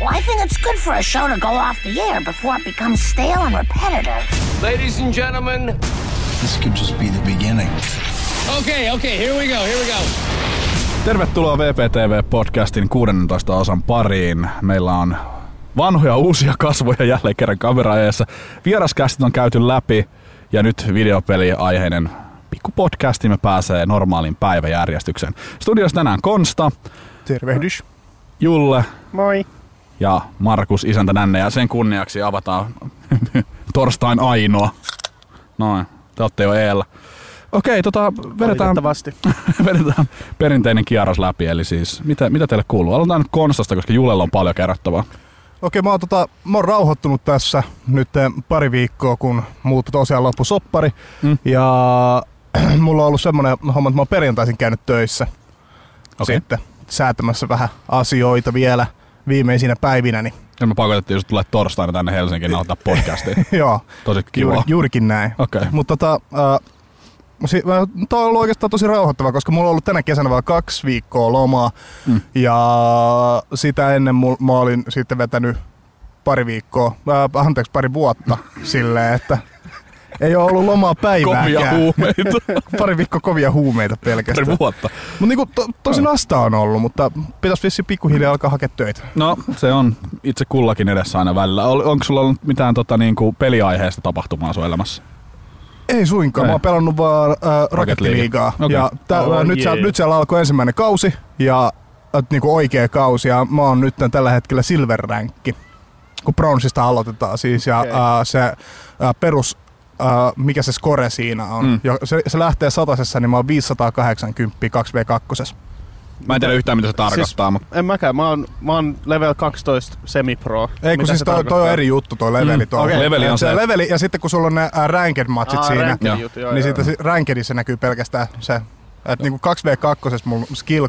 Well, I think it's good for a show to go off the air before it becomes stale and repetitive. Ladies and gentlemen, this could just be the beginning. Okay, here we go. Tervetuloa VPTV-podcastin 16 osan pariin. Meillä on vanhoja uusia kasvoja jälleen kerran kamera-ajassa. Vieraskästit on käyty läpi ja nyt videopeli-aiheinen pikkupodcastimme pääsee normaaliin päiväjärjestykseen. Studiossa tänään Konsta. Tervehdys. Julle. Moi. Ja Markus isäntä nänne ja sen kunniaksi avataan torstain ainoa. Noin, te ootte jo eellä. Okei, vedetään perinteinen kierros läpi, eli siis mitä teille kuuluu? Aloitetaan nyt Konstasta, koska Julella on paljon kerrottavaa. Okei, mä oon rauhoittunut tässä nyt pari viikkoa, kun muuttu tosiaan loppu soppari. Ja mulla on ollut semmonen homma, että mä oon perjantaisin käynyt töissä. Sitten säätämässä vähän asioita vielä viimeisinä päivinä. Niin. Ja me pakotettiin just tulee torstaina tänne Helsinkiin aloittaa podcastia. Joo, tosi kiva. Juurikin näin. Okay. Mutta tämä on ollut oikeastaan tosi rauhoittava, koska mulla on ollut tänä kesänä vaan 2 viikkoa lomaa. Ja sitä ennen mä olin sitten vetänyt pari vuotta silleen, että ei ole ollut lomaa päivääkään. Kovia huumeita. Pari viikkoa kovia huumeita pelkästään. Pari vuotta. Mutta niinku tosi nastaa on ollut, mutta pitäisi vissiin pikkuhiljaa alkaa hakea töitä. No, se on itse kullakin edessä aina välillä. Onko sulla ollut mitään niinku peliaiheesta tapahtumaa sun elämässä? Ei suinkaan, mä oon pelannut vaan Rocket Leaguea. Okay. Ja nyt siellä alkoi ensimmäinen kausi ja niinku oikea kausi ja mä oon nyt tällä hetkellä silver-ränkki, kun bronsista aloitetaan siis ja se perus mikä se score siinä on. Se lähtee 100, niin mä oon 580 2v2. Mä en tiedä yhtään mitä se tarkoittaa. Siis, en mäkään, mä oon level 12 semi-pro. Ei kun siis toi on eri juttu toi leveli. Okay. Leveli on se. Leveli, ja sitten kun sulla on ne ranked matchit siinä, niin sitten rankedissä näkyy pelkästään se. Että niinku 2v2 mun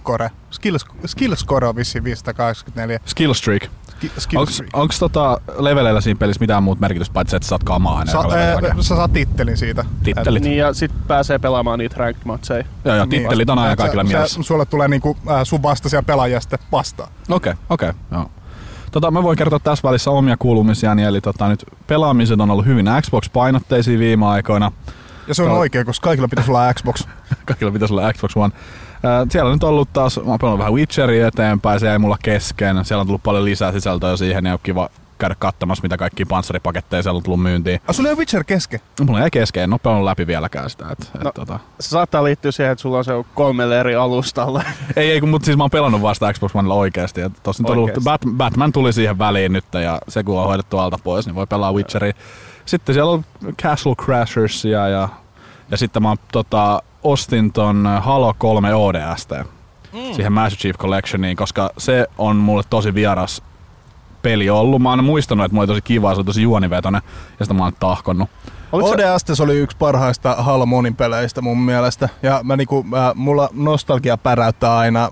skill score on vissiin 584. Skill streak. Onko leveleillä siinä pelissä mitään muuta merkitystä, paitsi että sä saat kamaa ennen? Sä saat tittelin siitä. Tittelit. Niin ja sit pääsee pelaamaan niitä ranked matcheja. Joo, tittelit on aina kaikilla mielessä. Sulle tulee niinku sun vastaisia pelaajia sitten vastaan. Okei, joo. Mä voin kertoa tässä välissä omia kuulumisiani, eli nyt pelaamiset on ollut hyvin Xbox-painotteisia viime aikoina. Ja se on oikein, koska kaikilla pitäisi olla Xbox. Kaikilla pitäisi olla Xbox One. Siellä on nyt ollut taas, mä oon pelannut vähän Witcheria eteenpäin, se jäi mulla kesken. Siellä on tullut paljon lisää sisältöä siihen ja on kiva käydä katsomassa, mitä kaikkia panssaripaketteja siellä on tullut myyntiin. Sulla ei ole Witcher kesken? Mulla ei kesken, en oo pelannut läpi vieläkään sitä. Se saattaa liittyä siihen, että sulla on se 3 eri alustalla. ei, mutta siis mä oon pelannut vasta Xbox Onella oikeesti. Tossa nyt on ollut, Batman tuli siihen väliin nyt ja se kun on hoidettu alta pois, niin voi pelaa Witcheria. Sitten siellä on Castle Crashersia ja sitten mä ostin ton Halo 3 ODST siihen Master Chief Collectioniin, koska se on mulle tosi vieras peli ollut. Mä oon muistanut, että mulla oli tosi kiva, se oli tosi juonivetoinen ja sitä mä oon tahkonnut. ODST oli yksi parhaista Halo monin peleistä mun mielestä ja mulla nostalgia päräyttää aina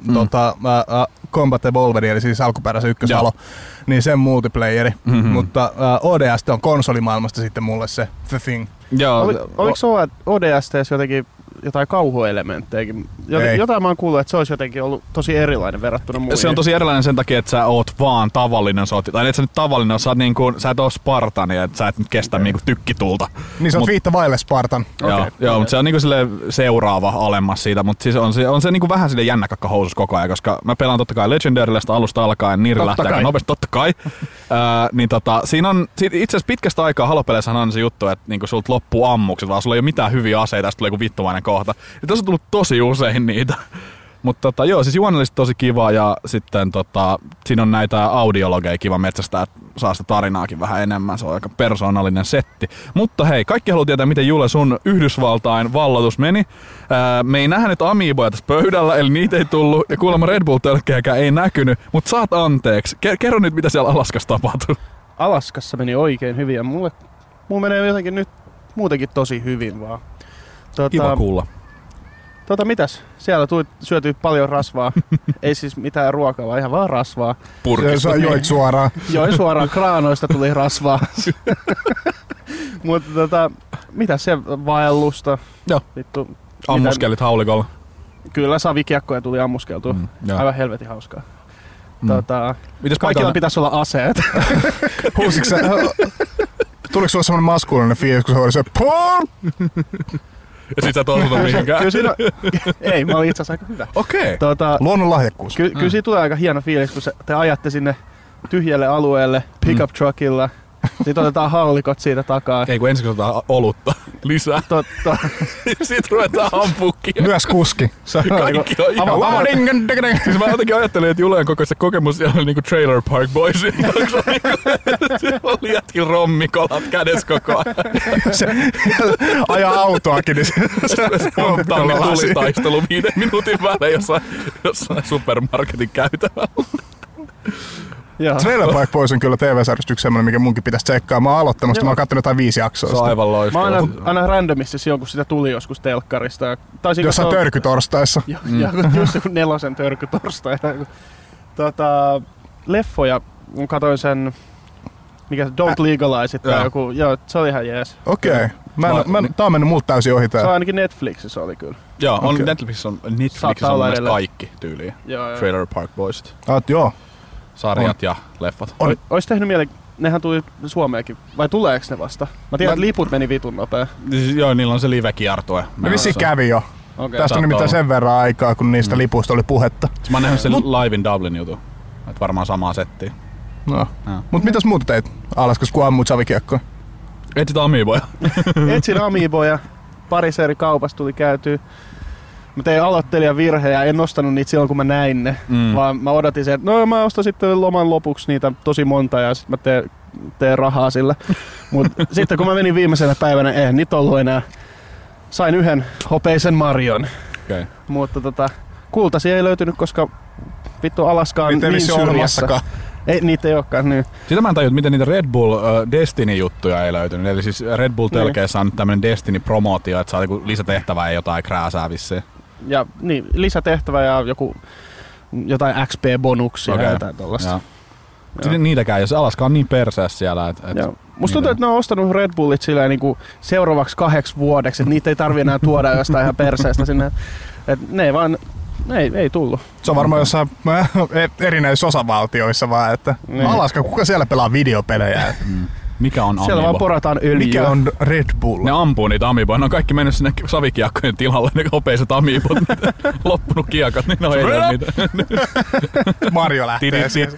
Combat Evolved, eli siis alkuperäisen ykköshalo, niin sen multiplayeri, mutta ODST on konsolimaailmasta sitten mulle se the thing. Oliko se ODST:ssä jotenkin jotain kauhuelementtejäkin? Jotain mä oon kuullut, että se olisi jotenkin ollut tosi erilainen verrattuna muihin. Se on tosi erilainen sen takia, että sä oot vaan tavallinen sotilas. Tai et sä nyt tavallinen, sä et oo Spartani, että sä et nyt kestä niinku tykkitulta. Niin se on viittä vaille Spartan. Joo, mutta se on niinku seuraava alemmas siitä, mutta siis on se niinku vähän silleen jännäkakka housus koko ajan, koska mä pelaan totta kai Legendarystä alusta alkaen, Niiri lähtee aika nopeasti, totta kai. Niin siinä on itse asiassa pitkästä aikaa Halo-peleissä on se juttu, että niinku sulta loppuu ammukset, vaan sulla ei ole mitään hyviä aseita, tästä tulee joku vittumainen kohta. Ja tässä on tullut tosi usein niitä. Mutta siis juonellisesti tosi kiva ja sitten siinä on näitä audiologeja kiva metsästää, että saa sitä tarinaakin vähän enemmän. Se on aika persoonallinen setti. Mutta hei, kaikki haluaa tietää, miten Jule sun Yhdysvaltain valloitus meni. Me ei nähdä nyt amiiboja tässä pöydällä, eli niitä ei tullut. Ja kuulemma Red Bull-tölkkejäkään ei näkynyt. Mutta saat anteeksi. Kerro nyt, mitä siellä Alaskassa tapahtui. Alaskassa meni oikein hyvin ja mulla menee jotenkin nyt muutenkin tosi hyvin vaan. Kiva kuulla. Mitäs? Siellä syötyy paljon rasvaa. Ei siis mitään ruokaa, vaan ihan vaan rasvaa. Purkista. Joit suoraan. Join suoraan, kraanoista tuli rasvaa. Mutta mitä se vaellusta? Joo. Vittu. Ammuskelit haulikolla. Kyllä, savikiekkoja tuli ammuskeltua. Aivan helvetin hauskaa. Kaikilla pitäisi olla aseet. Tuliko sulla semmonen maskuulinen fiilis, kun se oli se POOM? Ja sit sä et osuta mihinkään. Ei, mä olin itse asiassa aika hyvä. Okei. Luonnon lahjakkuus. Kyllä siitä tulee aika hieno fiilis, kun te ajatte sinne tyhjälle alueelle pickup truckilla. Sitten otetaan haulikot siitä takaa. Ei kun ensin otetaan olutta lisää. Totta. Sitten ruvetaan hampukia. Myös kuski. Kaikki on ihan... Siis mä jotenkin ajattelin, että Julian koko se kokemus siellä oli niinku Trailer Park Boys. Siellä oli jätkin rommikolat kädessä koko ajan. Se ajaa autoakin, niin se spontaani tulitaistelu 5 minuutin välein jossain supermarketin käytävällä. Trailer Park Boys on kyllä TV-sarjasta yksi semmoinen, mikä munkin pitäisi tsekkaa. Mä oon aloittanut, mä oon kattonut jotain 5 jaksoa. Se on aivan loistava. Mä oon aina randomissa jonkun sitä tuli joskus telkkarista. Jossain törkytorstaissa. Just joku 4 törkytorstai. Leffoja, katoin sen, mikä se Don't Legalize It tai joku, se oli ihan jees. Okei. Tää on mennyt multa täysin ohi tää. Se on ainakin Netflixissä oli kyllä. Joo, on Netflixissä on mun kaikki tyyliä. Trailer Park Boys. Joo. Sarjat ja leffat. Ois tehnyt mieli, nehän tuli Suomeenkin, vai tuleeks ne vasta? Mä tiedän, että liput meni vitun nopea. Joo, niillä on se live-kiertue. Ne vissiin kävi jo. Okay. Tästä on nimittäin sen verran aikaa, kun niistä lipuista oli puhetta. Mä oon nähnyt sen live in Dublin jutun. Et varmaan samaa settiä. No. Mut mitäs muuta teit Alaskas, kun ammut savikiekkoa? Etsit amiiboja. Etsin amiiboja. Parissa eri kaupassa tuli käytyä. Mä tein aloittelijan virhe ja en ostanut niitä silloin, kun mä näin ne. Vaan mä odotin sen, että no mä ostan sitten loman lopuksi niitä tosi monta ja sit mä teen rahaa sillä. Mut sitten kun mä menin viimeisenä päivänä, eihän niitä ollut enää. Sain 1 hopeisen marjon. Okay. Mutta kultaisia ei löytynyt, koska vittu Alaska on niin syrjässä. Ei, niitä ei olekaan niin. Sitä mä en tajua, miten niitä Red Bull Destiny-juttuja ei löytynyt. Eli siis Red Bull telkeissä on nyt tämmönen Destiny-promootio, että saa joku lisätehtävää ja jotain krääsää vissiin. Ja niin, lisätehtävä ja jotain XP-bonuksia ja jotain tollaista. Niitäkään, jos Alaska on niin perseessä siellä. Musta tuntuu, että ne on ostanut Red Bullit silleen niin seuraavaksi 8 vuodeksi, että niitä ei tarvitse enää tuoda jostain ihan perseestä sinne. Et ne vaan, ei tullut. Se on varmaan jossain erinäisissä osavaltioissa vaan, että Alaska, kuka siellä pelaa videopelejä? Mikä on amiibo? Siellä vaan porataan öljyä. Mikä on Red Bull? Ne ampuu niitä amiiboja. Ne on kaikki mennyt sinne savikiekkojen tilalle, ne hopeiset amiibot. Loppunut kiekat, niin ne on heillä niitä. Mario lähtee siihen.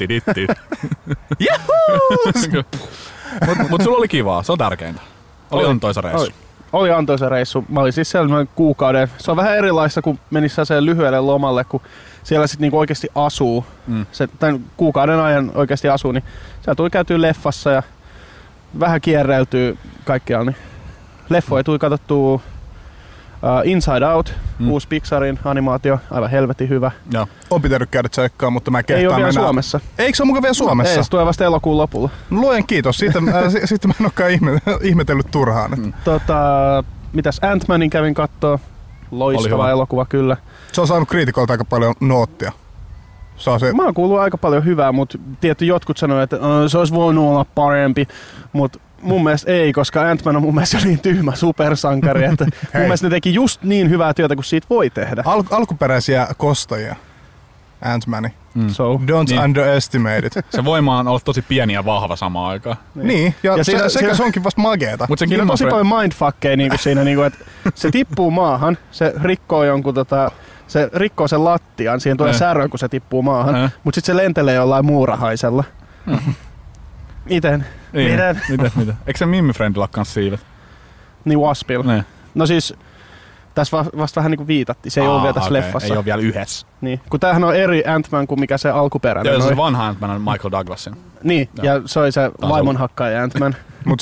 Mut sulla oli kivaa, se on tärkeintä. Oli antoisa reissu. Oli antoisa reissu. Mä olin siis siellä noin kuukauden. Se on vähän erilaista, kun menisi sellaiseen lyhyelle lomalle, kun siellä sitten niinku oikeasti asuu. Tämän kuukauden ajan oikeasti asuu, niin siellä tuli käytyä leffassa ja vähän kierreltyy kaikkialla. Niin leffoja tuli katsottua Inside Out, uusi Pixarin animaatio, aivan helvetin hyvä. Ja. On pitänyt käydä tsekkaa, mutta mä kehtaan ei ole vielä Suomessa. Eikö se ole mukaan vielä Suomessa? Ei, se tulee vasta elokuun lopulla. No, luojan kiitos, siitä mä en olekaan ihmetellyt turhaan. Mitäs Ant-Manin kävin kattoo, loistava elokuva kyllä. Se on saanut kriitikolta aika paljon noottia. Mä oon kuullut aika paljon hyvää, mutta tietty jotkut sanoo, että se olisi voinut olla parempi, mutta mun mielestä ei, koska Ant-Man on mun mielestä niin tyhmä supersankari, että mun mielestä ne teki just niin hyvää työtä kuin siitä voi tehdä. Alkuperäisiä kostajia, Ant-Mani. So. Don't underestimate it. Se voima on ollut tosi pieni ja vahva samaan aikaan. Niin, ja se onkin vasta mageeta. Siinä on tosi paljon mindfuckeja siinä, että se tippuu maahan, se rikkoo jonkun se rikkoo sen lattian, siihen tulee särö, kun se tippuu maahan, mutta sitten se lentelee jollain muurahaisella. Miten? Eikö se Mimmi Friendillä ole kans siivet? Niin Waspil. Ne. No siis, tässä vasta vähän niinku viitattiin, se ei ole vielä tässä leffassa. Ei ole vielä yhdessä. Niin, kun tämähän on eri Ant-Man kuin mikä se alkuperäinen. Joo, se vanha Ant-Man on Michael Douglasin. Niin, ja se oli se vaimonhakkaaja Ant-Man. Mutta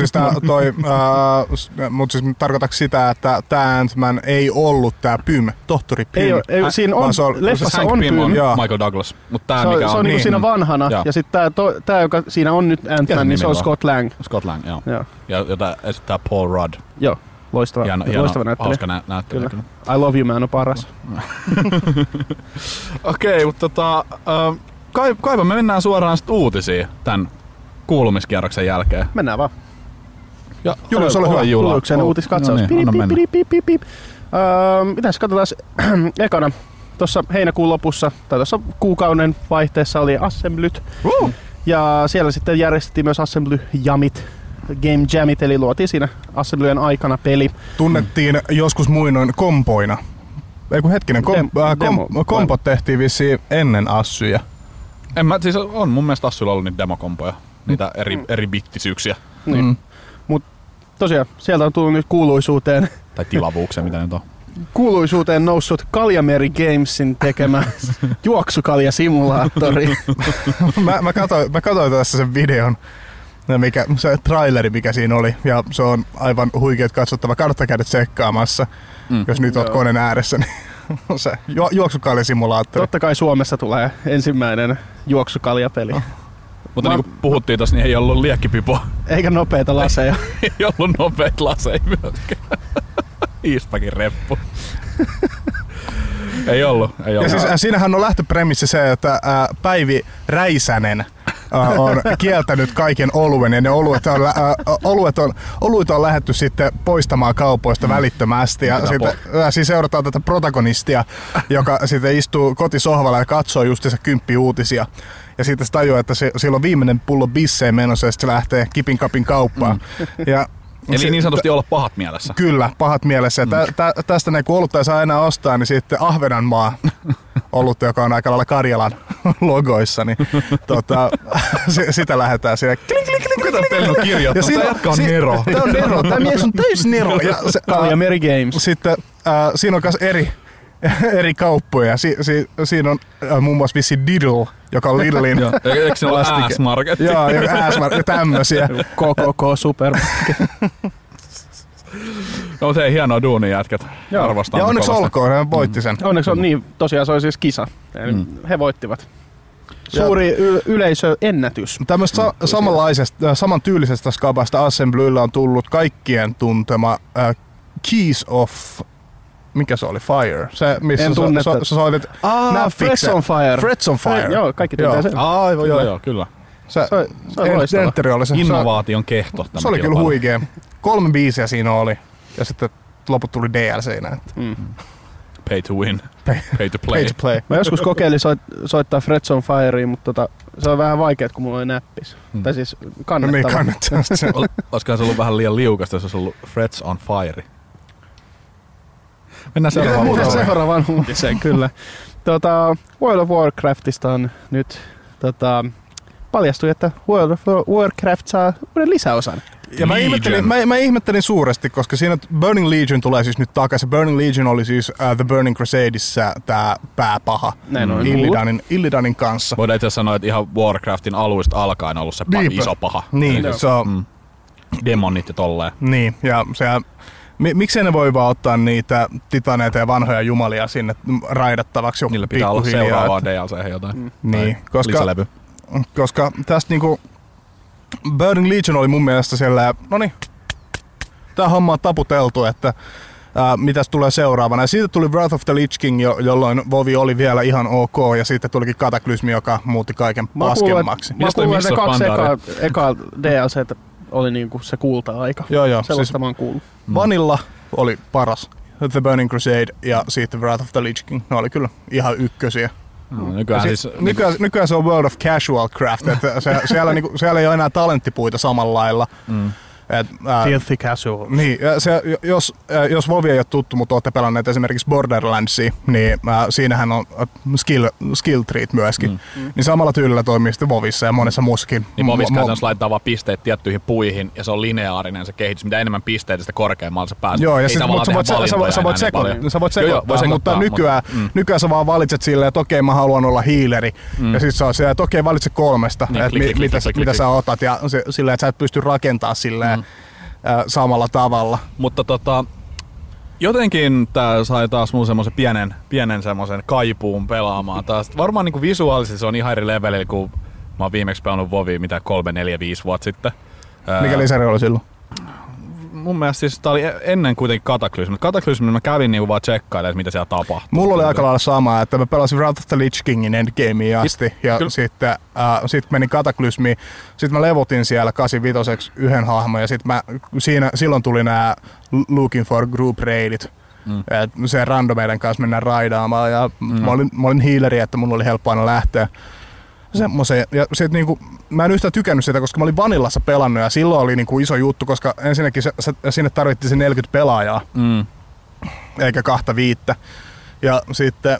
siis tarkoitatko sitä, että tämä Ant-Man ei ollut tämä Pym, tohtori Pym? Ei, siinä on, leffassa on Pym. Michael Douglas. Mut tää, se mikä on niin siinä vanhana, ja sitten tämä, joka siinä on nyt Ant-Man, niin se on Scott Lang. Scott Lang, joo. Ja jota esittää Paul Rudd. Joo. Loistava näyttelijä. Hauska näyttelijä. I Love You Man on paras. Okei, mutta kaipa me mennään suoraan sit uutisiin tän kuulumiskierroksen jälkeen. Mennään vaan. Ja Julius, ole hyvä. Juliuksen uutiskatsaus. No niin, mitäs katsotaan ekana tuossa heinäkuun lopussa, tai tuossa kuukauden vaihteessa oli Assemblyt. Ja siellä sitten järjestettiin myös Assembly Jamit, Game Jamit, eli luotiin siinä Assemblyjen aikana peli. Tunnettiin joskus muinoin kompoina. Eiku hetkinen, kompot tehtiin vissiin ennen Assyjä. Siis on mun mielestä Assylla ollut niitä demokompoja, niitä eri bittisyyksiä. Niin. Mut tosiaan, sieltä on tullut nyt kuuluisuuteen. Tai tilavuuksia, mitä nyt on. Kuuluisuuteen noussut Kaljameri Gamesin tekemä juoksukaljasimulaattori. mä katsoin tässä sen videon, se traileri mikä siinä oli, ja se on aivan huikeet katsottava. Kannattaa käydä tsekkaamassa, jos nyt oot koneen ääressä, niin se juoksukaljasimulaattori. Totta kai Suomessa tulee ensimmäinen juoksukaljapeli. Mutta niin kuin puhuttiin tossa, niin ei ollut liekkipipoa. Eikä nopeita laseja. Ei ollut nopeita laseja myöskään. Iispäkin reppu. Ei ollut. Ja siis siinähän on lähtöpremissi se, että Päivi Räisänen on kieltänyt kaiken oluen, ja ne oluet on lähdetty sitten poistamaan kaupoista välittömästi. Ja sitten siis seurataan tätä protagonistia, joka sitten istuu kotisohvalla ja katsoo justiinsa 10 uutisia. Ja sitten se tajuaa, että sillä on viimeinen pullo bissejä menossa, ja sitten se lähtee kipin kapin kauppaan. Eli niin sanotusti olla pahat mielessä. Kyllä, pahat mielessä. Ja tästä kun olutta ei saa enää ostaa, niin sitten Ahvenanmaa olutta, joka on aika lailla Karjalan logoissa, niin sitä lähdetään siellä. Mitä Pelno kirjoittaa? Tämä jätkä on Nero. Tämä on Nero. Tämä mies on täys Nero. Kaljameri Games. Sitten siinä on myös eri kauppoja. Siinä on muun muassa vissi Diddle, joka on Lidlin. Eikö se ole Ass-marketti? Joo, ja tämmöisiä. KKK Supermarket. No se hienoa duunia jätkät. Arvostan. Ja onneksi olkoon, hän voitti sen. Onneksi on, niin tosiaan se oli siis kisa. He voittivat. Suuri yleisöennätys. Tämmöistä samantyylisestä skabasta Assemblyllä on tullut kaikkien tuntema Keys of... Mikä se oli? Fire. Se, missä sä soitit Frets on Fire. Frets on Fire. Joo, kaikki tietää sen. Aivan, joo, kyllä. Se oli se. Innovaation kehto. Se oli kyllä huikea. 3 biisiä siinä oli. Ja sitten loput tuli DLC-nä. Pay to win. Pay to play. Pay to play. Mä joskus kokeilin soittaa Frets on Fireen, mutta se on vähän vaikeaa, kun mulla oli näppis. Tai siis kannettava. No niin, kannettava. Olisikohan se ollut vähän liian liukasta, jos olisi ollut Frets on Fire. Mennään seuraavaan uutiseen, kyllä. World of Warcraftista on nyt paljastui, että World of Warcraft saa uuden lisäosan. Ja mä ihmettelin suuresti, koska siinä Burning Legion tulee siis nyt takaisin. Burning Legion oli siis The Burning Crusadeissa tää pääpaha Illidanin kanssa. Voidaan itse sanoa, että ihan Warcraftin aluista alkaen ollut se iso paha. Niin, se on demonit ja tolleen. Niin, ja se miksei ne voi vaan ottaa niitä titaneita ja vanhoja jumalia sinne raidattavaksi jo niillä pitää olla seuraavaa DLC jotain. Niin, lisälevy. Koska tästä niinku Burning Legion oli mun mielestä siellä, noniin, tää homma on taputeltu, että mitäs tulee seuraavana. Ja siitä tuli Wrath of the Lich King, jolloin WoW oli vielä ihan ok, ja sitten tulikin Kataklysmi, joka muutti kaiken paskemmaksi. Mä kuulen, että ne 2 eka DLCtä oli niinku se kulta-aika. Joo, sellaista siis mä oon kuullut. Vanilla oli paras. The Burning Crusade ja sitten Wrath of the Lich King. Ne oli kyllä ihan ykkösiä. No, nykyään se on World of Casual Craft. Siellä ei ole enää talenttipuita samalla lailla. Filthy casual. Niin, jos WoW ei ole tuttu, mutta olette pelanneet esimerkiksi Borderlandsia, niin siinähän on skill treat myöskin. Niin samalla tyylillä toimii sitten WoWissa ja monessa muussakin. Niin WoWissa laitetaan vaan pisteet tiettyihin puihin ja se on lineaarinen se kehitys. Mitä enemmän pisteitä, sitä korkeammalla sä pääset. Joo, ja sä voit sekoittaa, mutta nykyään sä vaan valitset silleen, että okei, mä haluan olla healeri. Ja sit sä oot silleen, että okei, valitse 3, mitä sä otat. Ja silleen, että sä et pysty rakentamaan silleen samalla tavalla. Mutta jotenkin tää sai taas mun semmosen pienen semmosen kaipuun pelaamaan taas. Varmaan niinku visuaalisesti se on ihan eri levelillä, kun mä oon viimeksi pelannut WoWia mitä 3, 4, 5 vuotta sitten. Mikä lisäri oli silloin? Mun mielestä siis tää oli ennen kuitenkin Kataklysmi. Kataklysmi mä kävin niinku vaan tsekkailemaan, että mitä siellä tapahtuu. Mulla oli aika lailla sama, että mä pelasin Wrath of the Lich Kingin endgameen asti. Ja sitten menin Kataklysmiin. Sitten mä levotin siellä 85 yhden hahmon ja silloin tuli nää Looking for Group Raidit. Se randomeiden kanssa mennään raidaamaan ja mä olin healeri, että mun oli helppo aina lähteä semmoiseen. Ja sit niinku, mä en yhtään tykännyt sitä, koska mä olin Vanillassa pelannut ja silloin oli niinku iso juttu, koska ensinnäkin sinne tarvittiin se 40 pelaajaa, eikä 25. Ja sitten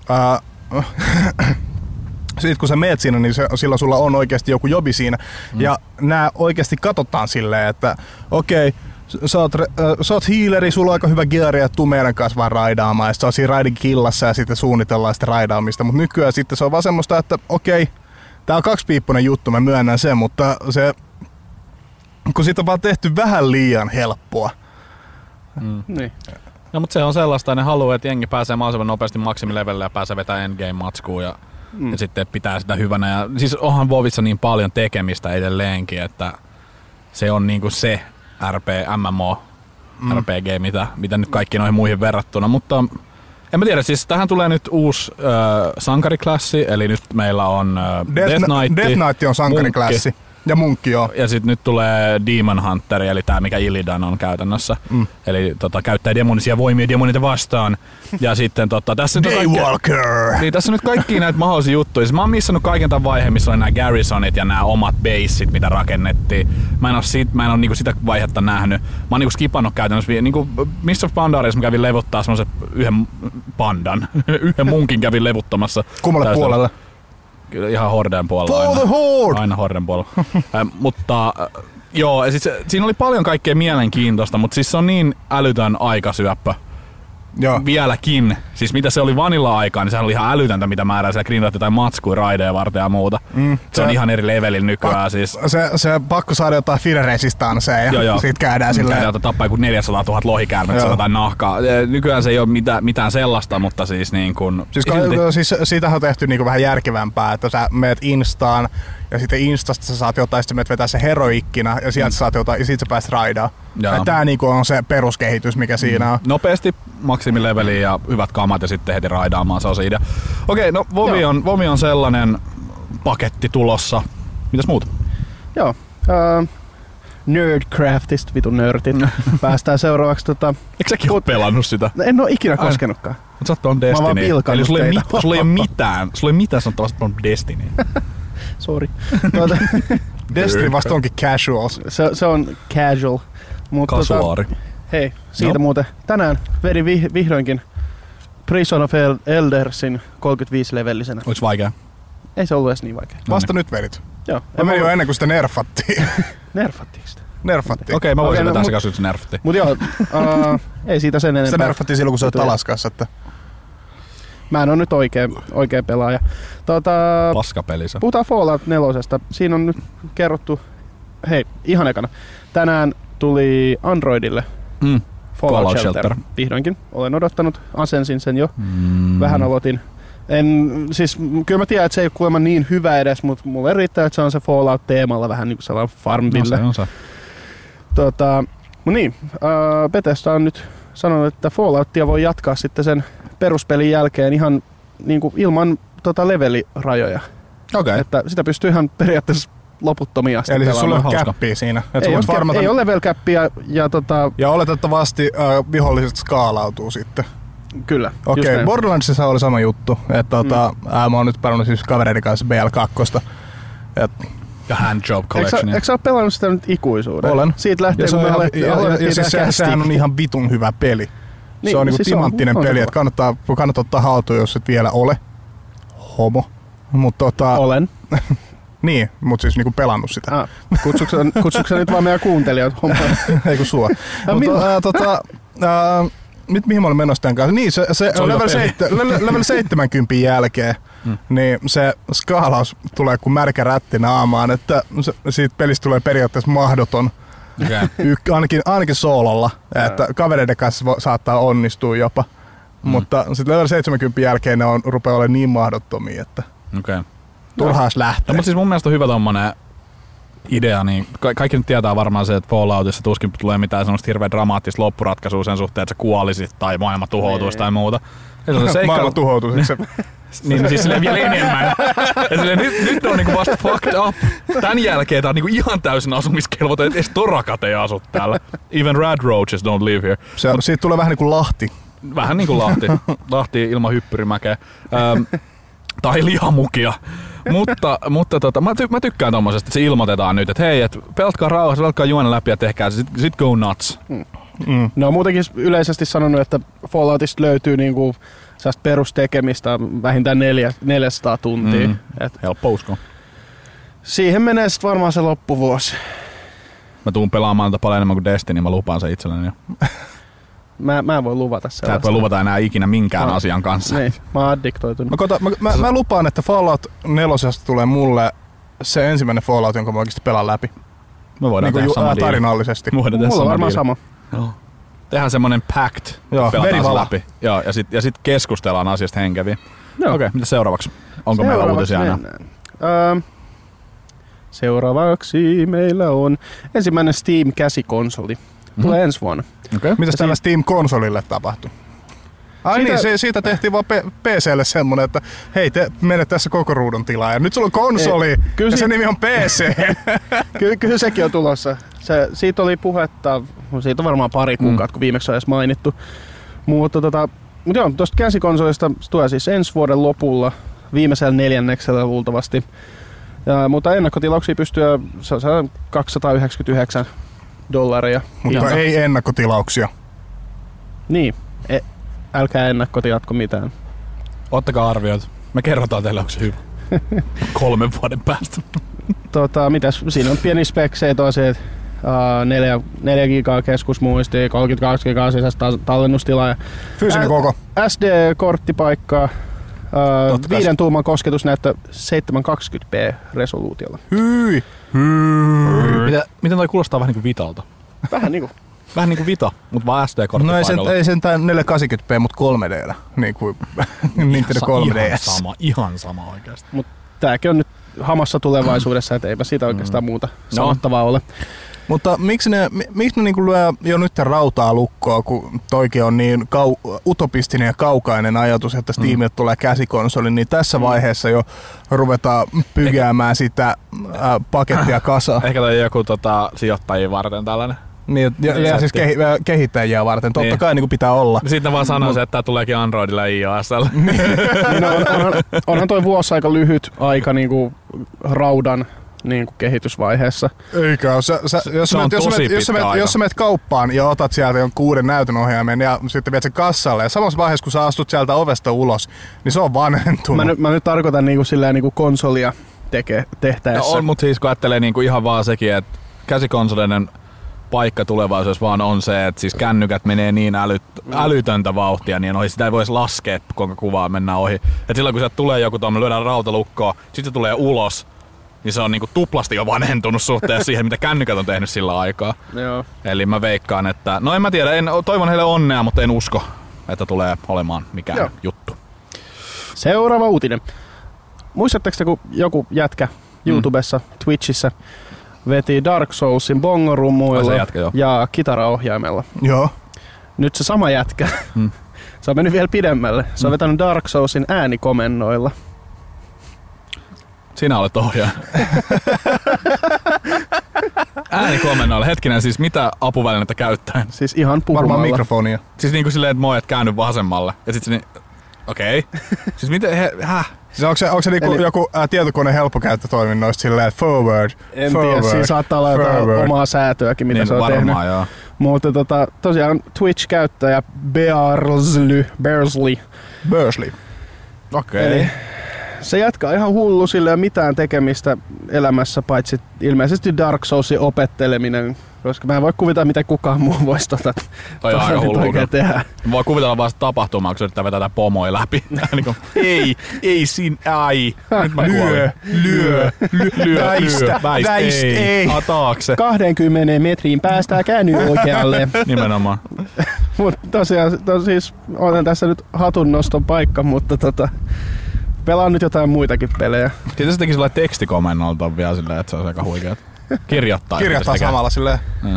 sitten kun sä meet siinä, niin silloin sulla on oikeasti joku jobi siinä. Ja nää oikeasti katsotaan silleen, että okei, sä oot healeri, sulla on aika hyvä geari ja tuu meidän kanssa vaan raidaamaan. Ja sit sä oot siinä raidin killassa ja sitten suunnitellaan sitä raidaamista. Mutta nykyään sitten se on vaan semmoista, että okei, tää on kaksipiippunen juttu, mä myönnän sen, mutta se, kun siitä on vaan tehty vähän liian helppoa. Niin. No mutta se on sellaista, ne haluaa, että jengi pääsee mahdollisimman nopeasti maksimilevelle ja pääsee vetämään endgame-matskuun ja sitten pitää sitä hyvänä. Ja siis onhan WoWissa niin paljon tekemistä edelleenkin, että se on niinku se RPG, mitä nyt kaikki noihin muihin verrattuna, mutta en mä tiedä, siis tähän tulee nyt uusi sankariklassi, eli nyt meillä on Death Knight. Death Knight on sankariklassi. Ja munkki joo. Ja sitten nyt tulee Demon Hunter, eli tää mikä Illidan on käytännössä. Eli käyttää demonisia voimia demonita vastaan. Ja sitten tässä nyt Daywalker! Niin tässä on nyt kaikkia näitä mahdollisia juttuja. Siis mä oon missannut kaiken tämän vaiheen, missä oli nämä garrisonit ja nämä omat baseit, mitä rakennettiin. Mä en oo niinku sitä vaihetta nähnyt. Mä oon niinku skipannut käytännössä. Niinku Mist of Pandariassa mä kävin levuttaa semmosen yhden pandan. Yhden munkin kävin levuttamassa. Kummalle puolelle? Kyllä ihan Horden puolella. Aina Horden puolella. Mutta joo, siis, siinä oli paljon kaikkea mielenkiintoista, mutta siis se on niin älytön aikasyöppö. Joo. Vieläkin. Siis mitä se oli vanilla-aikaa, niin sehän oli ihan älytöntä, mitä määrää siellä grindaatti tai matskui raideja varten ja muuta. Se on ihan eri levelillä nykyään siis. Se pakko saada jotain Fire Resistanceja ja sit käydään silleen. Käydään tappaa joku 400 000 lohikäärmettä tai nahkaa. Nykyään se ei oo mitään sellaista, mutta siis niin kuin... Siis siitähän on tehty niin kuin vähän järkevämpää, että sä meet Instaan ja sitten Instasta sä saat jotain, sitten meet vetää se heroikkina ja sieltä saat jotain ja sit sä pääset raidaan. Tää niinku on se peruskehitys, mikä siinä on. Nopeasti maksimileveliin ja hyvät kamat ja sitten heti raidaamaan, se on se idea. Okei, no WoW on sellainen paketti tulossa. Mitäs muuta? Joo. Nerdcraftista, vitun nörtit. Päästään seuraavaksi Eikö säkin oo pelannut sitä? En oo ikinä koskenutkaan. Mut sä oot on Destiny. Mä vaan pilkannut teitä. Sulla ei ole mitään sanottavasti on Destiny. Sori. Destiny vasta onkin casuals. Se on casual. Kasuaari. Hei, siitä muuten. Tänään vedin vihdoinkin Prison of Eldersin 35-levellisenä. Oliko vaikea? Ei se ollut edes niin vaikea. Vasta nyt vedit? Joo. Mä menin jo ennen kuin sitä nerfattiin. Nerfattiinko sitä? Nerfattiin. Okei, mä voisin vetää se kanssa, että se nerfattiin. Mut joo, ei siitä sen enempää. Sitä nerfattiin silloin, kun sä oot Alaskassa. Että... Mä en oo nyt oikea pelaaja. Paskapelissä. Puhutaan Fallout 4:sta. Siinä on nyt kerrottu, hei, ihan ekana. Tänään tuli Androidille Fallout Shelter. Vihdoinkin. Olen odottanut, asensin sen jo. Vähän aloitin. Siis kyllä mä tiedän, että se ei ole kuulemma niin hyvä edes, mutta mulle riittää, että se on se Fallout-teemalla vähän niin kuin sellainen Farmville. No se. Mut niin, Bethesda on nyt sanonut, että Falloutia voi jatkaa sitten sen peruspelin jälkeen ihan niin kuin ilman levelirajoja. Okei. Että sitä pystyy ihan periaatteessa loputtomia asti eli pelaamaan. Eli sulla on käppiä siinä. Ei ole level cappia ja oletettavasti viholliset skaalautuu sitten. Kyllä. Okei, Borderlandsissa oli sama juttu. Että mä oon nyt pelannut siis kavereiden kanssa BL2. Ja Handjob Collection. Eikö sä oo pelannut sitä nyt ikuisuuden? Olen. Siitä lähtee, kun me alettiin sehän on ihan vitun hyvä peli. Niin, se on niinku timanttinen peli, että kannattaa ottaa haltuun, jos et vielä ole homo. Olen. Niin, mutta siis niinku pelannut sitä. Kutsuksä nyt vaan meidän kuuntelijat hommaan? Ei kun sua. Mihin mä olin menossa tämän kanssa? Niin, se level 70 jälkeen, niin se skaalaus tulee kuin märkä rätti naamaan, että siitä pelistä tulee periaatteessa mahdoton. Okay. Ainakin soololla, että kavereiden kanssa saattaa onnistua jopa. Mutta sitten level 70 jälkeen ne rupeaa olemaan niin mahdottomia, että turhaas lähtee. Mutta siis mun mielestä on hyvä tommonen idea, niin kaikki nyt tietää varmaan se, että Falloutissa tuskin tulee mitään semmoista hirveän dramaattista loppuratkaisua sen suhteen, että sä kuolisit tai maailma tuhoutuisi tai muuta. Maailma tuhoutuisi. Niin siis silleen vielä enemmän. Nyt on niinku vasta fucked up. Tän jälkeen tää on niinku ihan täysin asumiskelvoite, et edes torakat ei asu täällä. Even rad roaches don't live here. Siitä tulee vähän niinku Lahti. Vähän niinku Lahti ilman hyppyrimäkeä. Tai lihamukia. mutta mä tykkään tommosesta, että se ilmoitetaan nyt, että hei, et pelatkaa rauhassa, pelatkaa juona läpi ja tehkää se, sit go nuts. No muutenkin yleisesti sanonut, että Falloutista löytyy niinku sellaista perustekemistä vähintään 400 tuntia. Helppo uskoa. Siihen menee sit varmaan se loppuvuosi. Mä tuun pelaamaan paljon enemmän kuin Destiny, mä lupaan sen itselleni jo. Mä en voi luvata sellaista. Sä et voi luvata enää ikinä minkään asian kanssa. Niin, mä oon addiktoitunut. Mä lupaan, että Fallout 4 tulee mulle se ensimmäinen Fallout, jonka mä oikeesti pelaan läpi. Me voidaan tehdä sama tarinallisesti. Mulla on varmaan sama. Joo. Tehdään semmonen pact, pelataan se läpi. Joo, ja sit keskustellaan asiasta henkeviin. Okei, mitä seuraavaksi? Onko meillä uutisia enää? Seuraavaksi meillä on ensimmäinen Steam-käsikonsoli. Tulee ensi vuonna. Okay. Mitäs tällä Steam-konsolille tapahtuu? Siitä tehtiin vaan PC:lle semmonen, että hei, te menet tässä koko ruudun tilaa ja nyt sulla on konsoli ja se nimi on PC. Kyllä sekin on tulossa. Siitä oli puhetta, siitä on varmaan pari kuukautta, kun viimeksi on edes mainittu. Mutta joo, tuosta käsikonsolista tulee siis ensi vuoden lopulla, viimeisellä neljänneksellä luultavasti. Mutta ennakkotilauksia pystyy $299. Mutta ei ennakkotilauksia. Niin, älkää ennakkotilatko mitään. Ottakaa arvioita. Me kerrotaan teille, onko se hyvä. 3 vuoden päästä. Mitäs? Siinä on pieni speksejä tosiaan. 4 gigaa keskusmuistia, 32 gigaa sisäistä tallennustilaa. Fyysinen koko. SD-korttipaikkaa. 5 tuuman kosketusnäyttö 720p resoluutiolla. Hyi! Miten toi kuulostaa vähän niinku Vitalta? Vähän niinku. Vähän niinku Vita, mut vaan SD-korttipaikalla. No ei sentään 480p, mut 3D:llä. Niinku Nintendo 3DS. Ihan sama oikeesti. Mut tääkin on nyt hamassa tulevaisuudessa, et eipä siitä oikeastaan muuta sanottavaa ole. Mutta miksi ne niinku lyö jo nyt rautaa lukkoa, kun toikin on niin utopistinen ja kaukainen ajatus, että Steamilta tulee käsikonsoli, niin tässä vaiheessa jo ruvetaan pygäämään sitä pakettia kasaan. Ehkä toi joku sijoittajia varten tällainen. Niin, ja siis kehittäjiä varten, totta kai niin kuin pitää olla. Sitten vaan sanoisin, että tää tuleekin Androidilla ja iOS:llä. Onhan toi vuosi aika lyhyt aika niinku raudan niinku kehitysvaiheessa. Eikä, jos sä menet kauppaan ja otat sieltä jonkun uuden näytönohjaimen ja sitten viet sen kassalle ja samassa vaiheessa kun sä astut sieltä ovesta ulos, niin se on vanhentunut. Mä nyt tarkoitan niinku silleen niinku konsolia tehtäessä. No on, mutta siis kun ajattelee niinku ihan vaan sekin, että käsikonsolinen paikka tulevaisuudessa vaan on se, että siis kännykät menee niin älytöntä vauhtia, niin ohi sitä ei voisi laskea, kuinka kuvaa mennään ohi. Et silloin kun sieltä tulee joku tuommoinen, lyödään rautalukkoon, sitten se tulee ulos, niin se on niinku tuplasti jo vanhentunut suhteessa siihen, mitä kännykät on tehnyt sillä aikaa. Joo. Eli mä veikkaan, että no en mä tiedä, toivon heille onnea, mutta en usko, että tulee olemaan mikään juttu. Seuraava uutinen. Muistatteko te, kun joku jätkä YouTubessa, Twitchissä veti Dark Soulsin bongorummuilla ja kitaraohjaimella? Joo. Nyt se sama jätkä, se on mennyt vielä pidemmälle. Se on vetänyt Dark Soulsin äänikomennoilla. Sinä olet ohjaaja. Äänikomennoilla. Hetkinen, siis mitä apuvälinettä käyttäen? Siis ihan puhumalla. Varmaan mikrofonia. Siis niinku silleen, että moi, et käänny vasemmalle. Ja sit se niin, okei. Siis miten, Siis onko se niinku joku tietokoneen helppokäyttötoiminnoista silleen, että forward, en tiedä, siinä saattaa olla jotain omaa säätöäkin, mitä niin, se on varmaan, tehnyt. Joo. Mutta tosiaan Twitch-käyttäjä Bearsley. Okei. Se jatkaa ihan hullu silleen mitään tekemistä elämässä, paitsi ilmeisesti Dark Soulsin opetteleminen, koska mä en voi kuvitella, miten kukaan muu voisi toi aika hullu tehdä. Mä voin kuvitella vaan tapahtumaa, kun se yrittää vetää tätä pomoja läpi. ei sin, ai. Nyt mä lyö, väistä, ei. Taakse. 20 metriin päästään käänny oikealle. Nimenomaan. Mut tosiaan, siis olen tässä nyt hatunnoston paikka, mutta pelaan nyt jotain muitakin pelejä. Tietysti se teki sellainen tekstikomennolta vielä silleen, että se on aika huikeat. Kirjoittaa samalla silleen.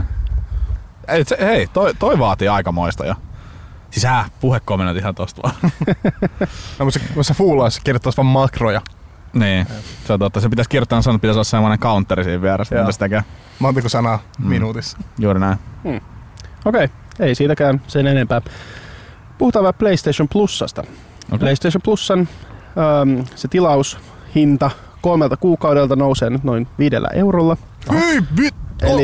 Hei, toi vaatii aikamoista jo. Siis puhekomennot ihan tosta vaan. No mutta se fuulaisi kirjoittaisi vaan makroja. Niin, se on totta. Se pitäisi kirjoittaa sanoa, että pitäisi olla semmoinen counteri siinä vieressä. Mitä se tekee? Montako sanaa minuutissa? Juuri näin. Okei, ei siitäkään sen enempää. puhutaan vähän PlayStation Plusasta. Okay. PlayStation Plusan se tilaushinta 3 kuukaudelta nousee nyt noin 5 eurolla. Hyi vittu!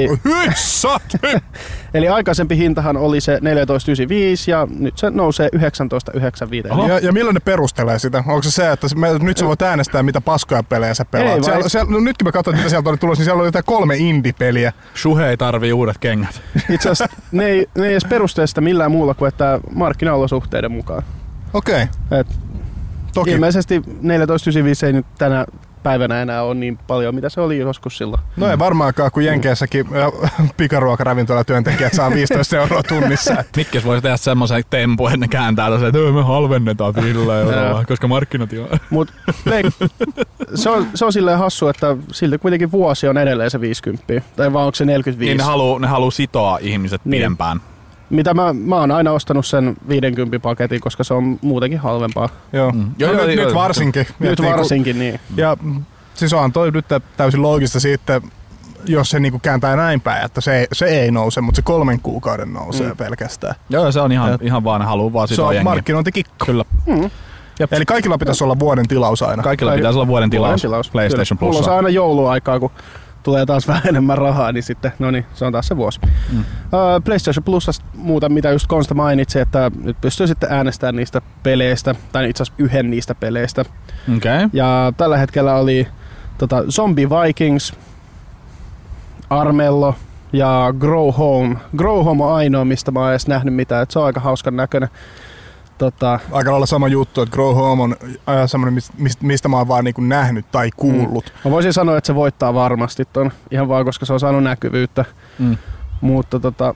Eli aikaisempi hintahan oli se 14,95 ja nyt se nousee 19,95. Ja millä ne perustelee sitä? Onko se että nyt sä voit äänestää mitä paskoja pelejä sä pelaat? No nytkin mä katsoin mitä sieltä oli tulossa, niin siellä oli jotain 3 indie-peliä. Shuhei tarvii uudet kengät. Itse asiassa ne ei edes perustele sitä millään muulla kuin että markkinaolosuhteiden mukaan. Okei. Toki. Ilmeisesti 14,95 ei nyt tänä päivänä enää on niin paljon, mitä se oli joskus silloin. No ei varmaankaan, kun Jenkeissäkin pikaruokaravintola-työntekijät saa 15 euroa tunnissa. Mikkis voisi tehdä semmoisen tempun, että ne kääntää tosiaan, että me halvennetaan 5 eurolla, koska markkinatilaa. Mut se on silleen hassu, että silti kuitenkin vuosi on edelleen se 50. Tai vaan onko se 45? Niin ne haluu sitoa ihmiset pidempään. Mitä mä oon aina ostanut sen 50 paketin, koska se on muutenkin halvempaa. Joo. Nyt varsinkin. Nyt varsinkin, niin. Ja siis onhan toi nyt täysin loogista siitä, jos se niinku kääntää näin päin, että se ei nouse, mutta se 3 kuukauden nousee pelkästään. Joo, se on ihan vaan, ne haluu vaan sitoa jengiä. Se on markkinointikikko. Kyllä. Eli kaikilla pitäisi olla vuoden tilaus aina. Kaikilla pitäisi olla vuoden tilaus. PlayStation Plus. Mulla on aina jouluaikaa, kun tulee taas vähän enemmän rahaa, niin sitten, no niin, se on taas se vuosi. PlayStation Plusasta muuta, mitä just Konsta mainitsi, että nyt pystyy sitten äänestämään niistä peleistä, tai itse asiassa yhden niistä peleistä. Okay. Ja tällä hetkellä oli Zombie Vikings, Armello ja Grow Home. Grow Home on ainoa, mistä mä oon edes nähnyt mitään, että se on aika hauskan näköinen. Aika lailla sama juttu, että Grow Home on semmoinen, mistä mä oon vaan niinku nähnyt tai kuullut. Mä voisin sanoa, että se voittaa varmasti ton, ihan vaan koska se on saanut näkyvyyttä. Mutta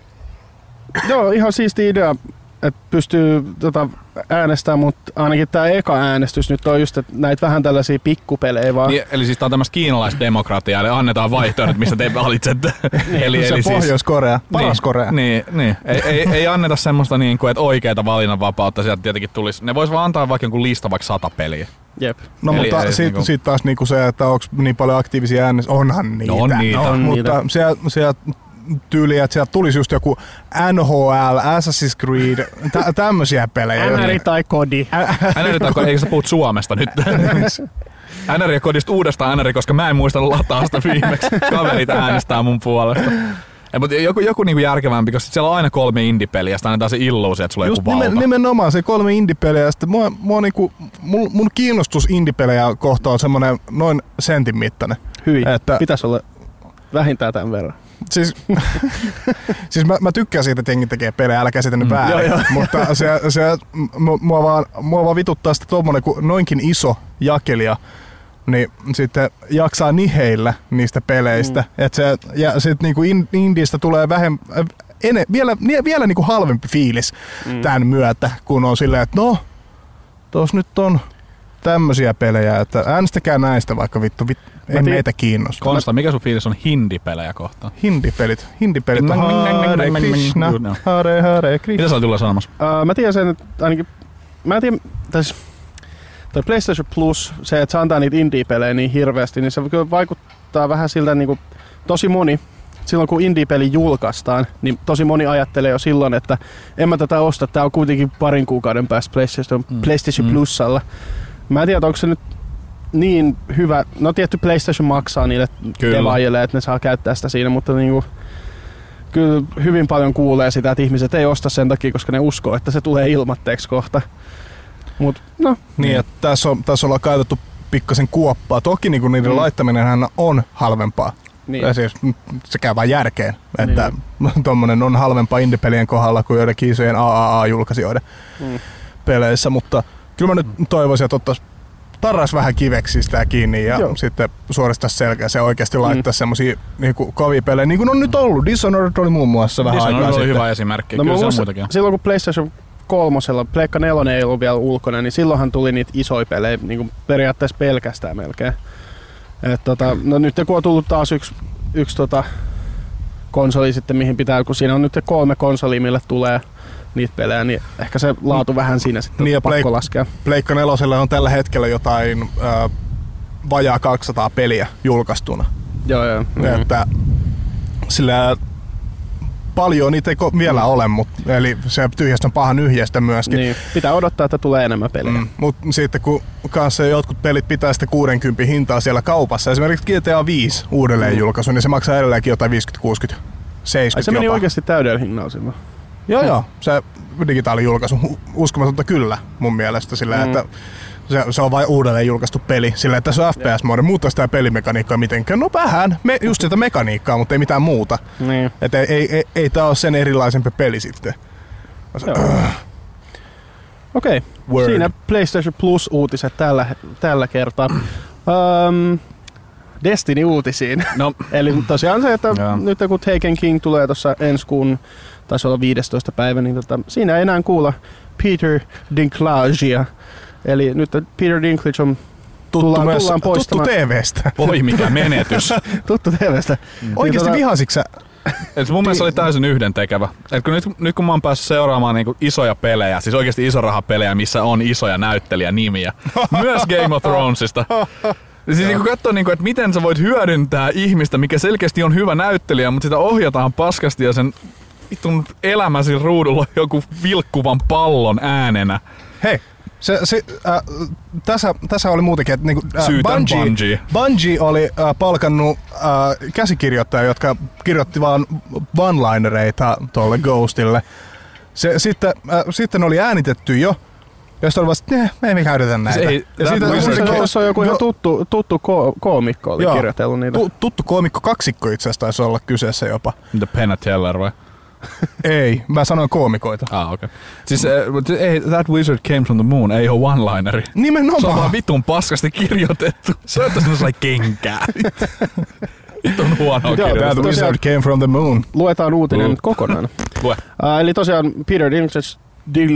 joo, ihan siisti idea, että pystyy äänestämään, mutta ainakin tää eka äänestys nyt on just, että näitä vähän tällaisia pikkupelejä vaan. Niin, eli siis tää on tämmöistä kiinalaisdemokratiaa, eli annetaan vaihtoehdot, mistä te valitsette. eli siis Pohjois-Korea, paras Korea. Niin. Ei anneta semmoista niin kuin, että oikeita valinnanvapautta sieltä tietenkin tulisi. Ne vois vaan antaa vaikka jonkun lista vaikka 100 peliä. Jep. No eli, mutta sit taas niinku se, että onko niin paljon aktiivisia äänestyksiä, onhan niitä. No, on niitä. Mutta siellä tyyliä, että sieltä tulisi just joku NHL, Assassin's Creed, tämmöisiä pelejä. NR tai Kodi. NR tai Kodi, eikö sä puhut Suomesta nyt? NR ja Kodista uudestaan NR, koska mä en muista lataa sitä viimeksi. Kaverit äänestää mun puolesta. Mutta joku niinku järkevämpi, koska siellä on aina 3 indie-peliä, ja sitten annetaan se illuusio, että sulla on joku valta. Nimenomaan se 3 indie-peliä, ja sitten mun kiinnostus indie-pelejä kohtaan on semmonen noin sentin mittainen. Hyi, pitäisi olla vähintään tämän verran. Siis mä tykkään siitä, että jengi tekee pelejä, älä käsitä nyt väärin. Mutta mua vaan vituttaa sitä tommonen, kun noinkin iso jakelija, niin sitten jaksaa niheillä niistä peleistä. Ja sit niinku Indiistä tulee vielä niinku halvempi fiilis tämän myötä, kun on silleen, että no, tos nyt on tämmösiä pelejä, että äänestäkää näistä vaikka vittu ei meitä kiinnosta. Konsta, mikä sun fiilis on hindi-pelejä kohtaan? Hindi-pelit. Hare Krishna, Hare Krishna. Mitä sä olet tullut sanomassa? Mä tiedän sen, että ainakin, toi PlayStation Plus, se, että se antaa niitä indie-pelejä niin hirveästi, niin se kyllä vaikuttaa vähän siltä niin kuin tosi moni. Silloin kun indie-peli julkaistaan, niin tosi moni ajattelee jo silloin, että en mä tätä osta, tää on kuitenkin 2 kuukauden päästä PlayStation Plusalla. Mä en tiedä, onko se nyt niin hyvä, no tietty PlayStation maksaa niille devaajille, että ne saa käyttää sitä siinä, mutta niinku, kyllä hyvin paljon kuulee sitä, että ihmiset ei osta sen takia, koska ne uskoo, että se tulee ilmatteeksi kohta. Mut, no. Niin, että tässä ollaan kaivettu pikkasen kuoppaa. Toki niin niiden laittaminenhan on halvempaa. Niin. Siis, se käy vaan järkeen, että tommonen on halvempaa indie-pelien kohdalla kuin joidenkin isojen AAA-julkaisijoiden peleissä, mutta kyllä mä nyt toivoisin, että tarras vähän kiveksistä kiinni ja sitten suoristaisi selkeä se oikeasti laittaa semmosia niinku kovia pelejä, niin kuin on nyt ollut. Dishonored oli muun muassa vähän aikaa sitten. Dishonored oli hyvä esimerkki, no, kyllä se on muutakin. Silloin kun PlayStation 3, Pleikka 4 ei ollut vielä ulkona, niin silloinhan tuli niitä isoja pelejä niin periaatteessa pelkästään melkein. No nyt kun on tullut taas yksi konsoli sitten, mihin pitää, kun siinä on nyt 3 konsolia, mille tulee niitä pelejä, niin ehkä se laatu vähän siinä sitten niin pakko laskea. Pleikka 4 on tällä hetkellä jotain vajaa 200 peliä julkaistuna. Joo. Että sillä paljon niitä ei vielä ole, eli se tyhjästä on pahan yhjästä myöskin. Niin, pitää odottaa, että tulee enemmän pelejä. Mutta sitten kun kanssa jotkut pelit pitää sitten 60 hintaa siellä kaupassa, esimerkiksi GTA 5 uudelleenjulkaisu, niin se maksaa edelleenkin jotain 50, 60, 70 Ai se meni jopa. oikeasti täydellä hinnalla silloin? Joo, se digitaalijulkaisu, uskomatonta kyllä mun mielestä sillä, että se on vain uudelleen julkaistu peli, sillä että se on FPS-moodi, muuttaa sitä pelimekaniikkaa mitenkään. No vähän, just sitä mekaniikkaa, mutta ei mitään muuta. Niin. Että ei tää ole sen erilaisempi peli sitten. Okei, siinä PlayStation Plus-uutiset tällä kertaa. Destiny-uutisiin. No. Eli tosiaan se, että nyt kun Taken King tulee tuossa ensi kuun, taisi olla 15. päivä, niin siinä ei enää kuulla Peter Dinklagea. Eli nyt Peter Dinklage on tullaan poistamaan. Tuttu TV:stä. Voi mikä menetys. Tuttu TV:stä. Oikeesti vihasiksä? Mun mielestä oli täysin yhdentekevä. Nyt kun mä oon päässyt seuraamaan niinku isoja pelejä, siis oikeasti isorahapelejä, missä on isoja näyttelijänimiä, myös Game of Thronesista. Siis niinku katsoo, niinku, että miten sä voit hyödyntää ihmistä, mikä selkeästi on hyvä näyttelijä, mutta sitä ohjataan paskasti ja sen vitun elämäsi ruudulla on joku vilkkuvan pallon äänenä. Hei, tässä oli muutenkin, että niinku, Bungie oli palkannut käsikirjoittajia, jotka kirjoitti vaan one-linereita tuolle Ghostille. Sitten oli äänitetty jo. Ja sitten oli vasta, me ei käytetä näitä. Se on joku ihan tuttu koomikko oli kirjoitellut niitä. Tuttu koomikko kaksikko itse asiassa taisi olla kyseessä jopa. The Penn and Teller vai? Ei, mä sanoin koomikoita. Okei. Siis That Wizard Came from the Moon ei oo one-lineri. Nimenomaan. Se on vaan vitun paskasti kirjoitettu. Se on tässä sellainen kenkää. Vitun huonoa kirjoitusta. That Wizard Came from the Moon. Luetaan uutinen nyt kokonaan. Lue. Eli tosiaan Peter Dinklage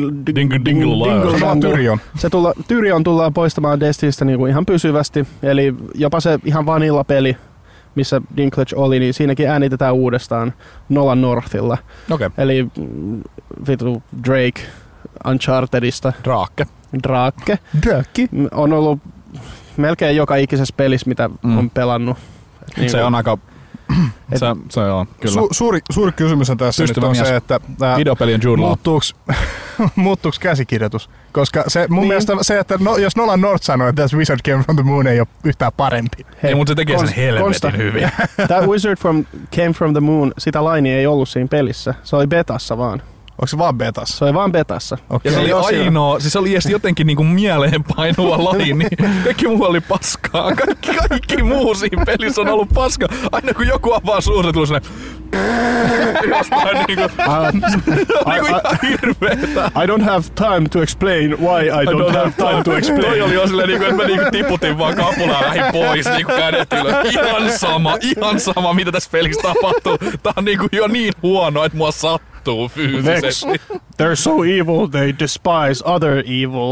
Tyrion tullaan poistamaan Destinystä niinku ihan pysyvästi. Eli jopa se ihan vanilla-peli, missä Dinklage oli, niin siinäkin äänitetään uudestaan Nolan Northilla. Okay. Eli vitu Drake Unchartedista. Drake. On ollut melkein joka ikisessä pelissä, mitä on pelannut. Niin se on aika... Se on, kyllä. Suuri kysymys on tässä nyt on se, että videopelien muuttuuko käsikirjoitus? Koska se, mun mielestä se, että jos Nolan North sanoi, että That Wizard Came from the Moon ei ole yhtään parempi. Hei, mutta se tekee sen helvetin hyvin. That Wizard Came from the Moon, sitä lainia ei ollut siinä pelissä. Se oli betassa vaan. Onko se vaan betassa? Se oli vaan betassa. Okay. Ja se oli ainoa, siis se oli jotenkin niinku mieleenpainuva laini. Kaikki muu oli paskaa. Kaikki muu siinä pelissä on ollut paskaa. Aina kun joku avaa suussa, tulee sellainen... Jostain niinku ihan hirveetä. I don't have time to explain why I don't have time to explain. Toi oli jo silleen, että mä niinku tiputin vaan kapulaa lähin pois, niinku kädet ylös. Ihan sama, mitä tässä pelissä tapahtuu. Tää on niinku jo niin huono, että mua sattuu fyysisesti. They're so evil, they despise other evil.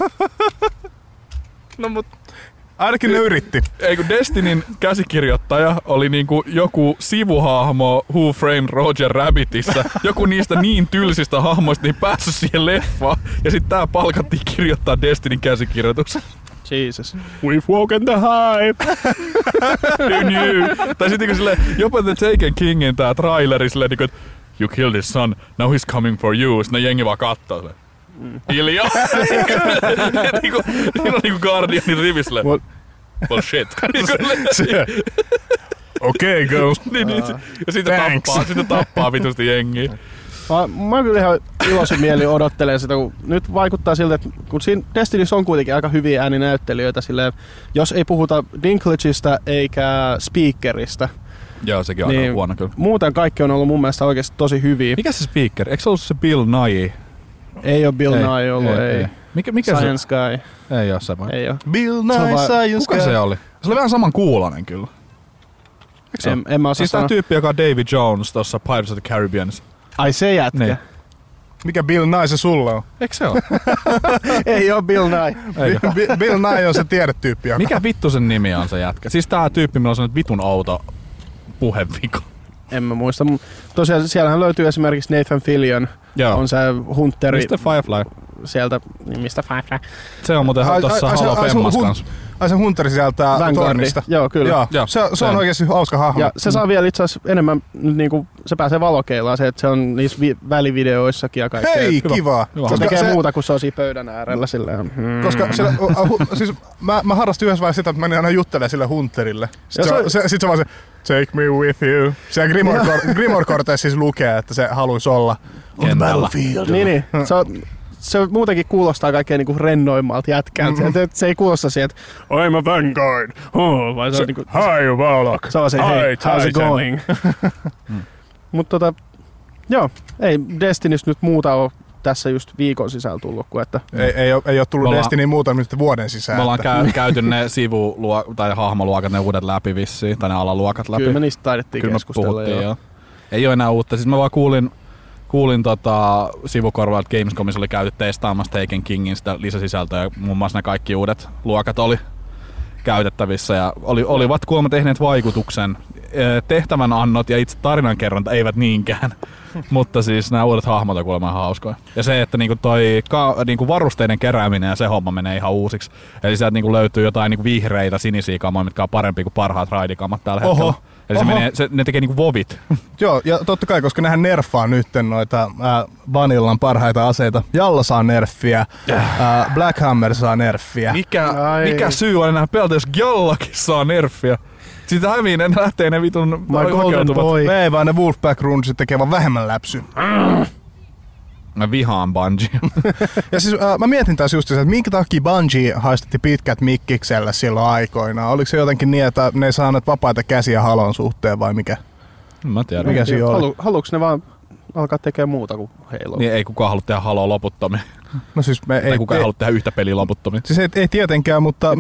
No mut... Ainakin ne yritti. Ei kun Destinyn käsikirjoittaja oli niinku joku sivuhahmo Who Framed Roger Rabbitissa. Joku niistä niin tylsistä hahmoista niin päässyt siihen leffaan. Ja sit tää palkattiin kirjoittaa Destinyn käsikirjoituksen. Jesus. We've woken the hype. Tai sitten silleen, jopa The Taken Kingin tää traileri silleen niinku, että you killed his son, now he's coming for you. Sitten jengi vaan kattoo silleen. Hiljaa. Niin on niinku Guardianin rivi silleen. Well shit. Okei, Ghost. Ja sitten tappaa vitusti jengiä. Mä kyllä ihan iloisin mieli odottelen sitä, kun nyt vaikuttaa siltä, että kun siinä Destinyssä on kuitenkin aika hyviä ääninäyttelijöitä, silleen, jos ei puhuta Dinklageista eikä Speakerista. Joo, sekin on aika huono kyllä. Muuten kaikki on ollut mun mielestä oikeasti tosi hyviä. Mikä se Speaker? Eikö se ollut se Bill Nye? Ei ole Bill Nye ollut, ei. Mikä Science Guy. Ei oo se vai? Ei oo. Bill Nye, Science Guy. Kuka se oli? Se oli vähän saman kuulonen kyllä. En mä osaa siis tää tyyppi, joka on Davy Jones tossa Pirates of the Caribbeanissa. Ai se jätkä. Niin. Mikä Bill Nye se sulla on? Eikö se ole? Ei oo Bill Nye. Bill Nye on se tiedetyyppi. Mikä vittu sen nimi on se jätkä? Siis tää tyyppi, millä on sellainen vitun outo puheviko. En mä muista. Tosiaan siellähän löytyy esimerkiksi Nathan Fillion. Joo. On se Hunteri. Mr. Firefly. Sieltä, niin Mr. Firefly. Se on muuten tossa Halo Femmas kanssa. Ai se Hunteri sieltä Tornista. Joo, kyllä. Joo. Se on oikeasti hauska hahmo. Ja se saa vielä itse asiassa enemmän, niinku, se pääsee valokeilaan, se, että se on niissä välivideoissakin ja kaikkea. Hei, kivaa! Se tekee muuta kuin se on siinä pöydän äärellä silleen. Koska siis mä harrastin yhdessä vaiheessa sitä, että mä menin aina juttelemaan sille Hunterille. Sitten se vaan se, take me with you. Se Grimoire Cortes siis lukee, että se haluaisi olla on the battlefield. Niin. Se muutenkin kuulostaa kaikkein niinku rennoimmalta jätkältä. Se ei kuulosta siihen, että I'm a vanguard. Vai se on niinku, hi Valak. Se on se, hey, how's it going? Mutta joo, ei Destinystä nyt muuta ole tässä just viikon sisällä tullut. Kuin että ei ole tullut Destiny muuta nyt vuoden sisään. Me ollaan käyty ne tai hahmoluokat, ne uudet läpi vissiin, tai ne alaluokat läpi. Kyllä me niistä taidettiin keskustella. Joo. Ei ole enää uutta. Siis mä vaan kuulin sivukorvalla, että Gamescomissa oli käyty testaamassa Taken Kingin sitä lisäsisältöä ja muun muassa ne kaikki uudet luokat oli käytettävissä ja olivat kuulemma tehneet vaikutuksen. Tehtävän annot ja itse tarinankerronta eivät niinkään, mutta siis nämä uudet hahmot on kuulemma hauskoja. Ja se, että niinku niinku varusteiden kerääminen ja se homma menee ihan uusiksi. Eli sieltä niinku löytyy jotain niinku vihreitä sinisiä kamoja, mitkä on parempia kuin parhaat raidikamat tällä hetkellä. Eli ne tekee niinku vovit. Joo, ja totta kai, koska nehän nerfaa nyt noita Vanillan parhaita aseita. Jalla saa nerffiä, Black Hammer saa nerffiä. Mikä syy on enää pelata, jos Jallakin saa nerffiä? Siitä häviin, ne lähtee ne vitun oikeutuvat. Ei vaan ne Wolfpack Runsit tekee vaan vähemmän läpsyä. Mä vihaan Bungie. Ja siis mä mietin taas just että minkä takia Bungie haistatti pitkät mikkiksellä silloin aikoinaan. Oliko se jotenkin niin, että ne ei saaneet vapaita käsiä Halon suhteen vai mikä? Mä tiedän. Mikä siinä oli? Haluuks ne vaan alkaa tekemään muuta kuin Halo? Niin ei kukaan halua tehdä Haloa loputtomiin. No siis ei kukaan halua tehdä yhtä peliä loputtomiin. Siis ei tietenkään, mutta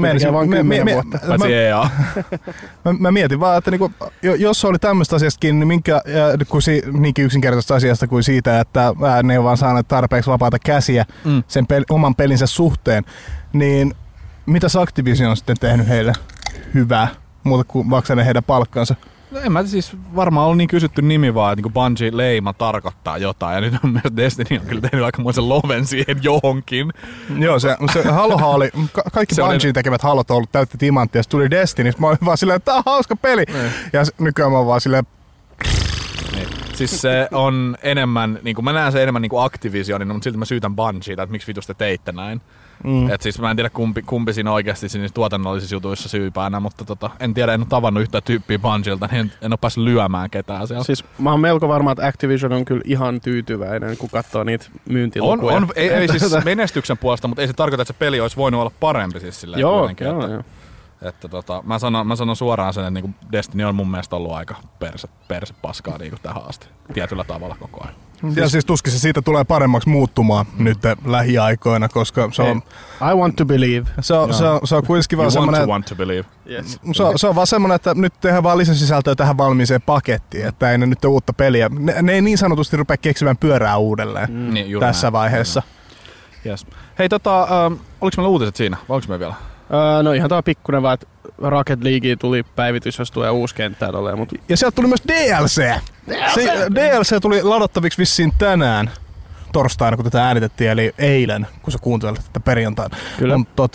mä mietin vaan, että niinku, jos oli tämmöistä asiastakin, niin niinkin yksinkertaisesta asiasta kuin siitä, että ne ei vaan saaneet tarpeeksi vapaata käsiä sen oman pelinsä suhteen, niin mitäs Activision on sitten tehnyt heille hyvää, muuta kuin maksaa ne heidän palkkansa? No en mä siis varmaan ollut niin kysytty nimi vaan, että niin Bungie-leima tarkoittaa jotain. Ja nyt on myös Destiny on kyllä tehnyt aikamoisen loven siihen johonkin. Joo, se Halohan oli, kaikki Bungien tekevät Halot on ollut täyttä timanttia. Ja tuli Destiny, mä olin vaan silleen, että tää on hauska peli. Ja nykyään mä oon vaan silleen... Siis se on enemmän, niin kuin mä näen se enemmän niin kuin Activisionin, mutta silti mä syytän Bungieta, että miksi vitus te teitte näin. Et siis mä en tiedä kumpi siinä oikeasti siinä tuotannollisissa jutuissa syypäänä, mutta en tiedä, en ole tavannut yhtään tyyppiä Bungielta, niin en ole päässyt lyömään ketään siellä. Siis mä oon melko varma, että Activision on kyllä ihan tyytyväinen, kun katsoo niitä myyntilukuja. Ei siis menestyksen puolesta, mutta ei se tarkoita, että se peli olisi voinut olla parempi siis silleen. Joo. Että mä sanon suoraan sen, että niinku Destiny on mun mielestä ollut aika perse paskaa niinku tähän asti. Tietyllä tavalla koko ajan. Ja siis tuskin se siitä tulee paremmaksi muuttumaan nyt lähiaikoina, koska se on... I want to believe. Se on kuitenkin vaan semmoinen... want to believe. Yes. Se on vaan semmoinen, että nyt tehdään vaan lisäsisältöä tähän valmiiseen pakettiin, että ei ne nyt ole uutta peliä. Ne ei niin sanotusti rupea keksimään pyörää uudelleen tässä vaiheessa. Yes. Hei oliko meillä uutiset siinä, vai oliko me vielä? No ihan tää pikkuinen vaan, että Rocket Leagueen tuli päivitys, jos tulee uusi kenttä olemaan. Mutta... Ja sieltä tuli myös DLC! DLC tuli ladattaviksi vissiin tänään, torstaina kun tätä äänitettiin, eli eilen, kun sä kuuntelet tätä perjantaina. Kyllä.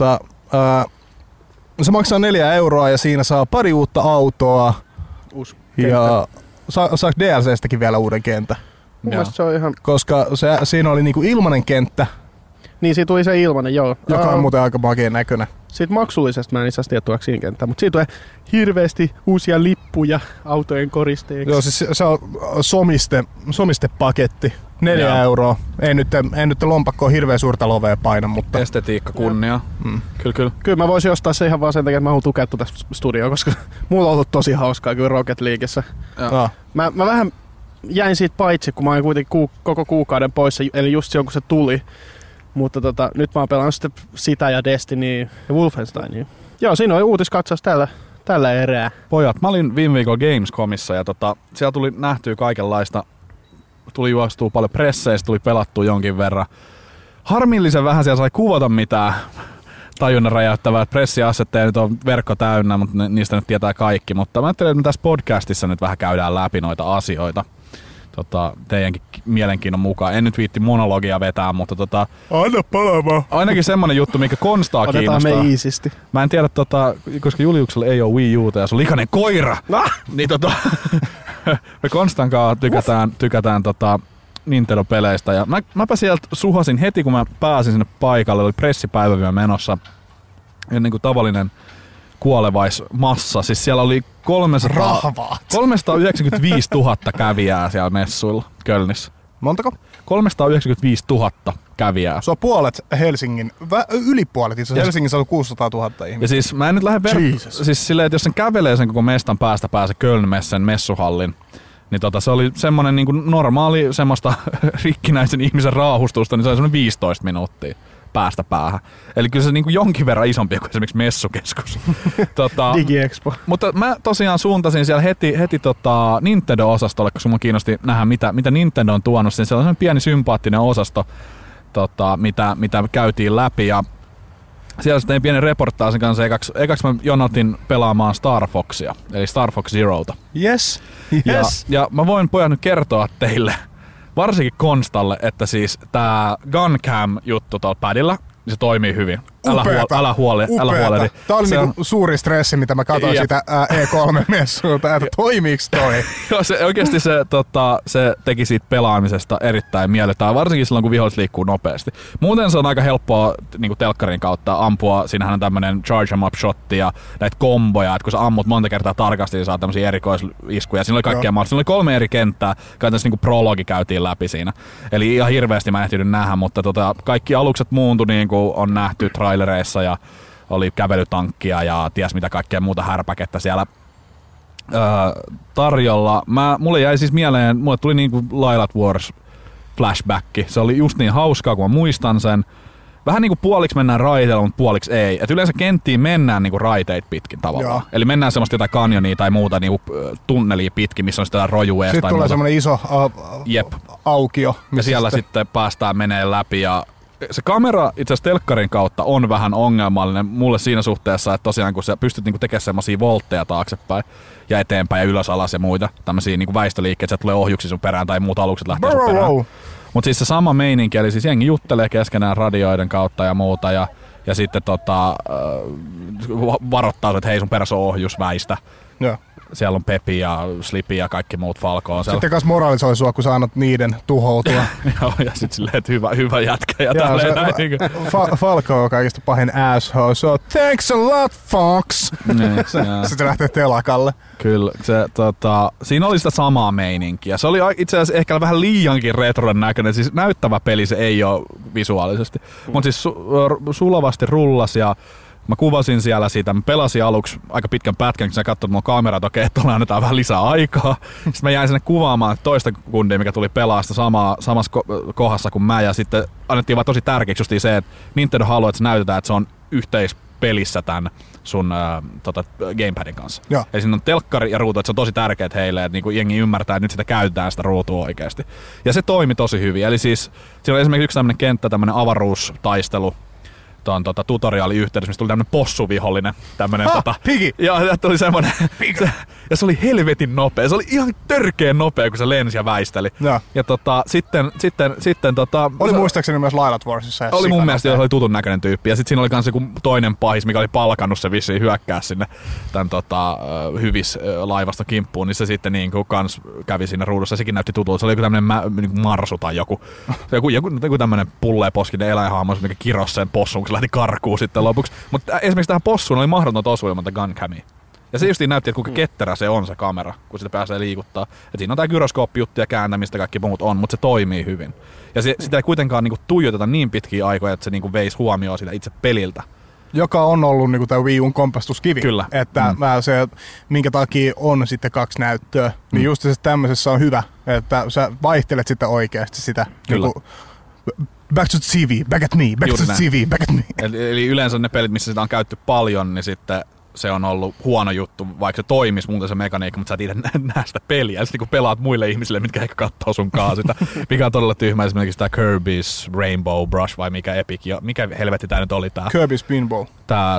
Se maksaa 4 € ja siinä saa pari uutta autoa. Uusi kenttä. Ja saako DLCstäkin vielä uuden kentän? Mun mielestä se on ihan... Koska siinä oli niinku ilmanen kenttä. Niin, siitä tuli se ilmanen, joo. Joka on muuten aika makeen näköinen. Siitä maksullisesta mä en itse asiassa tiedä tuleeko siinä kenttään, mutta siitä tulee hirveästi uusia lippuja autojen koristeeksi. Joo, siis se on somistepaketti. 4 €. Ei nyt lompakkoon hirveän suurta lovea paina, mutta... Estetiikka kunnia. Kyllä. Kyllä mä voisin ostaa se ihan vaan sen takia, että mä haluan tukea tuota studioa, koska mulla on ollut tosi hauskaa kyllä Rocket Leaguessa. Mä vähän jäin siitä paitsi, kun mä olin kuitenkin koko kuukauden poissa, eli just silloin kun se tuli. Mutta nyt mä oon pelannut sitten sitä ja Destiny ja Wolfensteinia. Joo, siinä oli uutiskatsaus tällä erää. Pojat, mä olin viime viikolla Gamescomissa ja siellä tuli nähtyä kaikenlaista. Tuli juostua paljon presseistä, tuli pelattua jonkin verran. Harmillisen vähän siellä sai kuvata mitään tajunnan räjäyttävää. Pressiassetteja nyt on verkko täynnä, mutta niistä nyt tietää kaikki. Mutta mä ajattelin, että me tässä podcastissa nyt vähän käydään läpi noita asioita. teidänkin mielenkiinnon mukaan. En nyt viitti monologia vetää, mutta Anna palaamaan. ainakin semmonen juttu, mikä Konstaa kiinnostaa. Otetaan me iisisti. Mä en tiedä, koska Juliuksella ei ole Wii Uta ja se on likainen koira. Niin me Konstan kanssa tykätään Nintendo-peleistä. Ja mäpä sieltä suhasin heti, kun mä pääsin sinne paikalle. Oli pressipäivävyö menossa. Ja niin kuin tavallinen kuolevaismassa. Siis siellä oli 395 000 kävijää siellä messuilla Kölnissä. Montako? 395 000 kävijää. Se on puolet Helsingin, yli puolet itse asiassa. Helsingissä on 600 000 ihmistä. Ja siis mä en nyt lähde siis silleen, että jos sen kävelee sen koko mestan päästä Kölnmessen messuhallin, niin se oli semmonen niinku normaali semmoista rikkinäisen ihmisen raahustusta, niin se oli semmonen 15 minuuttia päästä päähän. Eli kyllä se niinku jonkin verran isompi kuin esimerkiksi messukeskus. Digiexpo. Mutta mä tosiaan suuntasin siellä heti Nintendo-osastolle, koska mun kiinnosti nähdä, mitä Nintendo on tuonut. Siellä on semmoinen pieni sympaattinen osasto, mitä käytiin läpi. Ja siellä sitten pieni reporttaasin kanssa. Ekaksi mä jonotin pelaamaan Star Foxia, eli Star Fox Zerota. Yes. Ja mä voin pojat nyt kertoa teille, varsinkin Konstalle, että siis tää GunCam-juttu tuolla padilla, se toimii hyvin. Älä huolehdi. Tää oli niinku suuri stressi, mitä mä katsoin sitä E3-messuilta, että toimiiks toi? Joo, oikeesti se teki siitä pelaamisesta erittäin miellyttävää, varsinkin silloin, kun viholliset liikkuu nopeasti. Muuten se on aika helppoa niin telkkarin kautta ampua. Siinähän on tämmönen charge em up shotti ja näitä komboja, että kun sä ammut monta kertaa tarkasti, niin saa tämmösiä erikoisiskuja. Siinä oli kaikkea mahdollista. Siinä oli 3 eri kenttää, käytännössä niinku prologi käytiin läpi siinä. Eli ihan hirveästi mä en ehtinyt nähdä, mutta kaikki alukset muuntui niin kuin on nähty trailereissa ja oli kävelytankkia ja ties mitä kaikkea muuta härpäkettä siellä tarjolla. Mulle jäi siis mieleen, mulle tuli niinku Lylat Wars flashbacki. Se oli just niin hauskaa, kun mä muistan sen. Vähän niinku puoliksi mennään raiteilla, mutta puoliksi ei. Et yleensä kenttiin mennään niinku raiteit pitkin tavallaan. Joo. Eli mennään semmoista jotain kanjonia tai muuta niinku tunnelia pitkin, missä on sitä rojueesta. Sitten tulee semmoinen iso aukio. Ja siellä sitten päästään menee läpi ja se kamera itse asiassa telkkarin kautta on vähän ongelmallinen mulle siinä suhteessa, että tosiaan kun sä pystyt niinku tekemään semmosia voltteja taaksepäin ja eteenpäin ja ylös alas ja muita tämmösiä niinku väistöliikkeitä, että tulee ohjuksi sun perään tai muut alukset lähtee sun perään. Mut siis se sama meininki, eli siis jengi juttelee keskenään radioiden kautta ja muuta ja sitten varoittaa, että hei sun perässä on ohjus, väistä. Joo. Siellä on Pepi ja Slipi ja kaikki muut Falco on siellä. Sitten kanssa moralisoi sua, kun sä annat niiden tuhoutua. Joo, ja sit silleen, että hyvä jätkä ja tälleen näin. Falco on kaikista pahin asshole, so thanks a lot, Fox! Sitten lähtee telakalle. Kyllä, siinä oli sitä samaa meininkiä. Se oli itse asiassa ehkä vähän liiankin retron näköinen, siis näyttävä peli se ei ole visuaalisesti. Mutta siis sulavasti rullas ja mä kuvasin siellä siitä, mä pelasin aluksi aika pitkän pätkän, kun sä katsoit mun kamerat, okei, tuolla annetaan vähän lisää aikaa. Sitten mä jäin sinne kuvaamaan toista kundia, mikä tuli pelaasta samassa kohdassa kuin mä, ja sitten annettiin vaan tosi tärkeäksi justiin se, että Nintendo haluaa, että se näytetään, että se on yhteispelissä tämän sun gamepadin kanssa. Joo. Eli siinä on telkkari ja ruutu, että se on tosi tärkeät heille, että niinku jengi ymmärtää, että nyt sitä käytetään sitä ruutua oikeasti. Ja se toimi tosi hyvin. Eli siis siinä oli esimerkiksi yksi tämmönen kenttä, tämmönen avaruustaistelu, tutoriaalin yhteydessä, mistä tuli tämmönen possuvihollinen. Pigi! Ja tuli semmonen. Ja se oli helvetin nopea. Se oli ihan törkeen nopea, kun se lensi ja väisteli. Ja sitten oli muistaakseni myös Lylat Warsissa. Oli mun mielestä, se oli tutun näköinen tyyppi. Ja sitten siinä oli kans joku toinen pahis, mikä oli palkannut se vissiin hyökkää sinne tän hyvis laivaston kimppuun. Niin se sitten niinku kans kävi siinä ruudussa. Sekin näytti tutulta. Se oli joku tämmönen niinku marsu tai joku tämmönen pulleeposkinen eläinhahmo, mikä kirosi sen possun, kun se lähti karkuun sitten lopuksi. Mutta esimerkiksi tähän possuun oli mahdotonta osua ilman tätä GunCamia. Ja se justiin näytti, että kuinka ketterä se on se kamera, kun sitä pääsee liikuttaa. Et siinä on tää gyroskooppijuttu ja kääntämistä, kaikki muut on, mutta se toimii hyvin. Ja sitä ei kuitenkaan niinku tuijoteta niin pitkiä aikoja, että se niinku veisi huomioon sitä itse peliltä. Joka on ollut niinku tää Wii U:n kompastuskivi. Kyllä. Että se, minkä takia on sitten 2 näyttöä, niin just se tämmöisessä on hyvä, että sä vaihtelet sitten oikeasti sitä. Kyllä. Niinku, back to the TV, back at me, back to the TV, back at me. Eli yleensä ne pelit, missä sitä on käytetty paljon, niin sitten se on ollut huono juttu, vaikka se toimisi muuten se mekaniikka, mutta sä et itse näe sitä peliä. Ja sitten kun pelaat muille ihmisille, mitkä ehkä katsoo sunkaan sitä, mikä on todella tyhmä, esimerkiksi tämä Kirby's Rainbow Brush vai mikä Epic, mikä helvetti tää nyt oli tää? Kirby's Pinball. Tää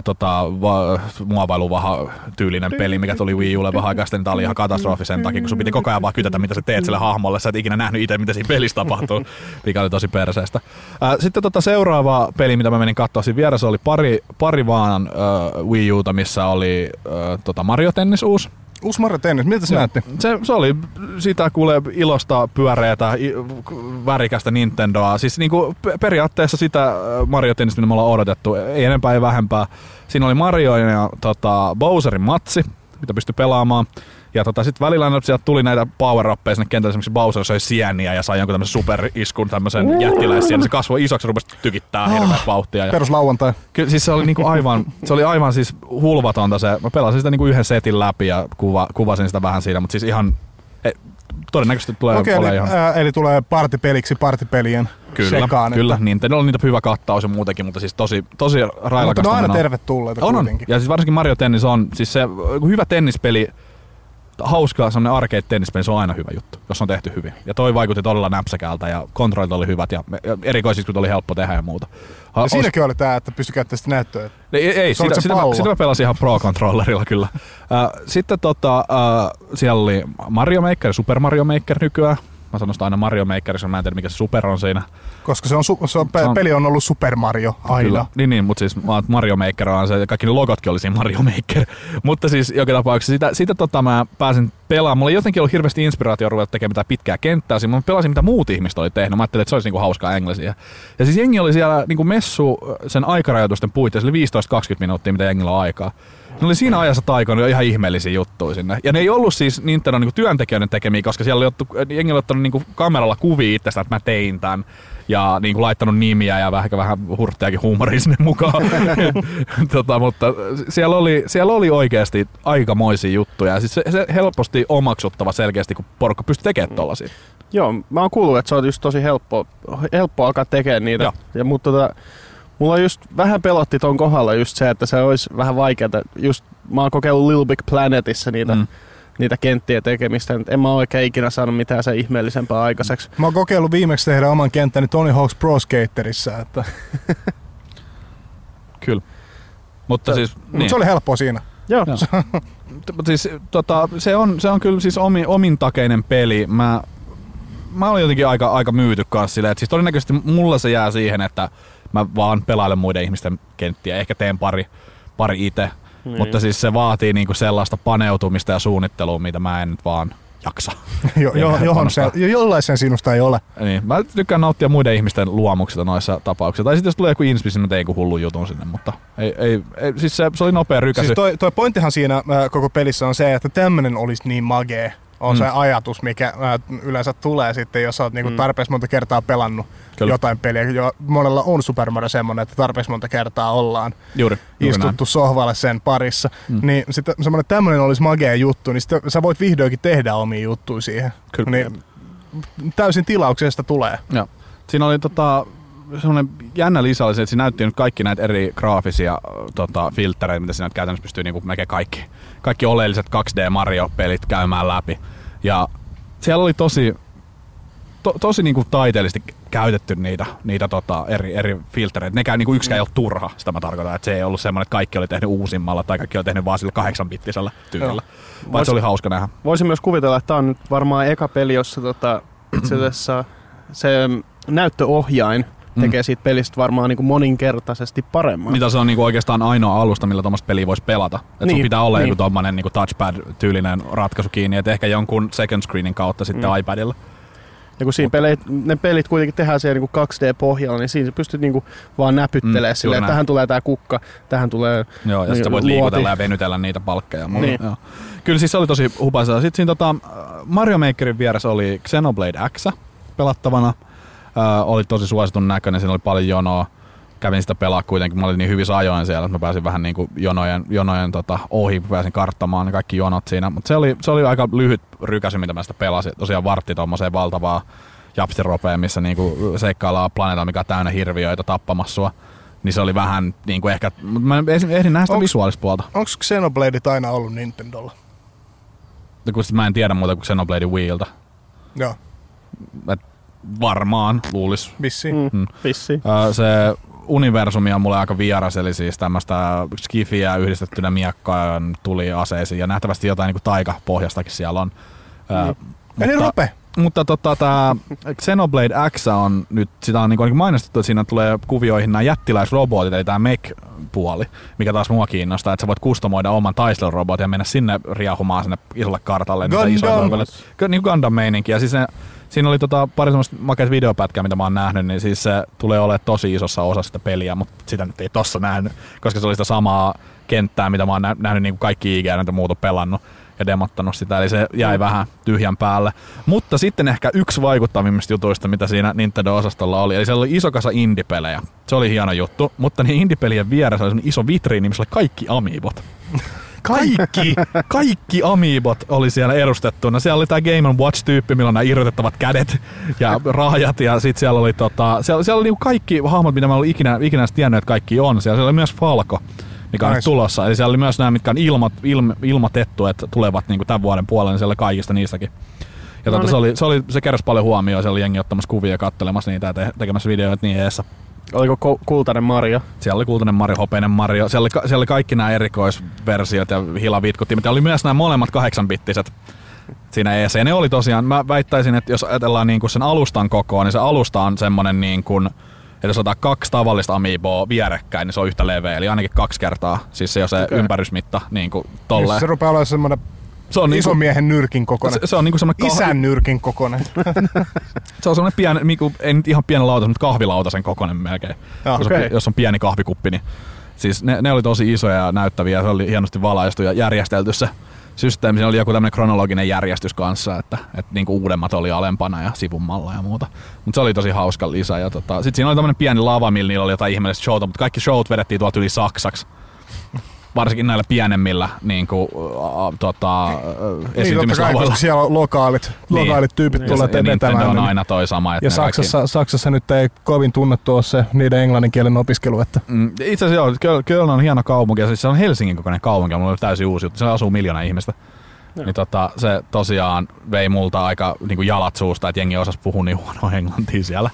muovailuvaha tyylinen peli, mikä tuli Wii Ulle vähän aikaa sitten, tää oli ihan katastrofi sen takia, kun sun piti koko ajan vaan kytätä, mitä sä teet sille hahmolle, sä et ikinä nähnyt itse, mitä siinä pelissä tapahtuu, mikä oli tosi perseestä. Sitten seuraava peli, mitä mä menin katsoa, siinä vieressä oli pari vaan Wii Uta, missä oli Mario Tennis uusi. Uusi Mario Tennis, miltä se näytti? Se oli sitä kuule ilosta pyöreätä, värikästä Nintendoa. Siis niinku periaatteessa sitä Mario Tennistä, mitä me ollaan odotettu, ei enempää ei vähempää. Siinä oli Mario ja Bowserin matsi, mitä pystyi pelaamaan. Ja sitten välillä sieltä tuli näitä power-uppeja sinne kentälle, esimerkiksi Bowser söi sieniä ja sai jonkun tämmöisen superiskun, tämmöisen jättiläissien. Se kasvoi isoksi ja rupesi tykittää hirveät vauhtia. Peruslauantai. Kyllä siis se oli aivan siis hulvatonta se. Mä pelasin sitä niinku yhden setin läpi ja kuvasin sitä vähän siinä, mutta siis ihan todennäköisesti tulee olemaan ihan. Eli tulee partipeliksi partipelien sekaan. Kyllä, Nintendo on niitä hyvä kattaus ja muutenkin, mutta siis tosi railakasta. Mutta ne on aina tervetulleita kuitenkin. Ja siis varsinkin Mario Tennis on siis se hyvä tennispeli, hauska semmonen arcade-tennispeli, se on aina hyvä juttu, jos on tehty hyvin. Ja toi vaikutti todella näpsäkältä ja kontrollit oli hyvät ja erikoisiskut oli helppo tehdä ja muuta. Ja siinäkin oli tää, että pystyi käyttämään sitä näyttöä. Ei sitä mä pelasin ihan Pro-controllerilla kyllä. Sitten siellä oli Mario Maker, Super Mario Maker nykyään. Mä sanon sitä aina Mario Makerissa, mä en tiedä mikä se Super on siinä. Koska peli on ollut Super Mario aina. Kyllä. Niin, mutta siis Mario Maker on se, kaikki ne logotkin oli siinä Mario Maker. Mutta siis joka tapauksessa sitä mä pääsin pelaamaan. Mulla ei jotenkin ollut hirveästi inspiraatio ruveta tekemään mitään pitkää kenttää. Mä pelasin mitä muut ihmiset oli tehnyt. Mä ajattelin, että se olisi niinku hauskaa englisiä. Ja siis jengi oli siellä niinku messu sen aikarajoitusten puitteissa, eli 15-20 minuuttia, mitä jengillä on aikaa. Ne oli siinä ajassa taikoinut jo ihan ihmeellisiä juttuja sinne. Ja ne ei ollut siis Nintendo niinku työntekijöiden tekemiä, koska siellä oli jengi oli ottanut niinku kameralla kuvia itsestään, että mä tein tän. Ja niinku laittanut nimiä ja vähän hurttiakin huumoria sinne mukaan. Mutta siellä oli oikeasti aikamoisia juttuja. Ja siis se helposti omaksuttava selkeästi, kun porukka pystyi tekemään tollasia. Joo, mä oon kuullut, että se on just tosi helppo alkaa tekemään niitä. Mutta mulla just vähän pelotti ton kohdalla just se, että se olisi vähän vaikeaa. Just mä oon kokeillut Little Big Planetissa niitä kenttien tekemistä. En mä oikein ikinä saanut mitään sen ihmeellisempää aikaiseksi. Mä oon kokeillut viimeksi tehdä oman kenttäni Tony Hawk's Pro Skaterissa. Että Kyllä. Mutta se oli helppoa siinä. Joo. Siis, se on kyllä siis omintakeinen peli. Mä olin jotenkin aika myyty kanssa silleen, että siis todennäköisesti mulla se jää siihen, että mä vaan pelailen muiden ihmisten kenttiä. Ehkä teen pari itse. Niin. Mutta siis se vaatii niinku sellaista paneutumista ja suunnittelua, mitä mä en nyt vaan jaksa. Jollaisen sinusta ei ole. Niin, mä tykkään nauttia muiden ihmisten luomuksista noissa tapauksissa. Tai sitten jos tulee joku inspi, niin tein joku hullu jutun sinne, mutta ei siis se oli nopea rykäsy. Siis toi pointtihan siinä koko pelissä on se, että tämmönen olisi niin magee. On se ajatus, mikä yleensä tulee sitten, jos olet niinku tarpeeksi monta kertaa pelannut jotain peliä. Monella on Super Mario semmoinen, että tarpeeksi monta kertaa ollaan istuttu sohvalle sen parissa. Niin sitten semmoinen tämmöinen olisi magea juttu, niin sitten sä voit vihdoinkin tehdä omia juttuja siihen. Kyllä. Niin täysin tilauksesta tulee. Joo. Siinä oli semmoinen jännä lisä oli se, että siinä näytti nyt kaikki näitä eri graafisia filtreitä, mitä siinä käytännössä pystyy niinku melkein kaikki oleelliset 2D Mario-pelit käymään läpi. Ja siellä oli tosi niinku taiteellisesti käytetty niitä eri filtreitä. Nekään niinku yksikään ei ollut turha, sitä mä tarkoitan. Että se ei ollut semmoinen, että kaikki oli tehnyt uusimmalla tai kaikki oli tehnyt vaan sillä 8-bittisellä tyylillä. Vaan se oli hauska nähdä. Voisin myös kuvitella, että tää on nyt varmaan eka peli, jossa itse asiassa se näyttöohjain tekee siitä pelistä varmaan niin kuin moninkertaisesti paremman. Mitä se on niin kuin oikeastaan ainoa alusta, millä tuommoista peliä voisi pelata. Että sun pitää olla joku tommonen niin kuin touchpad-tyylinen ratkaisu kiinni, että ehkä jonkun second screenin kautta sitten iPadilla. Ja kun siinä ne pelit kuitenkin tehdään siellä niin 2D-pohjalla, niin siinä sä pystyt niin kuin vaan näpyttelemään silleen, että tähän tulee tää kukka, tähän tulee joo, ja sitten voit liikutella ja venytellä niitä palkkeja. Niin. Joo. Kyllä siis se oli tosi hupaisaa. Sitten siinä Mario Makerin vieressä oli Xenoblade X pelattavana. Oli tosi suositun näköinen, siinä oli paljon jonoa. Kävin sitä pelaa kuitenkin, mä olin niin hyvissä ajoin siellä, että mä pääsin vähän niin kuin jonojen ohi, pääsin karttamaan ne kaikki jonot siinä. Mutta se oli aika lyhyt rykäsy, mitä mä sitä pelasin. Tosiaan vartti tommoseen valtavaa japsiropeen, missä niinku seikkaillaan planeetalla, mikä on täynnä hirviöitä tappamassa sua. niin se oli vähän niinku ehkä, mutta mä ehdin nähdä sitä visuaalista puolta. Onko Xenobladeit aina ollut Nintendolla? Kun mä en tiedä muuta kuin Xenoblade Wiiltä. Joo. Varmaan, luulis. Vissiin. Vissiin. Se universumi on mulle aika vieras, eli siis tämmöstä skifiä yhdistettynä miekkaan tuli aseisiin ja nähtävästi jotain niinku taikapohjastakin siellä on. Eli rope. Mutta tää Xenoblade X on nyt, sitä on niinku mainostettu, että siinä tulee kuvioihin nämä jättiläisrobotit, eli tää mech-puoli, mikä taas mua kiinnostaa, että sä voit kustomoida oman taistelurobotin ja mennä sinne riahumaan sinne isolle kartalle. Niin kuin Gundam-meininki. Ja siis siinä oli pari semmoista makeita videopätkää, mitä mä oon nähnyt, niin siis se tulee olemaan tosi isossa osassa sitä peliä, mutta sitä nyt ei tossa nähnyt, koska se oli sitä samaa kenttää, mitä mä oon nähnyt niin kuin kaikki IGN, muuta pelannut ja demottanut sitä, eli se jäi vähän tyhjän päälle. Mutta sitten ehkä yksi vaikuttavimmista jutuista, mitä siinä Nintendo-osastolla oli, eli siellä oli iso kasa indie-pelejä. Se oli hieno juttu, mutta niin indie-pelien vieressä oli iso vitriini, missä oli kaikki amiibot. Kaikki amiibot oli siellä edustettuna. Siellä oli tää Game & Watch-tyyppi, millä on nämä irrotettavat kädet ja raajat, ja sit siellä oli, siellä oli niinku kaikki hahmot, mitä mä olin ikinä tiennyt, että kaikki on. Siellä oli myös Falco, mikä on nyt tulossa. Eli siellä oli myös nämä, mitkä on ilmoitettu, että tulevat niinku tämän vuoden puolella, niin siellä oli kaikista niistäkin. Ja se keräsi paljon huomioon, siellä oli jengi ottamassa kuvia ja kattelemassa niitä ja tekemässä videoita niin eessä. Oliko kultainen Mario? Siellä oli kultainen Mario, hopeinen Mario. Siellä oli kaikki nämä erikoisversiot ja hilavitkuttimet. Ja oli myös nämä molemmat 8-bittiset siinä eessä. Ja ne oli tosiaan, mä väittäisin, että jos ajatellaan niin kuin sen alustan kokoa, niin se alusta on semmonen niin kuin, että jos otetaan 2 tavallista amiiboa vierekkäin, niin se on yhtä leveä. Eli ainakin 2 kertaa. Siis se on se ympärysmitta niin kuin tolleen. Jos se rupeaa olemaan semmonen ison niinku, miehen nyrkin kokoinen. Se on niinku semmoinen isän nyrkin kokoinen. Se on semmoinen pieni, ei nyt ihan pieni lauta, mutta kahvilautasen kokoinen melkein. Jos on pieni kahvikuppi, niin siis ne oli tosi isoja ja näyttäviä. Se oli hienosti valaistu ja järjestelty se systeemi. Siinä oli joku tämmöinen kronologinen järjestys kanssa, että niinku uudemmat oli alempana ja sivummalla ja muuta. Mutta se oli tosi hauska lisä. Ja sit siinä oli tämmöinen pieni lava, millä niillä oli jotain ihmeellistä showta, mutta kaikki showt vedettiin tuolta yli Saksaksi. Varsinkin näillä pienemmillä niinku, esiintymislavoilla. Niin, siellä on lokaalit tyypit tulee vetämään. Nintendo on aina toi sama. Ja Saksassa nyt ei kovin tunnettu ole se niiden englannin kielen opiskelu. Että. Itse asiassa joo, Köln on hieno kaupunki ja siis se on Helsingin kokoinen kaupunki, mulla oli täysin uusi juttu. Siellä asuu 1 miljoona ihmistä. Niin se tosiaan vei multa aika niinku jalat suusta, että jengi osasi puhua niin huonoa englantia siellä.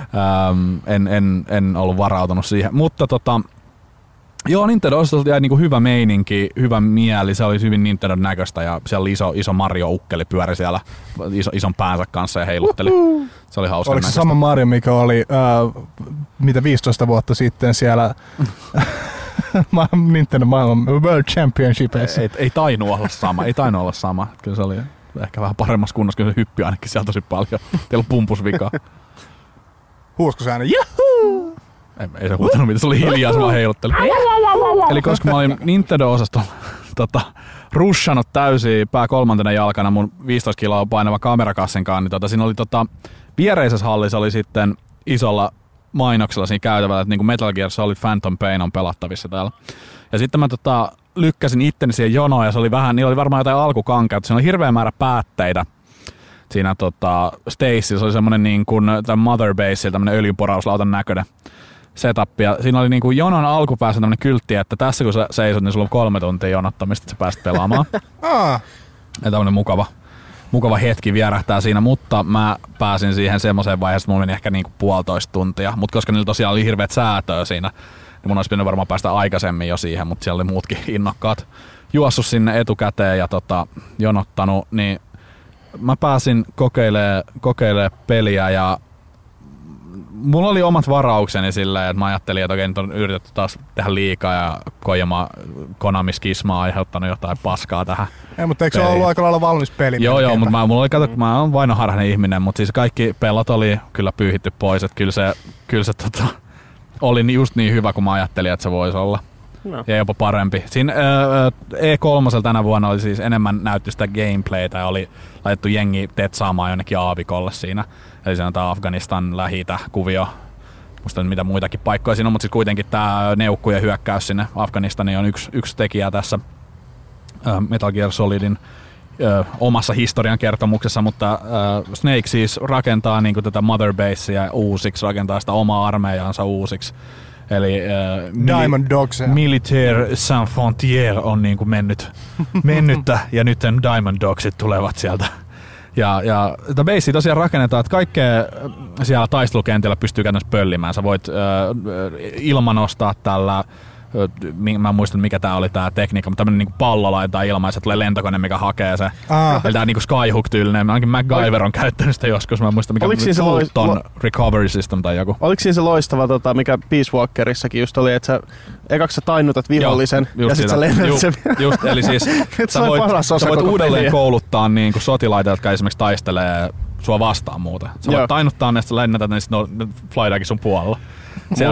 En ollut varautunut siihen, mutta joo, Nintendo-osastolta jäi niinku hyvä meininki, hyvä mieli, se oli hyvin Nintendon näköistä ja siellä oli iso Mario-ukkeli pyöri siellä ison päänsä kanssa ja heilutteli. Se oli hauska. Oliko se sama Mario, mikä oli 15 vuotta sitten siellä Nintendo maailman World Championshipissa? Ei tainnut olla sama. Kyllä se oli ehkä vähän paremmassa kunnossa, kyllä se hyppi ainakin siellä tosi paljon. Teillä on pumpusvikaa. Huusko se aina? Juhuu! Ei se huutanut mitään, se oli hiljaa, se vaan heilutteli. Eli koska mä olin Nintendo-osastolla rushannut täysin pää 3. jalkana mun 15 kiloa painava kamerakassinkaan, niin siinä oli viereisessä hallissa oli sitten isolla mainoksella siinä käytävällä, että niin kuin Metal Gear Solid Phantom Pain on pelattavissa täällä. Ja sitten mä lykkäsin itteni siihen jonoon ja se oli niillä oli varmaan jotain alkukankeutta, siinä oli hirveä määrä päätteitä. Siinä Stacy, se oli semmonen niin kuin Mother Base, tämmönen öljynporauslautan näköinen setup. Ja siinä oli niin kuin jonon alkupäässä tämmönen kyltti, että tässä kun sä seisot, niin sulla on 3 tuntia jonottamista, että sä pääset pelaamaan. Ja tämmönen mukava hetki vierähtää siinä, mutta mä pääsin siihen semmoiseen vaiheeseen, että mulla meni ehkä niinku 1,5 tuntia. Mutta koska niillä tosiaan oli hirveät säätöä siinä, niin mun olisi pitänyt varmaan päästä aikaisemmin jo siihen, mutta siellä oli muutkin innokkaat juossut sinne etukäteen ja jonottanut, niin mä pääsin kokeilemaan peliä ja mulla oli omat varaukseni silleen, että mä ajattelin, että okei, nyt on yritetty taas tehdä liikaa ja Konami-skisma on aiheuttanut jotain paskaa tähän. Ei, mutta eikö se ollut aika lailla valmis peli? Joo, mutta mä oon vainoharhainen ihminen, mutta siis kaikki pelot oli kyllä pyyhitty pois, että kyllä se oli just niin hyvä kuin mä ajattelin, että se voisi olla. No. Ja jopa parempi. Siinä E3 tänä vuonna oli siis enemmän näytti sitä gameplaytä ja oli laitettu jengi tetsaamaan jonnekin aavikolle siinä. Eli siinä on tää Afganistan Lähi-itä-kuvio. Musta mitä muitakin paikkoja siinä on, mutta siis kuitenkin tää neukku ja hyökkäys sinne Afganistaniin on yksi tekijä tässä Metal Gear Solidin omassa historian kertomuksessa, mutta Snake siis rakentaa niinku tätä Mother Basea uusiksi, rakentaa sitä omaa armeijaansa uusiksi. Eli Diamond Dogs. Militaire Sans Frontières on niinku mennyttä ja nyt Diamond Dogsit tulevat sieltä. Ja tätä basea tosiaan rakennetaan, että kaikkea siellä taistelukentillä pystyy käytännössä pöllimään. Sä voit ilmanostaa tällä, mä en muista mikä tää oli tää tekniikka, mutta tämmönen niinku pallo laitetaan ilmaan ja se tulee lentokone, mikä hakee se. Eli tää niinku Skyhook-tyylinen, ainakin MacGyver on käyttänyt sitä joskus, mä en muista mikä Fulton Recovery System tai joku. Oliko siinä se loistava, mikä Peace Walkerissakin just oli, että sä ekaksi sä tainnutat vihollisen ja sit sä lennät sen. Just, eli siis sä voit uudelleen kouluttaa niinku sotilaita, jotka esimerkiksi taistelee sua vastaan muuta. Sä voit tainuttaa ne, ja sä lennätät ne, ja sit ne flydaankin sun puolella. Siellä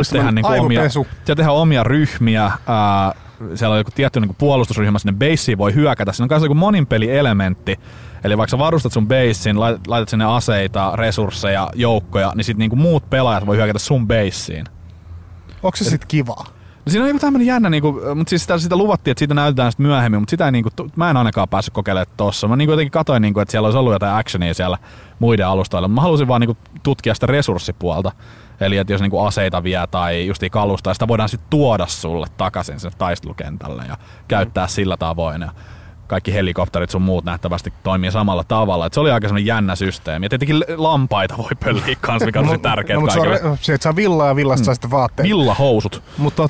tehdään omia ryhmiä. Siellä on joku tietty niinku puolustusryhmä, sinne baseen voi hyökätä. Siinä on myös joku moninpelielementti. Eli vaikka sä varustat sun baseen, laitat sinne aseita, resursseja, joukkoja, niin sit niinku muut pelaajat voi hyökätä sun baseen. Onko se sit kivaa? Siinä on joku tämmönen jännä, mutta siis sitä luvattiin, että siitä näytetään sit myöhemmin, mutta sitä ei mä en ainakaan päässyt kokeilemaan tossa. Mä jotenkin katoin, että siellä olisi ollut jotain actionia siellä muiden alustoilla, mutta mä halusin vaan tutkia sitä resurssipuolta. Eli että jos aseita vie tai justiin kalusta, sitä voidaan sitten tuoda sulle takaisin sinne taistelukentälle ja käyttää sillä tavoin. Ja kaikki helikopterit sun muut nähtävästi toimii samalla tavalla. Et se oli aika semmoinen jännä systeemi. Ja tietenkin lampaita voi pölliä kanssa, mikä on tosi tärkeää kaikille. Se, että saa villaa ja villasta saa sitten vaatteet. Villahousut. Mutta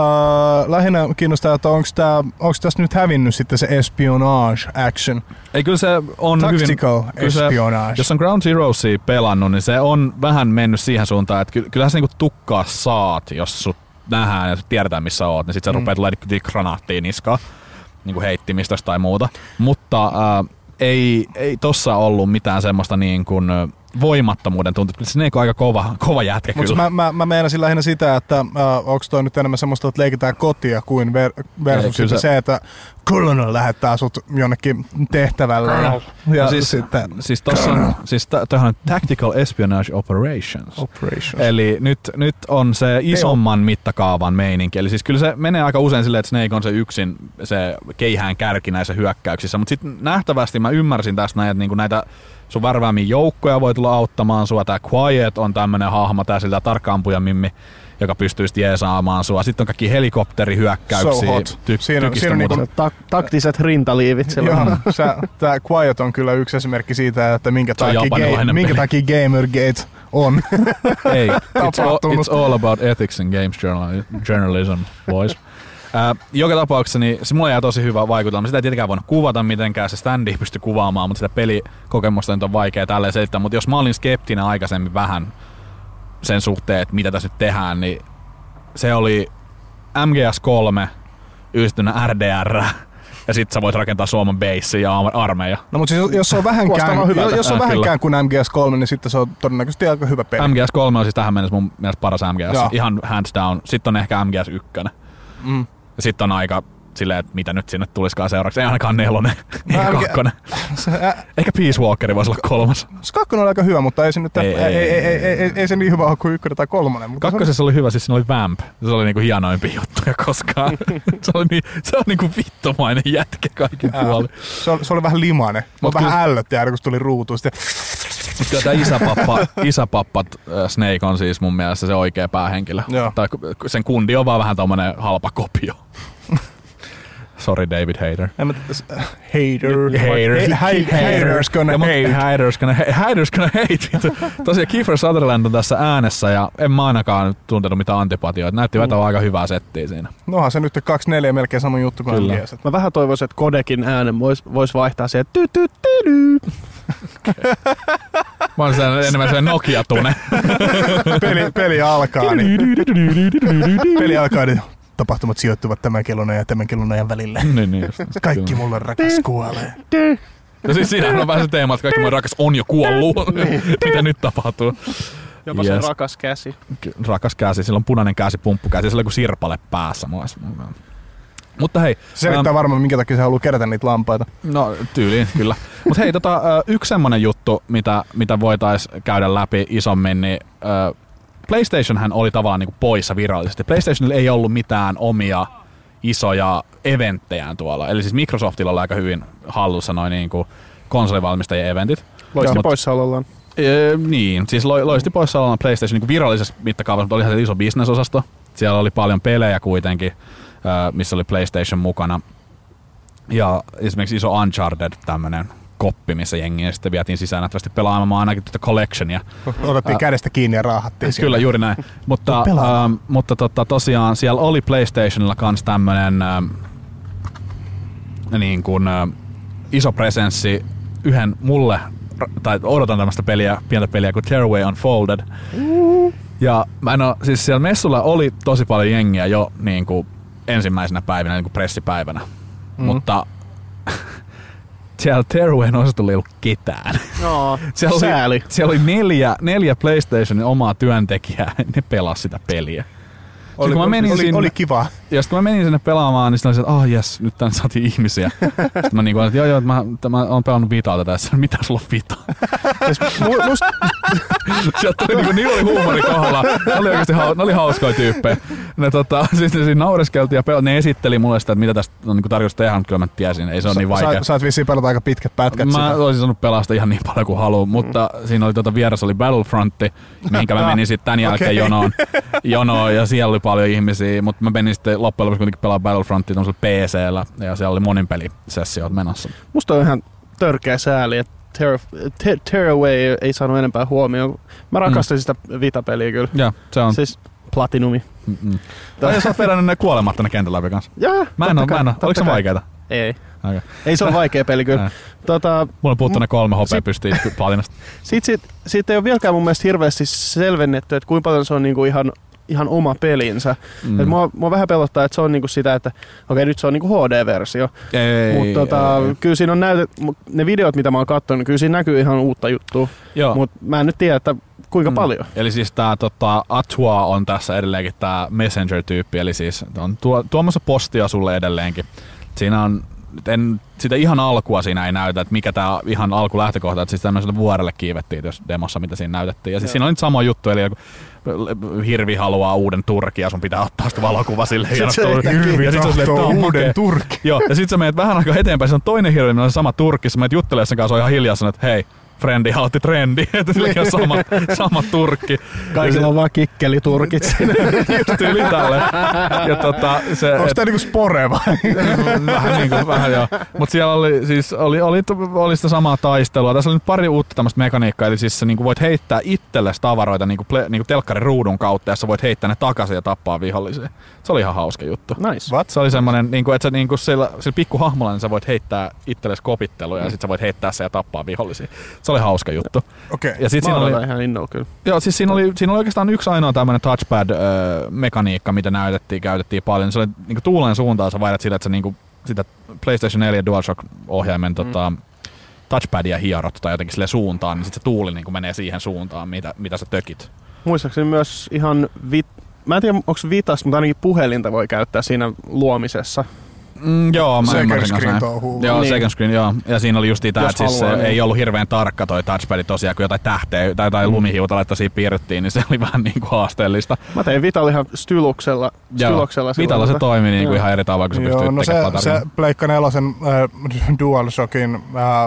lähinnä kiinnostaa, että onko tässä nyt hävinnyt sitten se espionage action? Ei, kyllä se on Tactical espionage. Jos on Ground Zeroesia pelannut, niin se on vähän mennyt siihen suuntaan, että kyllähän se tukkaa saat, jos sut nähdään ja tiedetään missä oot, niin sit sä rupeat laittamaan granaattiin niskaan. Niinku heittimistöstä tai muuta, mutta ei tossa ollut mitään semmoista niin kuin voimattomuuden tuntua. Se on aika kova jätkä kyllä. Mä meinasin lähinnä sitä, että onko toi nyt enemmän semmoista, että leikitään kotia kuin versus se, että Colonel lähettää sut jonnekin tehtävälle. Ja siis toihan on Tactical Espionage Operations. Eli nyt on se isomman mittakaavan meininki. Eli siis kyllä se menee aika usein silleen, että Snake on se yksin se keihään kärki näissä hyökkäyksissä. Mutta sitten nähtävästi mä ymmärsin tästä näin, että niinku näitä sun värväämiä joukkoja voi tulla auttamaan sua. Tää Quiet on tämmönen hahmo, tää siltä tarkkaampuja mimmi, joka pystyy jeesaamaan sua. Sitten on kaikki helikopterihyökkäyksiä. So hot. Siinä on niinku taktiset rintaliivit. Joo, tää Quiet on kyllä yksi esimerkki siitä, että minkä takia Gamergate on Ei, it's all about ethics and games journalism, boys. Joka tapauksessa niin se mulle jää tosi hyvä vaikutelma. Sitä ei tietenkään voinut kuvata mitenkään, se standi ei pysty kuvaamaan, mutta sitä pelikokemusta nyt on vaikea tälleen selittää. Mutta jos mä olin skeptinen aikaisemmin vähän sen suhteen, että mitä tässä nyt tehdään, niin se oli MGS3 yhdistynä RDR ja sit sä voit rakentaa Suomen base ja armeija. No mutta siis jos se on vähänkään kuin MGS3, niin sitten se on todennäköisesti aika hyvä peli. MGS3 on siis tähän mennessä mun mielestä paras MGS. Joo. Ihan hands down. Sitten on ehkä MGS1. Ja sitten on aika silleen, että mitä nyt sinne tuliskaan seuraavaksi. Ei ainakaan 4, ei 2. Ehkä Peace Walker voisi olla 3. Se 2 oli aika hyvä, mutta ei se nyt ei se niin hyvä ole kuin 1 tai 3. 2 oli hyvä, siis siinä oli Vamp. Se oli niinku hienoimpia juttuja koskaan. se on niinku vittomainen jätkä kaikin puolin. Se oli vähän limainen. Vähän ällötti aina, kun se tuli ruutuun. Kyllä tämä isäpappat Snake on siis mun mielestä se oikea päähenkilö. Tai sen kundi on vaan vähän tommonen halpa kopio. Sorry David Hayter. Haters gonna hate. Tosiaan Kiefer Sutherland on tässä äänessä ja en mä ainakaan tuntenut mitään antipatioita. Näytti vetävän aika hyvää settiä siinä. Nohan se nyt 2.4 melkein sama juttu kuin MGS. Mä vähän toivoisin, että Kodekin äänen vois vaihtaa siihen Mä oon enemmän se Nokia-tune. Peli alkaa, niin tapahtumat sijoittuvat tämän kellon ja tämän kellon ajan välille. Niin, kaikki mulle rakas kuolee. No siis siinähän on vähän se teema, että kaikki mulle rakas on jo kuollut. Mitä nyt tapahtuu? Jopa se rakas käsi. Rakas käsi, sillä on punainen käsi, pumppukäsi, sillä on joku sirpale päässä. Mutta hei. Se selittää varmaan, minkä takia se haluaa kerätä niitä lampaita. No tyyliin, kyllä. Mutta hei, yksi semmonen juttu, mitä voitais käydä läpi isommin, niin PlayStationhän oli tavallaan niinku poissa virallisesti. PlayStationilla ei ollut mitään omia isoja eventtejään tuolla. Eli siis Microsoftilla oli aika hyvin hallussa noin niinku konsolivalmistajien eventit. Loisti poissaolollaan. Niin, siis loisti poissaolona PlayStation niin virallisessa mittakaavassa, mutta olihan se iso business-osasto. Siellä oli paljon pelejä kuitenkin, missä oli PlayStation mukana. Ja esimerkiksi iso Uncharted tämmönen koppi, missä jengiä sitten vietiin sisään nähtävästi pelaamaan ainakin tätä collectionia. Otettiin kädestä kiinni ja raahattiin. Kyllä, juuri näin. Mutta tosiaan siellä oli PlayStationilla kans tämmönen niin kuin, iso presenssi yhden mulle, tai odotan tämmöistä pientä peliä kuin Tearaway Unfolded. Ja siis siellä messulla oli tosi paljon jengiä jo niin kuin ensimmäisenä päivänä, niin kuin pressipäivänä. Mutta siellä Tearawayn osastolla ei ollut ketään. No, siellä oli neljä PlayStationin omaa työntekijää, ne pelasi sitä peliä. Oli kiva. Ja kun mä menin sinne pelaamaan, niin sitten oli se, että jes, nyt tänne saatiin ihmisiä. Sitten mä niin kuin, että joo, mä oon pelannut Vitaa tässä. Mitä sulla on Vita? Sieltä tuli niin oli huumori kohdalla. Ne oli hauskoja tyyppejä. Sitten siinä naureskeltiin ja ne esitteli mulle sitä, että mitä tästä on niin tarkoitus tehdä, mutta kyllä mä tiesin, ei se ole niin vaikea. Sä oot vissiin pelata aika pitkät pätkät sitä. Mä olisin saanut pelasta ihan niin paljon kuin haluan, mutta siinä oli vieressä oli Battlefrontti, mihinkä mä menin sitten tämän jälkeen jonoon ja siellä oli paljon ihmisiä, mutta mä menin sitten loppujen lopuksi kuitenkin pelaa Battlefrontia tuollaisella PC:llä ja siellä oli monin pelisessiot menossa. Musta on ihan törkeä sääli, että Tearaway ei saanut enempää huomioon. Mä rakastin sitä Vita-peliä kyllä. Joo, se on. Siis platinumi. Tai sä oot vedännyt ne kuolematta ne kentän läpi kanssa. Joo, Mä en oo. Oliko se vaikeeta? Ei. Okay. Ei se ole vaikea peli kyllä. Mulla on puuttu ne 3 hopea pystyy platinasta. Siitä ei ole vieläkään mun mielestä hirveästi selvennetty, että kuinka paljon se on niinku ihan oma pelinsä. Mua vähän pelottaa, että se on niinku sitä, että okei, nyt se on niinku HD-versio. Mutta kyllä siinä on ne videot, mitä mä oon katsonut, niin kyllä siinä näkyy ihan uutta juttua. Mutta mä en nyt tiedä, että kuinka paljon. Eli siis tää Atua on tässä edelleenkin tää Messenger-tyyppi, eli siis on tuomassa postia sulle edelleenkin. Siinä on, sitä ihan alkua siinä ei näytä, että mikä tää ihan alkulähtökohta, että siis tämmöiselle vuorelle kiivettiin jos demossa, mitä siinä näytettiin. Ja siis siinä on nyt sama juttu, eli joku hirvi haluaa uuden turkin ja sun pitää ottaa sitä valokuva sille hirvi ja sit se on uuden turkin. Joo, ja sit sä menet vähän aikaa eteenpäin, se on toinen hirvi, millä on sama turkki, sä menet juttelemaan sen kanssa, on ihan hiljaa, sanoo, että hei, frendi otti trendi, että silläkin on sama turkki. Kaikilla on vaan kikkeliturkit siinä. Just yli tälle. Onko tää niinku Spore vai? Vähän joo. Mut siellä oli sitä samaa taistelua. Tässä oli nyt pari uutta tämmöistä mekaniikkaa, eli siis sä niinku voit heittää itsellesi tavaroita niinku telkkarin ruudun kautta, ja sä voit heittää ne takaisin ja tappaa vihollisia. Se oli ihan hauska juttu. Nice. Se oli semmonen, niinku, että sä niinku sillä pikkuhahmolla, niin sä voit heittää itsellesi kopitteluja, ja sit sä voit heittää se ja tappaa vihollisia. Se oli hauska juttu. Okay. Ja sit siinä oli ihan innolla kyllä. Joo, siis siinä oli oikeastaan yksi ainoa tämmönen touchpad-mekaniikka, mitä käytettiin paljon. Se oli niinku tuulen suuntaan, sä vaihdat sillä, että sä niinku sitä PlayStation 4 DualShock-ohjaimen touchpadia hierot tai jotenkin sille suuntaan, niin sit se tuuli niinku menee siihen suuntaan, mitä sä tökit. Muistaakseni myös ihan mä en tiedä, onko Vitasta, mutta ainakin puhelinta voi käyttää siinä luomisessa. Joo, mä second screen touhuu. Joo, second screen, joo. Ja siinä oli justiin tää, että siis ei ollut hirveän tarkka toi touchpad tosiaan, kun jotain tähteä tai jotain lumihiutaleita siinä piirryttiin, niin se oli vähän niinku haasteellista. Mä tein Vitalla ihan styluksella. Vitalla se toimi niinku ihan eri tavalla, kun se pystyy tekemään pataria. Se Pleikka 4 DualShockin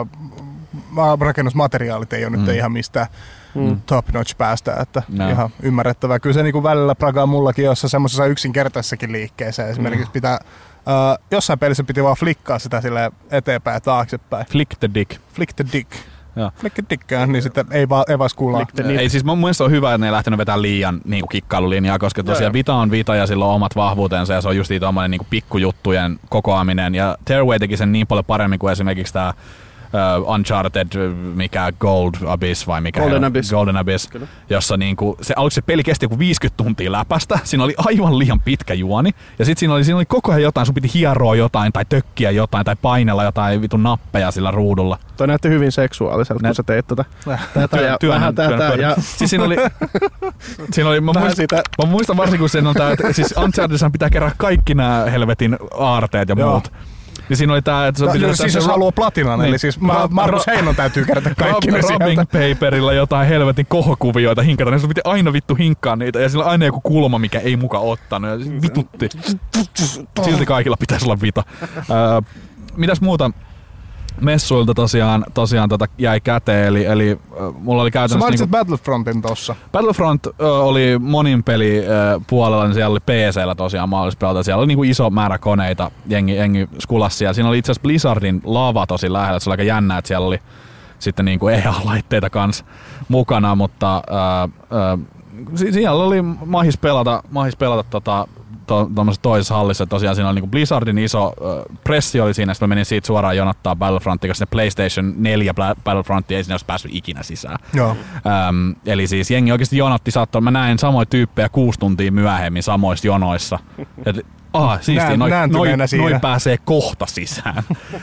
rakennusmateriaalit ei ole nyt ihan mistään top notch päästä, että ihan ymmärrettävää. Kyllä se niinku välillä pragaa mullakin jossa semmoisessa yksinkertaisessakin liikkeessä. Esimerkiksi pitää jossain pelissä piti vaan flikkaa sitä silleen eteenpäin ja taaksepäin. Flick the dick. Flick the dick, niin sitten ei vaan skuulaa. Ei siis mun mielestä on hyvä, että ne ei lähtenyt vetämään liian niinku kikkailulinjaa, koska tosiaan Vita on Vita ja sillä on omat vahvuutensa ja se on justiin tommonen niinku pikkujuttujen kokoaminen. Ja Tearaway teki sen niin paljon paremmin kuin esimerkiksi tää Uncharted, mikä Gold Abyss vai mikä Golden Abyss, kyllä. Jossa niinku, aluksi se peli kesti joku 50 tuntia läpästä, siinä oli aivan liian pitkä juoni, ja sit siinä oli koko ajan jotain, sun piti hieroa jotain, tai tökkiä jotain, tai painella jotain vitun nappeja sillä ruudulla. Toi näytti hyvin seksuaaliselta, kun sä teit tätä ja vähän tätä. Ja siis siinä oli mä muistan varsinkin, kun siinä on tää, että siis Unchartedissa pitää kerää kaikki nää helvetin aarteet ja muut. Ja siinä oli tää, että siis jos haluaa platinan, niin. Eli siis Markus Heinon täytyy kerätä kaikki ne sieltä. Rubbing paperilla jotain helvetin kohokuvioita hinkata, niin sun piti aina vittu hinkkaa niitä, ja sillä on aina joku kulma, mikä ei muka ottanut, ja vitutti. Silti kaikilla pitäisi olla Vita. Mitäs muuta? messuilta tosiaan jäi käteen, eli mulla oli käytännössä... Sä mainitsit Battlefrontin tossa. Battlefront oli monin peli puolella, niin siellä oli PC:llä tosiaan mahdollista pelata. Siellä oli niinku iso määrä koneita, jengi skulasi siellä. Siinä oli itse asiassa Blizzardin lava tosi lähellä, se oli aika jännä, että siellä oli sitten niinku EA-laitteita kans mukana, mutta siellä oli mahis pelata tuommoisessa toisessa hallissa. Tosiaan siinä oli niinku Blizzardin iso pressi oli siinä, sitten mä menin siitä suoraan jonottaa Battlefrontia, koska se PlayStation 4 Battlefrontia ei sinne olisi päässyt ikinä sisään. Joo. Eli siis jengi oikeasti jonotti, mä näin samoja tyyppejä 6 tuntia myöhemmin samoissa jonoissa. Siistiä, noi pääsee kohta sisään.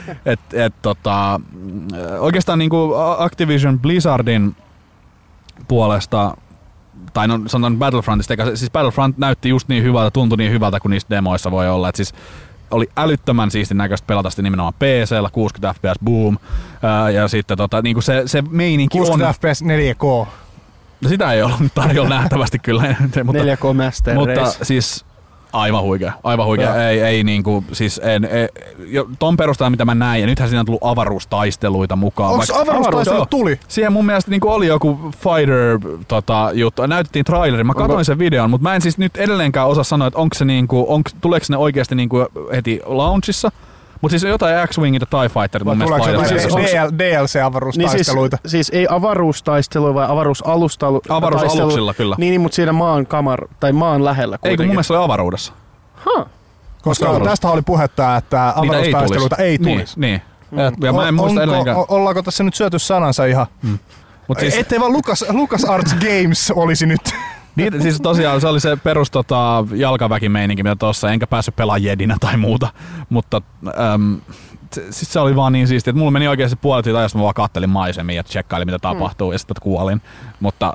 Oikeastaan niinku Activision Blizzardin puolesta, tai no sanotaan Battlefrontista, siis Battlefront näytti just niin hyvältä, tuntui niin hyvältä kuin niissä demoissa voi olla. Et siis oli älyttömän siistin näköistä pelata sitä nimenomaan PC:llä, 60 FPS boom, ja sitten niinku se meininki 60 FPS 4K. No sitä ei ollut tarjolla nähtävästi kyllä. 4K Master Mutta Race. Siis aivan huikea. Ei niinku, siis ton perusteella mitä mä näin, ja nythän siinä on tullut avaruustaisteluita mukaan. Onks avaruustaistelut tuli? Siihen mun mielestä niinku oli joku fighter juttu, näytettiin traileri, mä katsoin sen videon, mutta mä en siis nyt edelleenkään osaa sanoa, että onko se niinku, tuleeko ne oikeasti niinku heti launchissa. Mutta siis on jotain X-Wingit ja TIE Fighterit mun mielestä laidassa. DLC-avaruustaisteluita. Siis ei avaruustaisteluja, vai avaruusalustaisteluja? Avaruusaluksilla kyllä. Niin, mutta siinä maan lähellä kuitenkin. Eikö mun mielestä oli avaruudessa? Koska tästä oli puhetta, että avaruustaisteluita ei tulisi. Niin. Ja mä en muista edelleenkään. Ollaanko tässä nyt syöty sanansa ihan? Siis, ettei vaan LucasArts Games olisi nyt. Niin, siis tosiaan se oli se perus jalkaväkimeininki, mitä tossa, enkä päässyt pelaamaan jedinä tai muuta, mutta siis se oli vaan niin siistiä, että mulla meni oikein se puolet siitä ajasta, mä vaan kattelin maisemia ja tsekkailin mitä tapahtuu ja sitten kuolin, mutta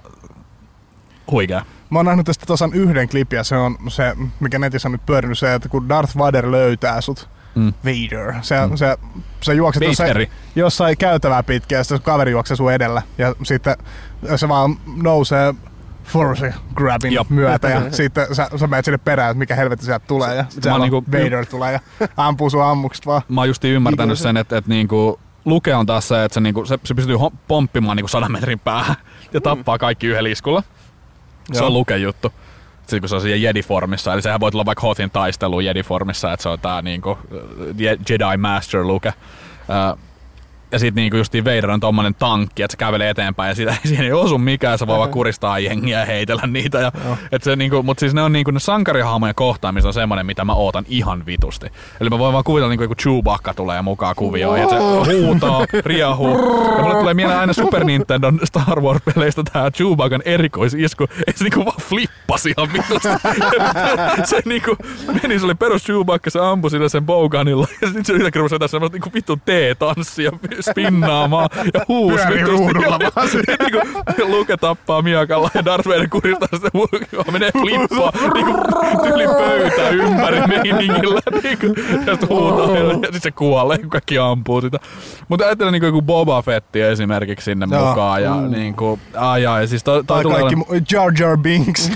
huikea. Mä oon nähnyt tästä tasan yhden klipin ja se on se, mikä netissä on nyt pyörinyt se, että kun Darth Vader löytää sut, Vader, se juokset jossain käytävää pitkin ja sitten kaveri juoksee sun edellä ja sitten se vaan nousee Force Grabin myötä ja sitten sä menet sinne perään, että mikä helvetti sieltä tulee ja siellä niinku, Vader tulee ja ampuu sun ammukset vaan. Mä oon justiin ymmärtänyt sen, että niinku Luke on tässä, että se pystyy pomppimaan niinku 100 metrin päähän ja tappaa kaikki yhdellä iskulla. Se on Luken juttu. Sitten kun se on siellä Jedi-formissa, eli sehän voi tulla vaikka Hothin taisteluun Jedi-formissa, että se on tää niinku Jedi Master Luke. Ja sit niinku justiin Vader on tommonen tankki, että se kävelee eteenpäin ja siihen ei osu mikään, se voi vaan kuristaa jengiä ja heitellä niitä. Ja, et se niinku, mut siis ne on niinku ne sankarihahmojen kohtaamista on semmonen, mitä mä ootan ihan vitusti. Eli mä voin vaan kuvitella niinku joku Chewbacca tulee mukaan kuvioon ja se huutaa, riahuu. Ja mulle tulee mieleen aina Super Nintendon Star Wars-peleistä tää Chewbaccan erikoisisku. Ja se niinku vaan flippasi ihan vitusti. Se niinku meni, se oli perus Chewbacca, se ampui sille sen bowgunilla ja sit se yhtäkkiä rupesi vetää semmoista niinku vitun T-tanssia spinnaamaan ja huus vitusti. Luke tappaa miakalla ja Darth Vader kuristaa sitä menee flippaa tyli pöytää ympäri meiningillä. Ja sitten huutaa ja sitten se kuolee, kun kaikki ampuu sitä. Mutta ajattelen niinku joku Boba Fettiä esimerkiksi sinne mukaan. Ja niinku, ja siis tai kaikki Jar Jar Binks.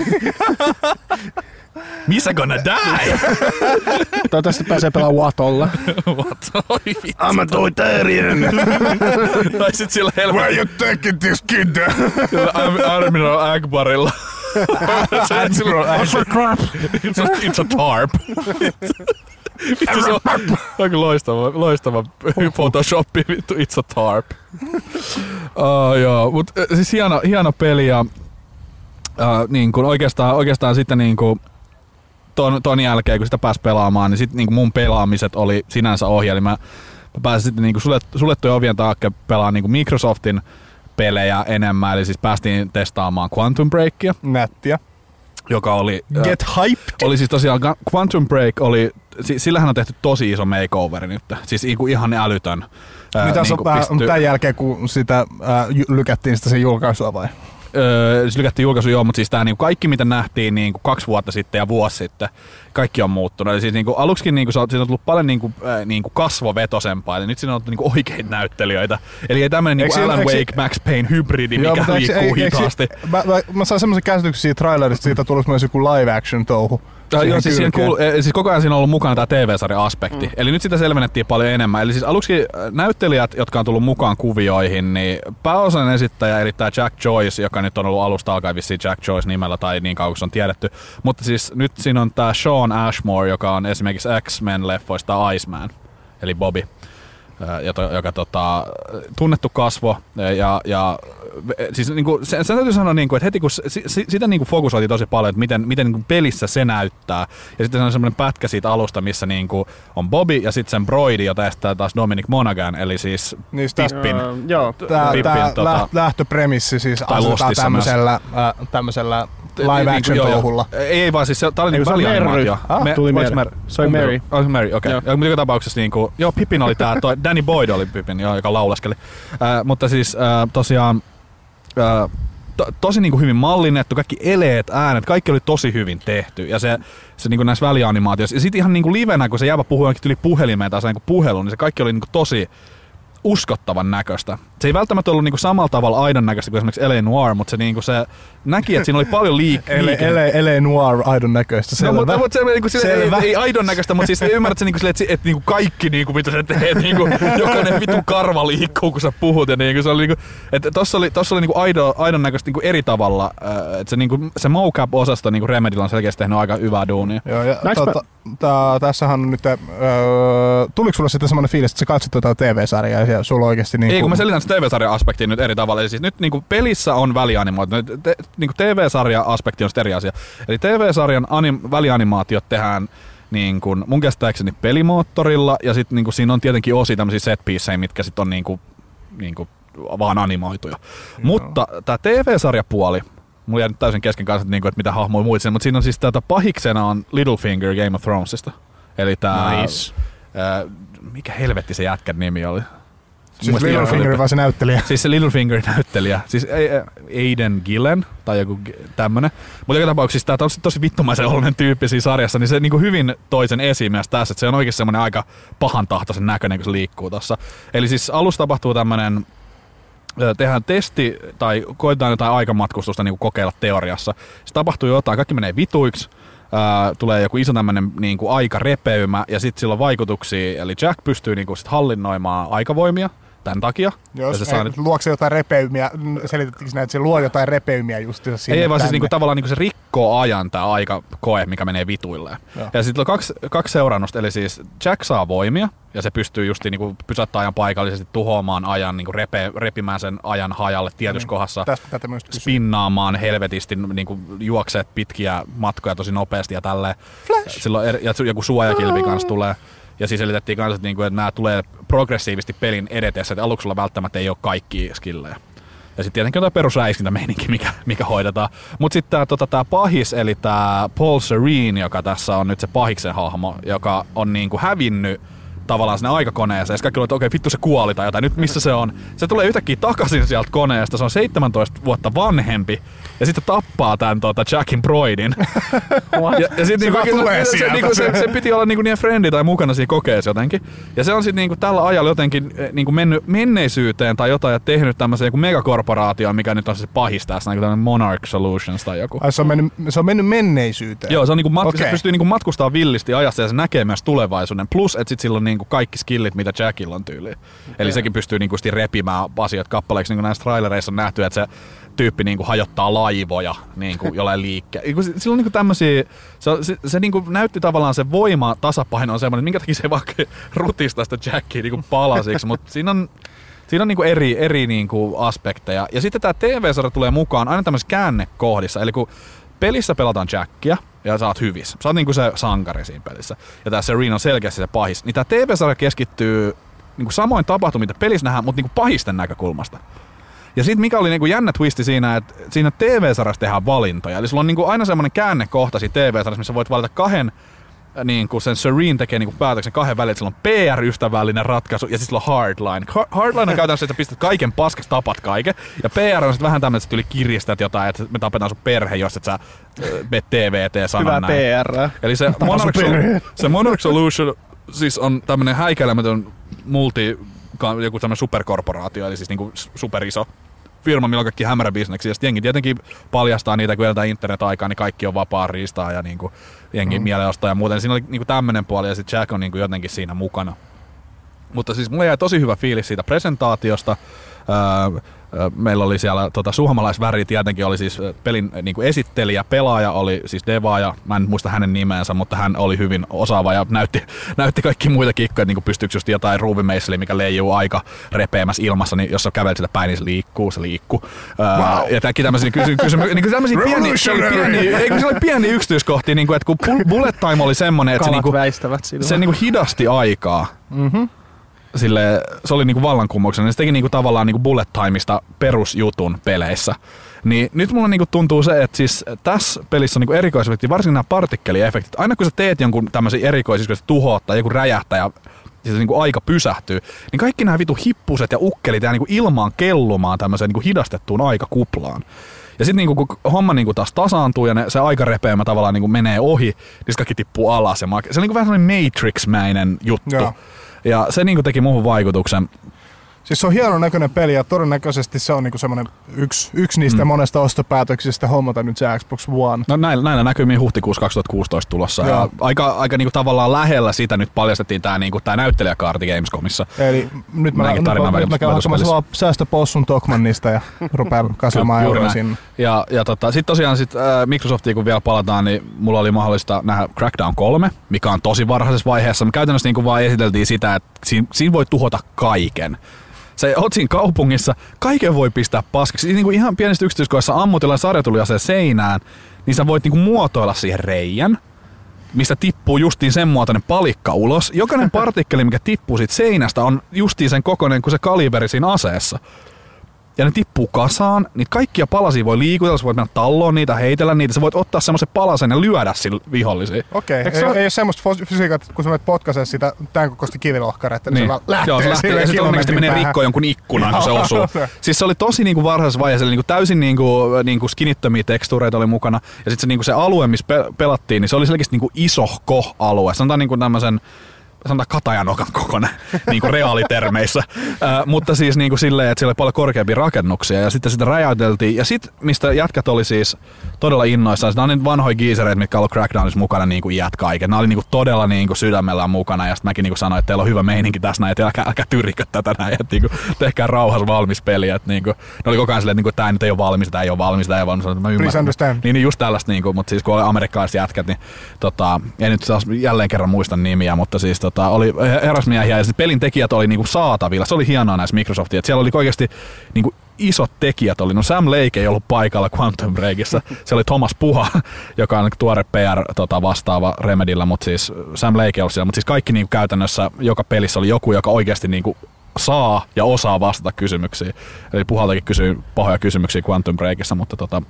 Missä gonna die? Toivottavasti pääsee pelaamaan Watolla. I'm a Toitarian. Tai sit sillä Where you taking this kid? Admiral Akbarilla. It's a tarp. Vittu se on aika loistava Photoshoppi, vittu it's a tarp. Joo, mut siis hieno peli ja niin kun oikeastaan sitten niinku ton jälkeen, kun sitä pääsi pelaamaan, niin sitten niinku mun pelaamiset oli sinänsä ohi. Eli mä pääsin sitten niinku suljettujen ovien taakse pelaamaan niinku Microsoftin pelejä enemmän. Eli siis päästiin testaamaan Quantum Breakia. Nättiä. Joka oli... Get hyped! Oli siis tosiaan Quantum Break oli... Sillähän on tehty tosi iso makeoveri nyt. Siis ihan älytön. Mitä niin tämän jälkeen, kun sitä lykättiin sitä sen julkaisua vai? Se lykättiin julkaisu joo, mutta siis tää niinku kaikki mitä nähtiin niinku 2 vuotta sitten ja vuosi sitten, kaikki on muuttunut. Eli siis niinku aluksikin niinku siitä on tullut paljon niinku kasvovetosempaa, eli nyt siinä on ollut niinku oikeita näyttelijöitä. Eli ei tämmönen niinku Alan Wake, Max Payne hybridi, mikä liikkuu hitaasti. Mä sain semmoisen käsityksen siitä trailerista, siitä tulisi myös joku live action touhu. Siis koko ajan siinä on ollut mukana tämä TV-sarja-aspekti. Eli nyt sitä selvennettiin paljon enemmän. Eli siis aluksi näyttelijät, jotka on tullut mukaan kuvioihin, niin pääosan esittäjä, eli tämä Jack Joyce, joka nyt on ollut alusta alkaen vissiin Jack Joyce nimellä tai niin kauan kuin se on tiedetty. Mutta siis nyt siinä on tämä Sean Ashmore, joka on esimerkiksi X-Men-leffoista Iceman, eli Bobby. Joka tunnettu kasvo ja siis niinku sen täytyy sanoa niinku, että heti kun sitä niinku fokusoitiin tosi paljon, että miten niinku pelissä se näyttää, ja sitten se on semmoinen pätkä siitä alusta, missä niinku on Bobby ja sitten sen broidi, jota estää taas Dominic Monaghan, eli siis Pippin. Lähtöpremissi siis asetetaan tämmöisellä live action touhulla. Ei vaan siis tää oli niinku välianimaatio. Tuli Mary. Se oli Mary. Mary, okei. Ja joka tapauksessa niinku, Pippin oli tää, Danny Boyd oli Pippin, joka laulaskeli. Mutta siis tosiaan tosi niinku hyvin mallinnettu, kaikki eleet, äänet, kaikki oli tosi hyvin tehty. Ja se niinku näissä välianimaatioissa. Ja sit ihan niinku livenä, kun se jäävä puhui jonkin yli puhelimeen tai niinku puheluun, niin se kaikki oli niinku tosi uskottavan näköistä. Se ei välttämättä ollut niinku samalla tavalla aidon näköistä kuin esimerkiksi L.A. Noire, mutta se näki, että siinä oli paljon L.A. Noire aidon näköistä. No, mutta se niinku ei aidon näköistä, mutta siis ymmärrät se niinku silleen, että niinku kaikki niinku mitä sä teet, niinku jokainen vitun karva liikkuu, kun sä puhut ja niinku se oli niinku, että tossa oli niinku aidon näköistä niinku eri tavalla, että se niinku se mocap-osasto niinku Remedyllä on selkeästi tehnyt aika hyvää duunia. Joo, ja tässähän on nyt tuliko sulle sitten semmoinen fiilis, että sä katsot tätä TV-sarjaa ja sulla oikeesti niinku... Ei, kun mä selitän sitä TV-sarjan aspektiin nyt eri tavalla. Eli siis nyt niinku pelissä on välianimaatio. Niinku TV-sarja-aspekti on sitten eri asia. Eli TV-sarjan välianimaatiot tehdään niinku, mun käsittääkseni pelimoottorilla, ja sitten niinku siinä on tietenkin osia tämmöisiä set-piecejä, mitkä sitten on niinku vaan animoituja. No. Mutta tää TV-sarjapuoli, mulla jää nyt täysin kesken kanssa, että mitä hahmoja muitsin, mutta siinä on siis tätä pahiksena on Littlefinger Game of Thronesista. Eli tää... Nice. Mikä helvetti se jätkän nimi oli? Siis Littlefinger vai se näyttelijä? Siis se Littlefinger-näyttelijä. Siis Aidan Gillen tai joku tämmönen. Mutta joka tapauksessa tää on tosi vittumaisen oloinen tyyppi siinä sarjassa, niin se niinku hyvin toi sen esiin myös tässä, että se on oikein semmonen aika pahantahtoisen näköinen, kun se liikkuu tossa. Eli siis alussa tapahtuu tämmönen, tehdään testi tai koetaan jotain aikamatkustusta niinku kokeilla teoriassa. Se tapahtuu jotain, kaikki menee vituiksi. Tulee joku iso tämmönen niinku aikarepeymä ja sit sillä on vaikutuksia, eli Jack pystyy niinku sit hallinnoimaan aikavoimia tän takia. Luokse jotain repeymiä, selitettiinkö näin, että se luo jotain repeymiä just sinne? Ei vaan siis niinku, tavallaan niinku se rikkoo ajan tää aikakoe, mikä menee vituilleen. Ja sitten on kaksi seurannusta, eli siis Jack saa voimia ja se pystyy just niinku pysäyttämään ajan paikallisesti, tuhoamaan ajan, niinku repimään sen ajan hajalle tietyssä kohdassa, spinnaamaan helvetisti, niinku juokseet pitkiä matkoja tosi nopeasti ja tälleen. Silloin ja joku suojakilpi kanssa tulee. Ja siis selitettiin kanssa, että nämä tulee progressiivisesti pelin edetessä, että aluksi sulla välttämättä ei ole kaikkia skillejä. Ja sitten tietenkin on tämä perusräiskintämeininki, mikä hoidetaan. Mutta sitten tämä pahis, eli tämä Paul Serene, joka tässä on nyt se pahiksen hahmo, joka on niinku hävinnyt tavallaan sinne aikakoneeseen. Ja kaikki luulee, että okei, vittu se kuoli tai jotain. Nyt missä se on? Se tulee yhtäkkiä takaisin sieltä koneesta. Se on 17 vuotta vanhempi. Ja sitten tappaa tämän Jackin broidin. ja sitten se piti olla niinku niiden frendi tai mukana siinä kokeessa jotenkin. Ja se on sitten niinku tällä ajalla jotenkin niinku mennyt menneisyyteen tai jotain ja tehnyt tämmöisen joku megakorporaation, mikä nyt on se pahis tässä, niinku tämmöinen Monarch Solutions tai joku. Ai se on mennyt menneisyyteen? Joo, se on niinku se pystyy niinku matkustamaan villisti ajassa ja se näkee myös tulevaisuuden. Plus, että sit silloin niinku kaikki skillit, mitä Jackilla on tyyliin. Eli sekin pystyy niinku repimään asioita kappaleiksi, niin kuin näissä trailereissa on nähty, että se tyyppi niinku hajottaa laivoja niinku jollain liikkeen. Sillä on niinku tämmösiä, se niinku näytti tavallaan se voima tasapaino on semmoinen, minkä takia se vaikka rutistaa sitä Jackia niinku palasiksi, mutta siinä on niinku eri niinku aspekteja. Ja sitten tää TV-sarja tulee mukaan aina tämmöisissä käännekohdissa, eli kun pelissä pelataan Jackia ja sä oot hyvissä. Sä oot niinku se sankari siinä pelissä. Ja tää Serene on selkeästi se pahis. Niin tää TV-sarja keskittyy niinku samoin tapahtumiin, mitä pelissä nähdään, mutta niinku pahisten näkökulmasta. Ja sit mikä oli niinku jännä twisti siinä, että siinä TV-sarjassa tehdään valintoja. Eli sulla on niinku aina semmonen käännekohta siinä TV-sarjassa, missä voit valita kahden, niinku sen Serene tekee niinku päätöksen kahden välillä, että sillä on PR-ystävällinen ratkaisu ja siis sillä on hardline. Hardline on käytännössä, että pistät kaiken paskaksi, tapat kaiken. Ja PR on sit vähän tämmöinen, että sä kiristät jotain, että me tapetaan sun perhe, jos et sä meet TVT-sanan näin. Hyvä PR. Eli se Monarch Solution siis on tämmönen häikäilemätön joku tämmönen superkorporaatio, eli siis niinku superiso firma, millä on kaikki hämäräbisneksiä. Ja sitten jengi tietenkin paljastaa niitä, kun eletään internet-aikaa, niin kaikki on vapaa riistaa ja niinku jengi mielenostaa ja muuten. Siinä oli niinku tämmönen puoli ja sitten Jack on niinku jotenkin siinä mukana. Mutta siis mulle jäi tosi hyvä fiilis siitä presentaatiosta. Meillä oli siellä suomalaisväri tietenkin oli siis pelin niinku esittelijä, pelaaja oli siis Devaaja, mä en muista hänen nimeensä, mutta hän oli hyvin osaava ja näytti kaikki muita kikkoja, niinku pystyykö just jotain ruuvimeisseliä, mikä leijuu aika repeämässä ilmassa, niin jos sä kävelet sitä päin, niin se liikkuu. Wow. Ja tämmöisiä niinku tämmöisiä pieniä yksityiskohtia, niinku, että kun bullet time oli semmonen, että se niinku hidasti aikaa. Mm-hmm. Sille, se oli niinku vallankumouksen, niin se teki niinku tavallaan niinku bullet timeista perusjutun peleissä. Niin nyt mulla niinku tuntuu se, että siis tässä pelissä on niinku erikoisefekti, varsinkin nämä partikkeliefektit. Aina kun sä teet jonkun tämmöisiä erikoisia, kun se tuhoaa tai joku räjähtää ja se niinku aika pysähtyy, niin kaikki nämä vitu hippuset ja ukkelit jää niinku ilmaan kellumaan tämmöiseen niinku hidastettuun aikakuplaan. Ja sitten niinku, kun homma niinku taas tasaantuu ja se aikarepeämä tavallaan niinku menee ohi, niin kaikki tippuu alas. Se on niinku vähän sellainen Matrix-mäinen juttu. Joo. Ja se niinku teki muuhun vaikutuksen. Siis se on hienon näköinen peli ja todennäköisesti se on niinku semmoinen yksi niistä monesta ostopäätöksistä hommata nyt se Xbox One. No näillä näkymiin huhtikuussa 2016 tulossa. Ja aika niinku tavallaan lähellä sitä nyt paljastettiin tää niinku näyttelijäkaarti Gamescomissa. Eli nyt mä käyn hakemassa säästöpossun Tokmannista ja rupean kasvamaan euroa sinne. Ja sit tosiaan Microsoftiin kun vielä palataan, niin mulla oli mahdollista nähdä Crackdown 3, mikä on tosi varhaisessa vaiheessa. Me käytännössä niinku vaan esiteltiin sitä, että siinä voi tuhota kaiken. Se oot siinä kaupungissa, kaiken voi pistää paskaksi. Niin kuin ihan pienistä yksityiskohdassa ammutilla sarjatuliaseen seinään, niin sä voit niin kuin muotoilla siihen reijän, mistä tippuu justiin sen muotoinen palikka ulos. Jokainen partikkeli, mikä tippuu siitä seinästä, on justiin sen kokoinen kuin se kaliberi siinä aseessa. Ja ne tippuu kasaan, niitä kaikkia palasia voi liikutella, sä voit mennä talloon niitä, heitellä niitä, sä voit ottaa semmoisen palasen ja lyödä sillä vihollisia. Okei, ei ole semmoista fysiikkaa, että kun sä menet potkaisee sitä tämän kokoista kivilohkaretta, niin se vaan lähtee siihen. Ja se todennäköisesti menee rikkoon jonkun ikkunan, kun se osuu. Siis se oli tosi niinku varhaisessa vaiheessa, niinku täysin niinku skinittömiä tekstuureita oli mukana. Ja sitten se, niinku se alue, missä pelattiin, niin se oli selkeästi niinku isohko alue. Sanotaan niinku tämmöisen katajanokan kokoinen, niin kuin reaalitermeissä. Mutta siis niin kuin silleen, että siellä oli paljon korkeampia rakennuksia ja sitten sitä räjäyteltiin. Ja sitten, mistä jätkät oli siis todella innoissaan, nämä on niitä vanhoja geesereitä, mitkä on ollut Crackdownissa mukana niin kuin iät kaiken. Nämä oli niin kuin todella niin kuin sydämellään mukana ja sitten mäkin niin kuin sanoin, että teillä on hyvä meininki tässä näin, että älkää tyrikö tätä näin, että niin kuin, tehkää rauhassa valmis peli. Että niin kuin, ne oli koko ajan silleen, että, niin kuin, tämä nyt ei ole valmis, tämä ei ole valmis, tämä ei ole valmis. Mä ymmärrän. Niin just tällaista, niin kuin, mutta siis kun oli amerikkalaiset jätkät, niin ei nyt taas jälleen kerran muista nimiä, mutta siis oli herrasmiehiä ja pelin tekijät oli niinku saatavilla. Se oli hienoa näissä Microsoftia, että siellä oli oikeasti niinku isot tekijät oli. No Sam Lake ei ollut paikalla Quantum Breakissa. Se oli Thomas Puha, joka on tuore PR vastaava Remedyllä, mutta siis Sam Lake ei ollut siellä. Mutta siis kaikki niinku käytännössä joka pelissä oli joku, joka oikeasti niinku saa ja osaa vastata kysymyksiin. Eli Puhaltakin kysyi pahoja kysymyksiä Quantum Breakissa, mutta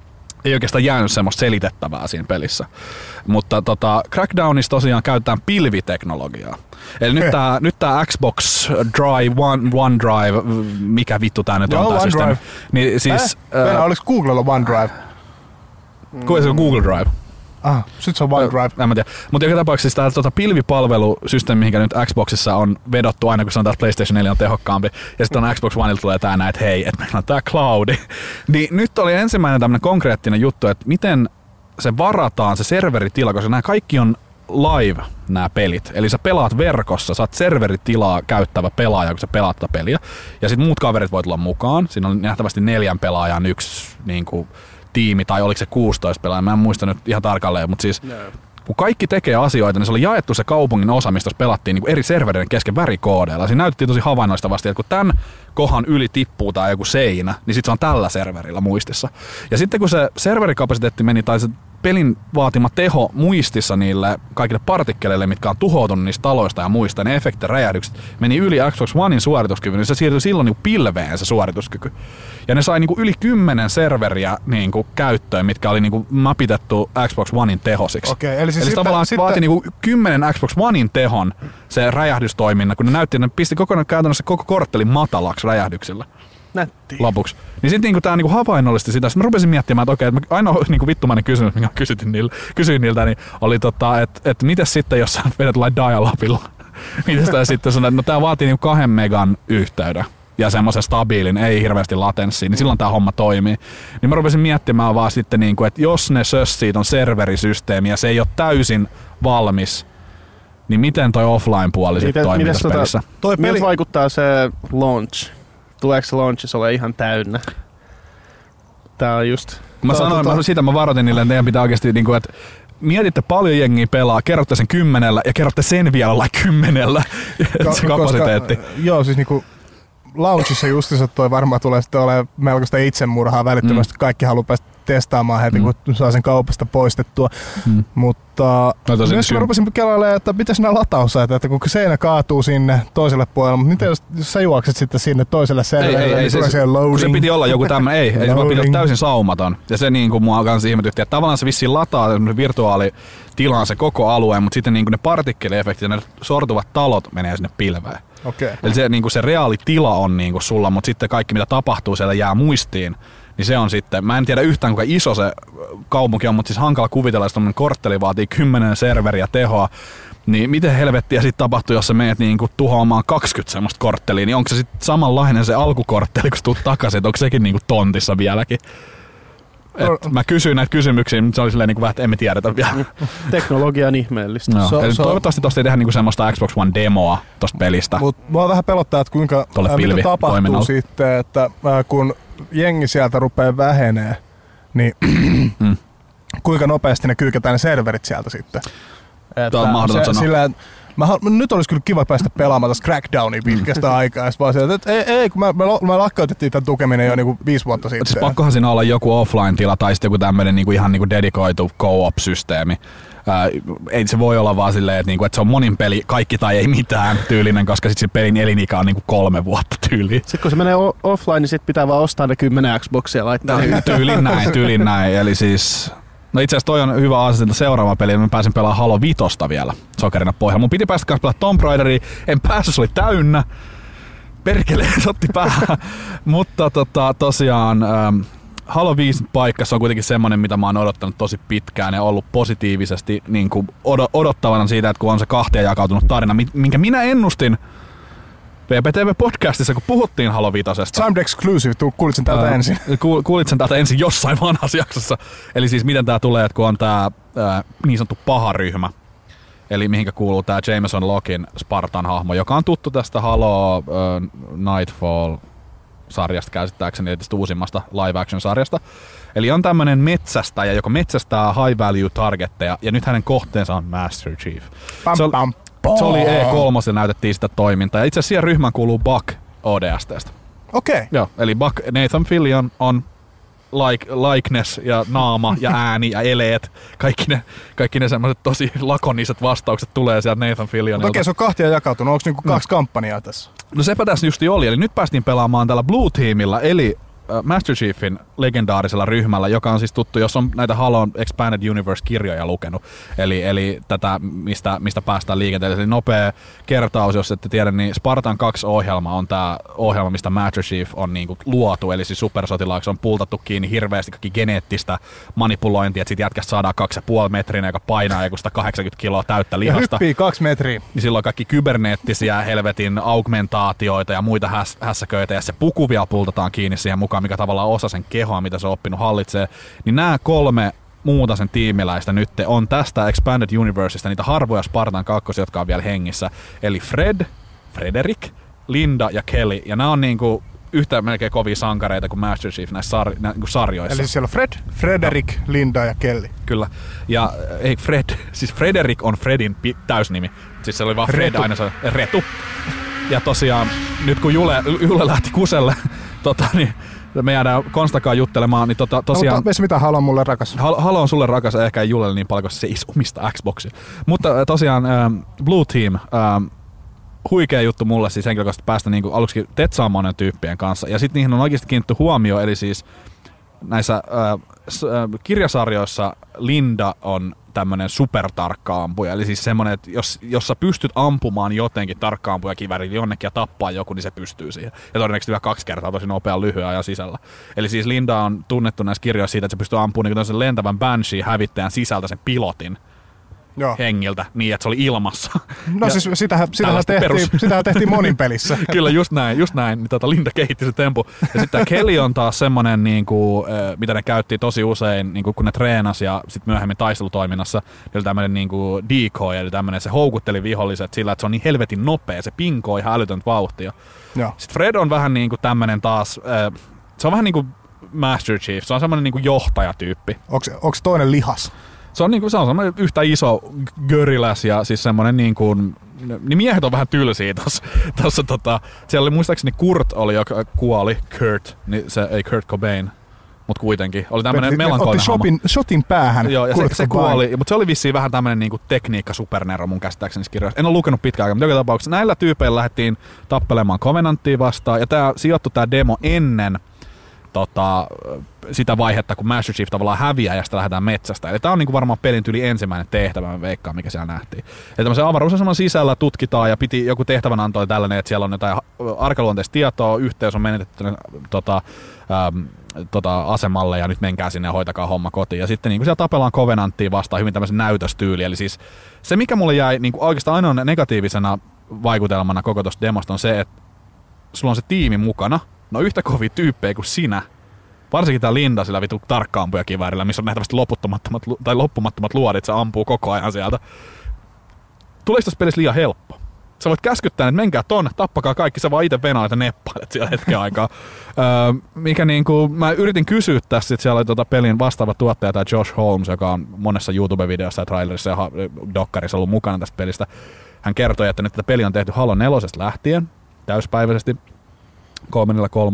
ei oikeastaan jäänyt semmoista selitettävää siinä pelissä. Mutta Crackdownissa tosiaan käytetään pilviteknologiaa. Eli nyt tää Xbox Drive, OneDrive, mikä vittu tää nyt on tää systeemi. Niin siis... oliko Googlella OneDrive? Kuinka se on Google Drive? Sit se on OneDrive. En mä tiedä. Mutta joka tapauksessa tämä pilvipalvelusysteemi, mikä nyt Xboxissa on vedottu aina, kun sanotaan, että PlayStation 4 on tehokkaampi, ja sitten on Xbox Oneilta tulee tää näin, että hei, että meillä on tää cloudi. Niin nyt oli ensimmäinen tämmönen konkreettinen juttu, että miten se varataan se serveritila, koska nämä kaikki on live nämä pelit. Eli sä pelaat verkossa, sä oot serveritilaa käyttävä pelaaja, kun sä pelaat tätä peliä. Ja sit muut kaverit voi tulla mukaan. Siinä on nähtävästi 4 pelaajan yksi niinku tiimi, tai oliko se 16 pelaajaa, mä en muista nyt ihan tarkalleen, mutta siis kun kaikki tekee asioita, niin se oli jaettu se kaupungin osa, mistä pelattiin niin kuin eri servereiden kesken värikoodeilla. Siinä näytettiin tosi havainnoistavasti, että kun tämän kohan yli tippuu tai joku seinä, niin sitten se on tällä serverillä muistissa. Ja sitten kun se serverikapasiteetti meni, tai se pelin vaatima teho muistissa niille kaikille partikkeleille, mitkä on tuhoutunut niistä taloista ja muista, ne efektit ja räjähdykset meni yli Xbox Onein suorituskyvyn, niin se siirtyi silloin niin pilveen se suorituskyky. Ja ne sai niin kuin yli 10 serveriä niin kuin käyttöön, mitkä oli niin kuin mapitettu Xbox Onein tehosiksi. Okei, eli se tavallaan vaati niin kuin 10 Xbox Onein tehon se räjähdystoiminta, kun ne näytti, että ne pisti käytännössä koko korttelin matalaksi räjähdyksillä. Nätti. Lopuksi. Niin sitten niinku tää niinku havainnollisti sitä. Sitten mä rupesin miettimään, että okei, että ainoa niinku vittumainen kysymys, minkä kysyin niiltä, niin oli että mites sitten, jos sä vedät dial-upilla? Mites tää sitten sanoo, että no tää vaatii niinku 2 megan yhteyden. ja semmoisen stabiilin, ei hirveästi latenssiin, niin silloin tää homma toimii. Niin mä rupesin miettimään vaan sitten, niinku, että jos ne sössii ton serverisysteemi ja se ei ole täysin valmis, niin miten toi offline-puoli sitten toimii tässä pelissä? Miltä vaikuttaa se launch? Tuleeko se launchissa ole ihan täynnä? Tää on just... Siitä mä varoitin niille, että teidän pitää oikeesti, niinku, että mietitte paljon jengiä pelaa, kerrotte sen 10 ja kerrotte sen vielä 10 se kapasiteetti. Joo, siis niinku launchissa justiinsa toi varmaan tulee sitten olemaan melkoista itsemurhaa välittömästi. Kaikki haluaa päästä testaamaan heti, kun saa sen kaupasta poistettua. Mutta myös mä rupesin kelailemaan, että pitäis nää latausajat, että kun seinä kaatuu sinne toiselle puolelle, mutta miten jos sä juokset sitten sinne toiselle serverille, niin tulee siellä loading. Kun se piti olla joku tämmönen, ei se piti olla täysin saumaton. Ja se niin kuin mua kanssa ihmetytti, että tavallaan se vissiin lataa virtuaalitilaan se koko alueen, mutta sitten niin kuin ne partikkeliefektit ja ne sortuvat talot menee sinne pilveen. Okay. Eli se, niin kuin se reaalitila on niin kuin sulla, mutta sitten kaikki mitä tapahtuu siellä jää muistiin. Niin se on sitten, mä en tiedä yhtään kuinka iso se kaupunki on, mutta siis hankala kuvitella, että tommonen kortteli vaatii 10 serveriä tehoa. Niin miten helvettiä sitten tapahtuu, jos sä meet niinku tuhoamaan 20 semmoista korttelia, niin onko se sitten samanlainen se alkukortteli, kun sä tuut takaisin, että onko sekin niinku tontissa vieläkin? Mä kysyin näitä kysymyksiä, mutta se oli silleen niinku vähän, että emme tiedetä vielä. Teknologia on ihmeellistä. No. Toivottavasti tosta ei tehdä niinku semmoista Xbox One demoa tosta pelistä. Mut mua vähän pelottaa, että kuinka mitä tapahtuu sitten, että kun jengi sieltä rupeaa vähenee, niin kuinka nopeasti ne kyykätään ne serverit sieltä sitten. Tämä on mahdoton sanoa. Nyt olisi kyllä kiva päästä pelaamaan tässä Crackdownia pitkästä aikaa. Vaan sieltä, että ei, kun me lakkautettiin tämän tukeminen jo niinku 5 vuotta sitten. Siis pakkohan siinä olla joku offline-tila tai sitten joku tämmöinen niinku ihan niinku dedikoitu co-op-systeemi. Ei se voi olla vaan silleen, että se on monin peli, kaikki tai ei mitään tyylinen, koska sitten se pelin elinikä on 3 vuotta tyyliin. Sitten kun se menee offline, niin sitten pitää vaan ostaa ne 10 Xboxia ja laittaa tyylin näin. Eli siis... No itse asiassa toi on hyvä asia seuraava peli, mä pääsin pelaamaan Halo 5 vielä sokerina pohjalla. Mun piti päästä kanssa pelaamaan Tomb Raideria, en päässyt, se oli täynnä. Perkele, se otti päähän. Mutta tosiaan Halo 5 paikka, se on kuitenkin semmonen, mitä mä oon odottanut tosi pitkään ja ollut positiivisesti niin kuin odottavana siitä, että kun on se 2 jakautunut tarina, minkä minä ennustin PPTV-podcastissa, kun puhuttiin Halo 5:sta. Timed Exclusive, kuulit sen täältä ensin. Kuulit sen täältä ensin jossain vanhassa jaksossa. Eli siis miten tää tulee, että kun on tää niin sanottu paha ryhmä, eli mihinkä kuuluu tää Jameson Lockin Spartan hahmo, joka on tuttu tästä Halo Nightfall-sarjasta käsittääkseni, eli tästä uusimmasta live action sarjasta. Eli on tämmönen metsästäjä, joka metsästää high value targetteja, ja nyt hänen kohteensa on Master Chief. Se oli E3 ja näytettiin sitä toimintaa. Ja itse asiassa siihen ryhmään kuuluu Buck ODST:stä. Okei. Joo, eli Buck, Nathan Fillion on likeness ja naama ja ääni ja eleet. Kaikki ne semmoiset tosi lakoniset vastaukset tulee sieltä Nathan Fillionilta. Okei, se on 2 jakautunut. Onko niinku 2 kampanjaa tässä? No sepä tässä justi oli. Eli nyt päästiin pelaamaan tällä Blue Teamilla, eli Master Chiefin legendaarisella ryhmällä, joka on siis tuttu, jos on näitä Halo Expanded Universe-kirjoja lukenut, eli tätä, mistä päästään liikenteelle. Eli nopea kertaus, jos ette tiedä, niin Spartan 2-ohjelma on tämä ohjelma, mistä Master Chief on niinku luotu, eli siis supersotilaaksi on pultattu kiinni hirveästi kaikki geneettistä manipulointia, että sit jätkästä saadaan 2,5 metrinen, joka painaa joku 180 kiloa täyttä lihasta. Ja hyppii 2 metriä. Niin silloin kaikki kyberneettisiä helvetin augmentaatioita ja muita hässäköitä, ja se puku vielä pultataan kiinni siihen mukaan, mikä tavallaan osa sen kehoa, mitä se on oppinut hallitsee, niin nämä 3 muuta sen tiimiläistä nyt on tästä Expanded Universeista niitä harvoja Spartan 2, jotka on vielä hengissä. Eli Frederick, Linda ja Kelly. Ja nämä on niinku yhtä melkein kovia sankareita kuin Master Chief näissä sarjoissa. Eli siellä on Frederick, Linda ja Kelly. Kyllä. Ja ei siis Frederick on Fredin täysnimi. Siis se oli vaan Fred aina se Retu. Ja tosiaan nyt kun Jule lähti kuselle, niin me jäädään Konstakaan juttelemaan, niin tosiaan... No, mutta mitä Halo on mulle rakas? Halo on sulle rakas, ehkä ei Julelle niin paljon, koska se ei omista Xboxia. Mutta tosiaan Blue Team, huikea juttu mulle siis henkilökohtaisesti päästä niin kuin aluksi tetsaamaan monen tyyppien kanssa. Ja sitten niihin on oikeasti kiinnitetty huomioon, eli siis näissä kirjasarjoissa Linda on tämmönen supertarkka ampuja, eli siis semmonen, että jos sä pystyt ampumaan jotenkin tarkka ampuja kivärillä jonnekin ja tappaa joku, niin se pystyy siihen. Ja todennäköisesti vielä 2 kertaa tosi nopean lyhyen ajan sisällä. Eli siis Linda on tunnettu näissä kirjoissa siitä, että se pystyy ampumaan niin lentävän Banshee-hävittäjän sisältä sen pilotin. hengiltä niin, että se oli ilmassa. No siis sitähän tehtiin monin pelissä. Kyllä, just näin. Niin Linda kehitti se tempu. Ja sitten tämä Kelly on taas semmonen, niinku, mitä ne käytti tosi usein, niinku, kun ne treenasi ja sitten myöhemmin taistelutoiminnassa. Eli tämmöinen niinku decoy, eli tämmöinen, se houkutteli viholliset sillä, että se on niin helvetin nopea, se pinkoo ihan älytöntä vauhtia. Joo. Sitten Fred on vähän niinku tämmönen taas, se on vähän niinku Master Chief, se on semmoinen niinku johtajatyyppi. Onko toinen lihas? Se on semmoinen yhtä iso göriläs ja siis semmoinen niinku, niin miehet on vähän tylsiä tossa siellä oli muistaakseni Kurt oli, joka kuoli, Kurt, niin se ei Kurt Cobain, mut kuitenkin. Oli tämmönen melankolinen hahmo. Shotin päähän. Joo, ja se kuoli, mutta se oli vissiin vähän tämmönen niinku tekniikka supernero mun käsittääkseni kirjoissa. En ole lukenut pitkään aikaa, mutta joka tapauksessa näillä tyypeillä lähdettiin tappelemaan Covenanttia vastaan, ja tää sijoittui tää demo ennen sitä vaihetta, kun Master Chief tavallaan häviää ja sitä lähdetään metsästä. Eli tää on niinku varmaan pelin yli ensimmäinen tehtävä, mä veikkaan, mikä siellä nähtiin. Eli tämmöisen avaruusaseman sisällä tutkitaan ja piti joku tehtävänanto oli tällainen, että siellä on jotain arkaluonteista tietoa, yhteys on menetetty asemalle ja nyt menkää sinne ja hoitakaa homma kotiin. Ja sitten niinku siellä tapellaan Covenanttia vastaan hyvin tämmöisen näytöstyyli. Eli siis se, mikä mulle jäi niinku oikeastaan ainoa negatiivisena vaikutelmana koko tosta demosta on se, että sulla on se tiimi mukana. No yhtä kovia tyyppejä kuin sinä. Varsinkin tää Linda sillä vitu tarkkaampujakiväärillä, missä on nähtävästi loppumattomat luodit, se ampuu koko ajan sieltä. Tuleeko tässä pelissä liian helppo? Sä voit käskyttää, että menkää tonne, tappakaa kaikki, sä vaan ite venailet ja neppailet siellä hetken aikaa. Mikä niinku, mä yritin kysyä tässä, että siellä oli pelin vastaava tuottaja, tää Josh Holmes, joka on monessa YouTube-videossa ja trailerissa ja dokkarissa ollut mukana tästä pelistä. Hän kertoi, että nyt tätä peli on tehty Halo 4 lähtien, täyspäiväisesti. Komenilla 3.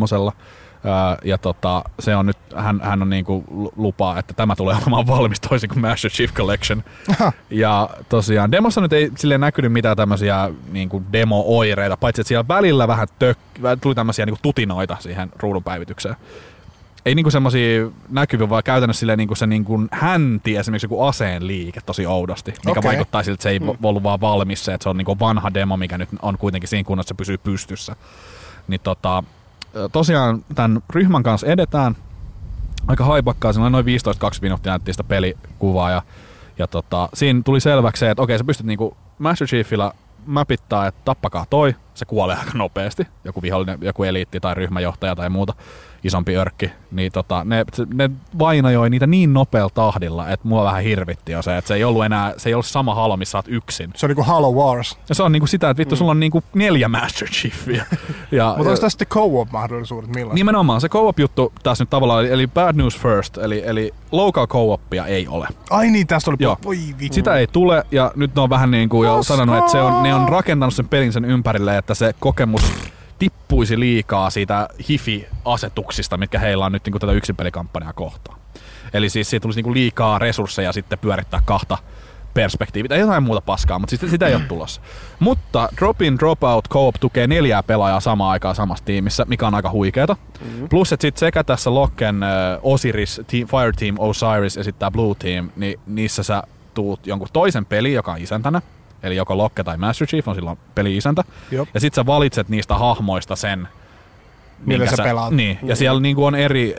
Ja se on nyt, hän on niinku lupaa, että tämä tulee olemaan valmis toisin kuin Master Chief Collection. Ja tosiaan demossa nyt ei silleen näkynyt mitään tämmösiä niinku demo-oireita, paitsi että siellä välillä vähän tuli tämmösiä niinku tutinoita siihen ruudun päivitykseen. Ei niinku semmosia näkyviä, vaan käytännössä silleen niinku se niinku hänti, esimerkiksi joku aseen liike tosi oudosti, mikä vaikuttaa siltä, että se ei ollut vaan valmis se, että se on niinku vanha demo, mikä nyt on kuitenkin siinä kunnossa, että se pysyy pystyssä. Niin tosiaan tämän ryhmän kanssa edetään aika haipakkaa, siinä oli noin 15-20 minuuttia näyttiin sitä pelikuvaa ja siinä tuli selväksi se, että okei, sä pystyt niinku Master Chiefillä mapittaa, että tappakaa toi, se kuolee aika nopeasti, joku vihollinen, joku eliitti tai ryhmäjohtaja tai muuta, isompi örkki, niin ne vainajoi niitä niin nopealla tahdilla, että mua vähän hirvitti jo se, että se ei ollut sama Halo, missä sä oot yksin. Se on niinku Halo Wars. Ja se on niinku sitä, että vittu, sulla on niinku 4 Master Chiefia. Mutta onko tässä sitten co-op-mahdollisuudet millaista? Nimenomaan, se co-op-juttu taas nyt tavallaan, eli bad news first, eli local co-opia ei ole. Ai niin, tästä oli voi vittu. Sitä ei tule, ja nyt ne on vähän niinku jo sanonut, että ne on rakentanut sen pelin sen ympärille, että se kokemus tippuisi liikaa siitä hifi-asetuksista, mitkä heillä on nyt niin tätä yksinpelikampanjaa kohtaan. Eli siis siitä tulisi niin liikaa resursseja sitten pyörittää 2 perspektiivitä, ei jotain muuta paskaa, mutta sitä ei ole tulossa. Mutta Drop-in, Drop-out Co-op tukee 4 pelaajaa samaan aikaan samassa tiimissä, mikä on aika huikeeta. Plus, että sitten sekä tässä Locken Osiris, Fireteam, Osiris ja sitten tämä Blue Team, niin niissä sä tuut jonkun toisen peli, joka on isäntänä. Eli joko Locke tai Master Chief on silloin peli-isäntä. Ja sit sä valitset niistä hahmoista sen, millä sä pelaat. Niin. Ja siellä niinku on eri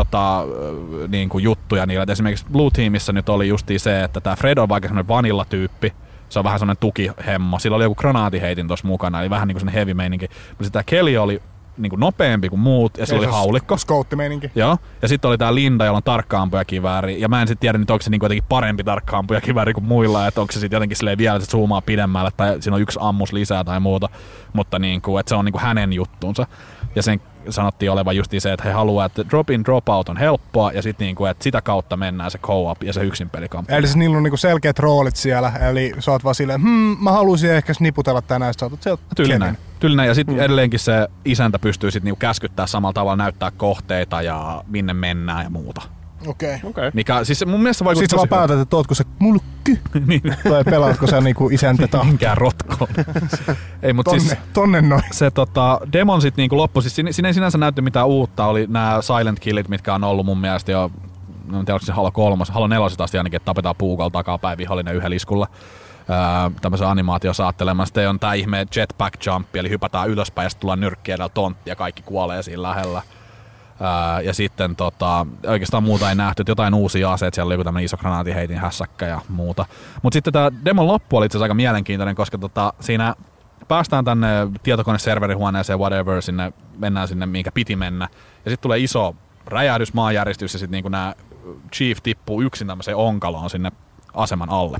niinku juttuja niillä. Et esimerkiksi Blue Teamissa nyt oli justiin se, että tää Fred on vaikka semmonen vanilla-tyyppi. Se on vähän semmonen tukihemmo. Sillä oli joku granaatiheitin tossa mukana, eli vähän niinku semmonen heavy meininki. Mutta tää Kelly oli niinku nopeampi kuin muut, ja se oli haulikko. Scouttimeininki. Joo. Ja sitten oli tää Linda, jolla on tarkkaampujakivääri. Ja mä en sit tiedä nyt, onko se niinku jotenkin parempi tarkkaampujakivääri kuin muilla, että onko se sit jotenkin silleen vielä, että se zoomaa pidemmälle, tai siinä on 1 ammus lisää tai muuta. Mutta niinku, että se on niinku hänen juttuunsa. Ja sen sanottiin olevan justiin se, että he haluaa, että drop-in, drop-out on helppoa, ja sitten niinku, että sitä kautta mennään se co-op ja se yksin pelikampanja. Eli siis niillä on niinku selkeät roolit siellä, eli sä oot vaan silleen, mä haluaisin ehkä niputella tänään, ja sä oot sieltä Tyylinen, ja sitten edelleenkin se isäntä pystyy sitten niinku käskyttää samalla tavalla, näyttää kohteita ja minne mennään ja muuta. Okei. Mikä siis mun mielestä vaikuttaa. Sitten sä vaan päätät, että ootko se mulkky? Niin. Tai pelaatko sä niinku isäntä tahtoa? Minkään rotkoon. Ei, mut tonne noin. Se demon sit niinku loppu. Siis siinä ei sinänsä näytty mitään uutta. Oli nämä silent killit, mitkä on ollut mun mielestä jo, no en tiedä, onko se Halo 3, Halo 4 asti ainakin, että tapetaan puukalla takapäin vihollinen yhdellä iskulla. Tämmöisen animaatiosaattelema. Sitten on tää ihme jetpack jump, eli hypätään ylöspäin ja sitten tullaan nyrkkiä edellä tontti ja kaikki kuolee siinä lähellä. Ja sitten oikeastaan muuta ei nähty, että jotain uusia aseita, siellä oli joku tämmönen iso granaatiheitin hässäkkä ja muuta. Mutta sitten tämä demon loppu oli itse asiassa aika mielenkiintoinen, koska siinä päästään tänne tietokoneserverihuoneeseen, whatever, mennään sinne, minkä piti mennä. Ja sitten tulee iso räjähdys, maanjäristys ja sitten niinku nämä Chief tippuu yksin tämmöiseen onkaloon sinne aseman alle.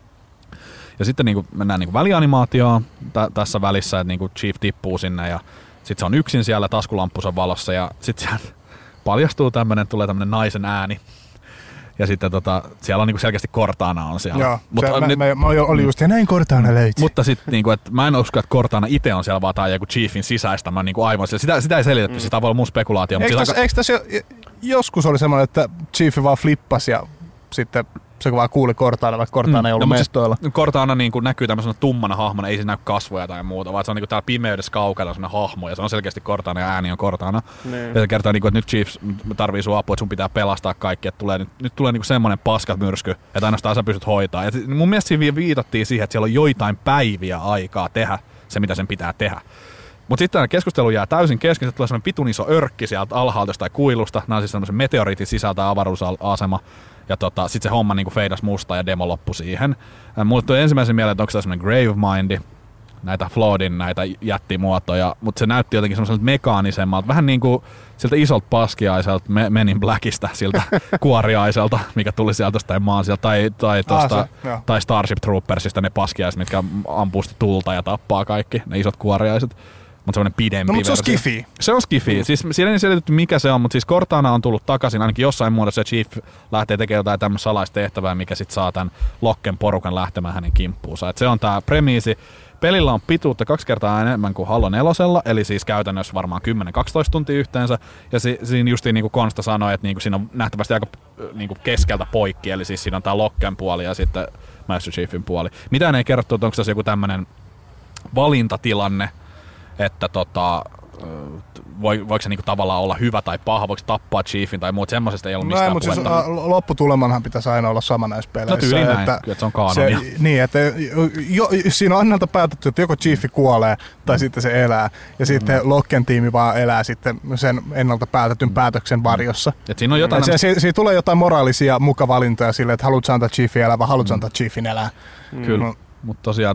Ja sitten niinku mennään niinku välianimaatioon tässä välissä, että niinku Chief tippuu sinne ja sitten se on yksin siellä taskulamppunsa valossa ja sitten paljastuu tulee tämmönen naisen ääni. Ja sitten siellä on niinku selkeästi Cortana on siellä. Joo, mä olin just ja näin Cortana löytyi. Mutta sitten niinku, että mä en usko, että Cortana itse on siellä, vaan tää on joku Chiefin sisäistämä niinku aivan. Sitä ei selitetty, sitä voi olla mun spekulaatio. Eikö tässä joskus oli semmoinen, että Chief vaan flippasi ja sitten se vaan kuuli Cortana, vaikka Cortana ei ollut mestoilla. Siis Cortana niin näkyy tämmöisenä tummana hahmona, ei se näy kasvoja tai muuta, vaan se on niin täällä pimeydessä kaukana semmoinen hahmo ja se on selkeästi Cortana ja ääni on Cortana. Ja se kertoo, että nyt Chief tarvii sun apua, että sun pitää pelastaa kaikki, että nyt tulee semmoinen paskamyrsky, että ainoastaan sä pystyt hoitaa. Ja mun mielestä siinä viitattiin siihen, että siellä on joitain päiviä aikaa tehdä se, mitä sen pitää tehdä. Mutta sitten keskustelu jää täysin kesken, että tulee semmoinen pitun iso örkki sieltä alhaalta jostain kuilusta. Nämä on siis semmoisen meteoriitin sisältä avaruusasema. Ja sitten se homma niinku feidas musta ja demo loppui siihen. Mulle tuli ensimmäisen mieleen, että onko se semmoinen Gravemindi, näitä Floodin, näitä jättimuotoja, mutta se näytti jotenkin semmoiselta mekaanisemmalta, vähän niinku siltä isolta paskiaiselta Men in Blackista, siltä kuoriaiselta, mikä tuli sieltä jostain maan sieltä, tai Starship Troopersista ne paskiaiset, mitkä ampuu sitä tulta ja tappaa kaikki, ne isot kuoriaiset. Mutta semmoinen pidempi no, mutta se on skifi. Se on skifi. Siis siellä ei selitetty mikä se on, mutta siis Cortana on tullut takaisin, ainakin jossain muodossa ja Chief lähtee tekemään jotain tämmöistä salaista tehtävää, mikä sit saa tämän Locken porukan lähtemään hänen kimppuunsa. Et se on tää premiisi. Pelillä on pituutta 2 kertaa enemmän kuin Halo 4, eli siis käytännössä varmaan 10-12 tuntia yhteensä. Ja siinä justiin niin kuin Konsta sanoi, että niin kuin siinä on nähtävästi aika niin kuin keskeltä poikki, eli siis siinä on tää Locken puoli ja sitten Master Chiefin puoli. Mitään ei kerrottu, että onko tässä joku tämmönen valintatilanne, että voiko se niinku tavallaan olla hyvä tai paha, voiko tappaa Chiefin tai muuta, semmoisesta ei ollut mistään puhetta. Mutta siis lopputulemanhan pitäisi aina olla sama näissä peleissä. No tyyli näin, että se on kaanonia. Niin, että siinä on ennalta päätetty, että joko Chiefi kuolee tai sitten se elää. Ja sitten Locken tiimi vaan elää sitten sen ennalta päätetyn päätöksen varjossa. Et siinä on jotain siinä tulee jotain moraalisia mukavalintoja silleen, että haluatko antaa Chiefin elää vai haluatko antaa Chiefin elää. Kyllä. Mutta tosiaan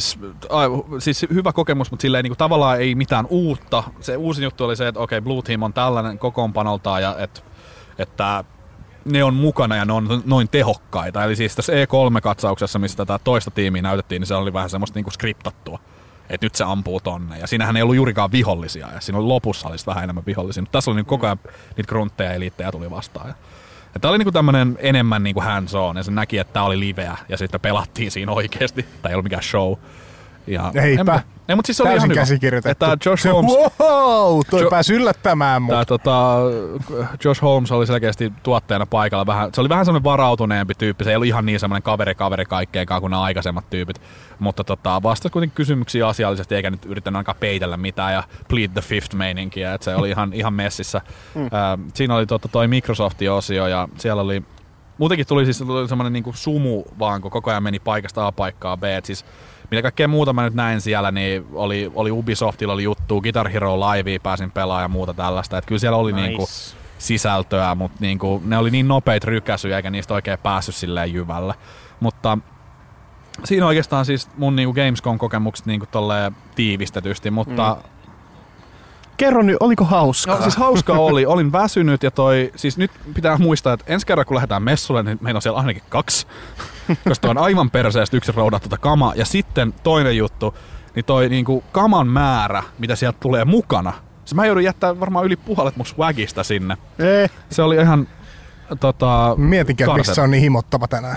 siis hyvä kokemus, mutta silleen niinku tavallaan ei mitään uutta. Se uusin juttu oli se, että okei, Blue Team on tällainen kokoonpanoltaan ja että ne on mukana ja ne on noin tehokkaita. Eli siis tässä E3-katsauksessa, missä tätä toista tiimiä näytettiin, niin se oli vähän semmoista niinku skriptattua. Että nyt se ampuu tonne. Ja siinähän ei ollut juurikaan vihollisia ja siinä oli lopussa oli vähän enemmän vihollisia. Mutta tässä oli niinku koko ajan niitä gruntteja ja eliittejä tuli vastaan. Tämä oli niinku tämmönen enemmän niinku hands on ja se näki, että tää oli liveä ja sitten pelattiin siinä oikeesti. Tää ei ollut mikään show. Ja eipä. Ei, mutta siis se oli ihan hyvä. Että Josh Holmes... Wow, toi pääsi yllättämään mut. Josh Holmes oli selkeästi tuottajana paikalla. Se oli vähän semmoinen varautuneempi tyyppi. Se ei ollut ihan niin semmoinen kaveri kaikkeenkaan kuin nämä aikaisemmat tyypit. Mutta vastasi kuitenkin kysymyksiä asiallisesti eikä nyt yrittänyt ainakaan peitellä mitään ja plead the fifth meininkiä. Että se oli ihan messissä. Siinä oli toi Microsoftin osio ja siellä oli... Muutenkin tuli semmoinen niinku sumu vaan, kun koko ajan meni paikasta A paikkaa B. Et siis mitä kaikkea muuta mä nyt näin siellä, niin oli Ubisoftilla oli juttu, Guitar Hero Livea pääsin pelaamaan ja muuta tällaista. Et kyllä siellä oli niinku sisältöä, mutta niinku, ne oli niin nopeita rykäsyjä eikä niistä oikein päässyt silleen jyvällä. Mutta siinä oikeastaan siis mun niinku Gamescom-kokemukset niinku tolleen tiivistetysti, mutta... Kerro nyt, oliko hauskaa? No siis hauskaa oli. Olin väsynyt ja siis nyt pitää muistaa, että ensi kerran kun lähdetään messulle, niin meillä on siellä ainakin 2. Koska on aivan perseestä yksi roudattu kamaa. Ja sitten toinen juttu, niin toi niinku kaman määrä, mitä sieltä tulee mukana. Mä joudun jättää varmaan yli puolet mun swagista sinne. Se oli ihan Mietinkään, että miksi se on niin himottava tänään.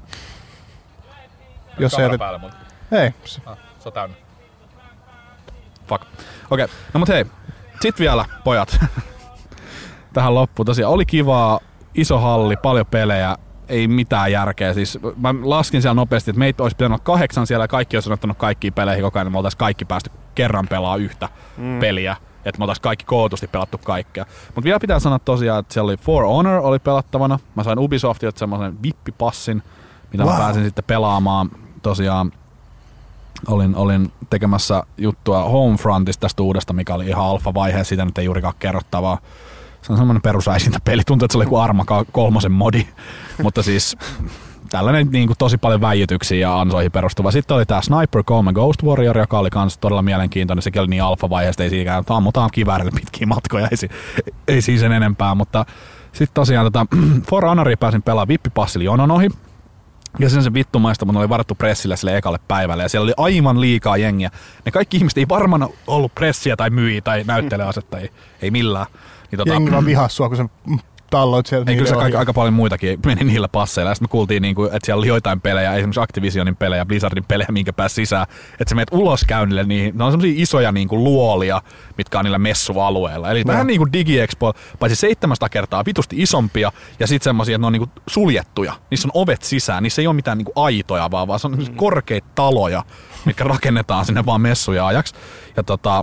Jos kamera päälle, mutta... Ei. Se on täynnä. Fuck. Okei, no mut hei. Sit vielä, pojat. Tähän loppuun. Tosiaan oli kivaa, iso halli, paljon pelejä, ei mitään järkeä. Siis mä laskin siellä nopeasti, että meitä olisi pitänyt olla 8 siellä ja kaikki olisi ottanut kaikkiin peleihin koko ajan. Me oltais kaikki päästy kerran pelaa yhtä peliä. Että me oltais kaikki kootusti pelattu kaikkea. Mut vielä pitää sanoa tosiaan, että siellä oli For Honor oli pelattavana. Mä sain Ubisoftilta semmoisen vippipassin, mitä mä pääsin sitten pelaamaan. Tosiaan olin tekemässä juttua Homefrontista tästä uudesta, mikä oli ihan alfa-vaiheessa, sitä nyt ei juurikaan kerrottavaa. Se on semmoinen perusäisintäpeli. Tuntuu, että se oli joku Arma 3 modi. Mutta siis tällainen niin kuin tosi paljon väijytyksiä ja ansoihin perustuva. Sitten oli tää Sniper 3 Ghost Warrior, joka oli kans todella mielenkiintoinen. Sekin oli niin alfa-vaiheesta, ei siinäkään ammutaan kiväärille pitkiä matkoja, ei siinä sen enempää. Mutta sitten tosiaan For Honoria pääsin pelaamaan vippipassilla jonon ohi. Ja sen vittumaista, mutta oli varattu pressille sille ekalle päivälle ja siellä oli aivan liikaa jengiä. Ne kaikki ihmiset ei varmaan ollut pressiä tai myyjiä tai näytteleasetta, ei millään. Niin, jengi vaan vihas sua, kun se talloit sieltä. Ei, kyllä se aika paljon muitakin meni niillä passeilla. Ja sitten me kuultiin, että siellä oli joitain pelejä, esimerkiksi Activisionin pelejä, Blizzardin pelejä, minkä pääsi sisään. Että sä menet uloskäynnille, niin ne on semmosia isoja luolia, mitkä on niillä messualueilla. Eli vähän niin kuin DigiExpo, paitsi 700 kertaa vitusti isompia ja sitten semmosia, että ne on suljettuja. Niissä on ovet sisään, niissä ei ole mitään aitoja, vaan se on korkeita taloja, mitkä rakennetaan sinne vaan messuja ajaksi. Ja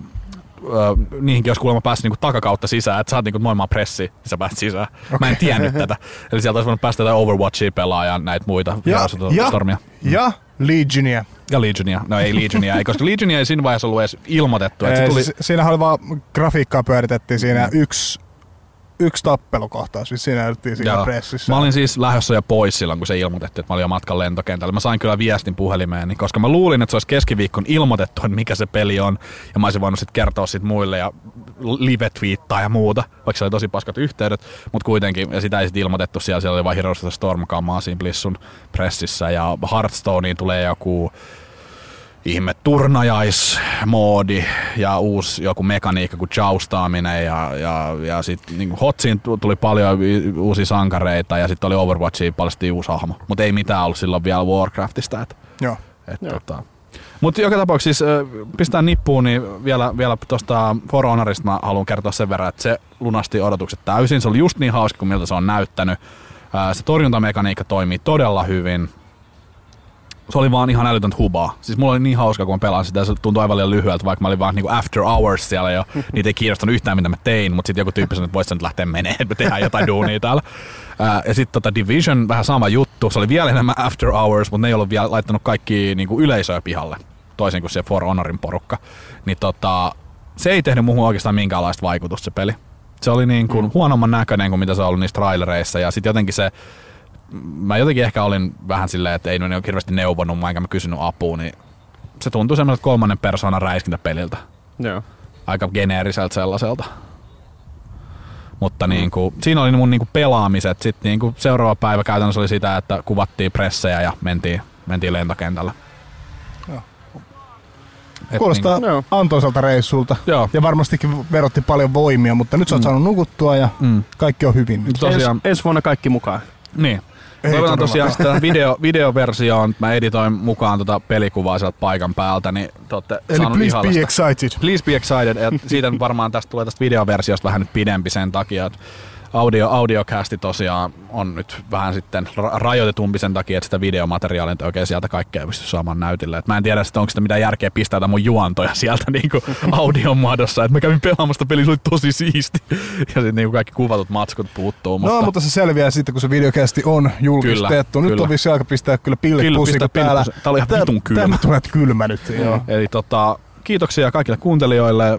niihinkin olisi kuulemma päässyt takakautta sisään, että sä oot noimaan pressi, niin sä pääsit sisään. Okay. Mä en tiennyt tätä. Eli sieltä olisi voinut päästä jotain Overwatchia pelaa ja näitä muita Stormia. Ja Legionia. Ja Legionia. No ei Legionia, ei, koska Legionia ei siinä vaiheessa ollut edes ilmoitettu. Että se tuli... Siinähän oli vaan grafiikkaa pyöritettiin siinä yksi tappelukohtaus, siis siinä oltiin siinä pressissä. Mä olin siis lähdössä jo pois silloin, kun se ilmoitettiin, että mä olin jo matkan lentokentällä. Mä sain kyllä viestin puhelimeeni, koska mä luulin, että se olisi keskiviikkon ilmoitettu, että mikä se peli on. Ja mä olisin voinut sitten kertoa sit muille ja live-twiittaa ja muuta, vaikka se oli tosi paskat yhteydet. Mutta kuitenkin, ja sitä ei sitten ilmoitettu siellä oli vain Heroes of the Storm-kammaa siinä Blissun pressissä. Ja Hearthstoneen tulee joku ihme turnajaismoodi ja uusi joku mekaniikka kuin joustaaminen ja sitten niin Hotsiin tuli paljon uusia sankareita ja sitten oli Overwatchiin paljon uusi hahmo, mutta ei mitään ollut silloin vielä Warcraftista. Joo. Mutta joka tapauksessa siis pistää nippuun, niin vielä tuosta For Honorista mä haluan kertoa sen verran, että se lunasti odotukset täysin. Se oli just niin hauska kuin miltä se on näyttänyt. Se torjuntamekaniikka toimii todella hyvin. Se oli vaan ihan älytöntä hubaa. Siis mulla oli niin hauska, kun mä pelasin sitä, ja se tuntui aivan liian lyhyeltä, vaikka mä olin vaan niinku after hours siellä jo. Niitä ei kiinnostanut yhtään, mitä mä tein, mutta sitten joku tyyppi sanoi, että voit sä nyt lähteä menee, että me tehdään jotain duunia täällä. Ja sitten Division, vähän sama juttu. Se oli vielä enemmän after hours, mutta ne ei ollut vielä laittanut kaikki niinku yleisöä pihalle, toisin kuin se For Honorin porukka. Niin se ei tehnyt muuhun oikeastaan minkäänlaista vaikutusta se peli. Se oli niin kuin huonomman näköinen kuin mitä se on ollut niissä trailereissa, ja sitten jotenkin se mä jotenkin ehkä olin vähän silleen, että ei ne ole hirveästi neuvonut mua, enkä mä kysynyt apua, niin se tuntui semmoiselta kolmannen persoonan räiskintäpeliltä. Joo. Aika geneeriseltä sellaiselta. Mutta niinku, siinä oli mun niinku pelaamiset. Sitten niinku seuraava päivä käytännössä oli sitä, että kuvattiin pressejä ja mentiin lentokentälle. Joo. Kuulostaa antoiselta reissulta. Joo. Ja varmastikin verotti paljon voimia, mutta nyt sä oot saanut nukuttua ja kaikki on hyvin nyt. Ensi vuonna kaikki mukaan. Niin. Toivotaan tosiaan sitä videoversioon, mä editoin mukaan pelikuvaa sieltä paikan päältä, niin te ootte saanut please ihallasta. be excited. Please be excited. Ja siitä varmaan tulee tästä videoversiosta vähän nyt pidempi sen takia, että audiocasti tosiaan on nyt vähän sitten rajoitetumpi sen takia, että sitä videomateriaalia oikein sieltä kaikkea pysty saamaan näytille. Et mä en tiedä, onko sitä mitään järkeä pistää mun juontoja sieltä niinku audion muodossa. Et mä kävin pelaamasta peliä, se oli tosi siisti. Ja sitten niinku kaikki kuvatut matskut puuttuu. Mutta se selviää sitten, kun se videokästi on julkistettu. Nyt on vissi aika pistää kyllä pillit pussiin, kun täällä. Tää oli ihan vitun kylmä. Täällä tulee kylmä nyt. Eli kiitoksia kaikille kuuntelijoille.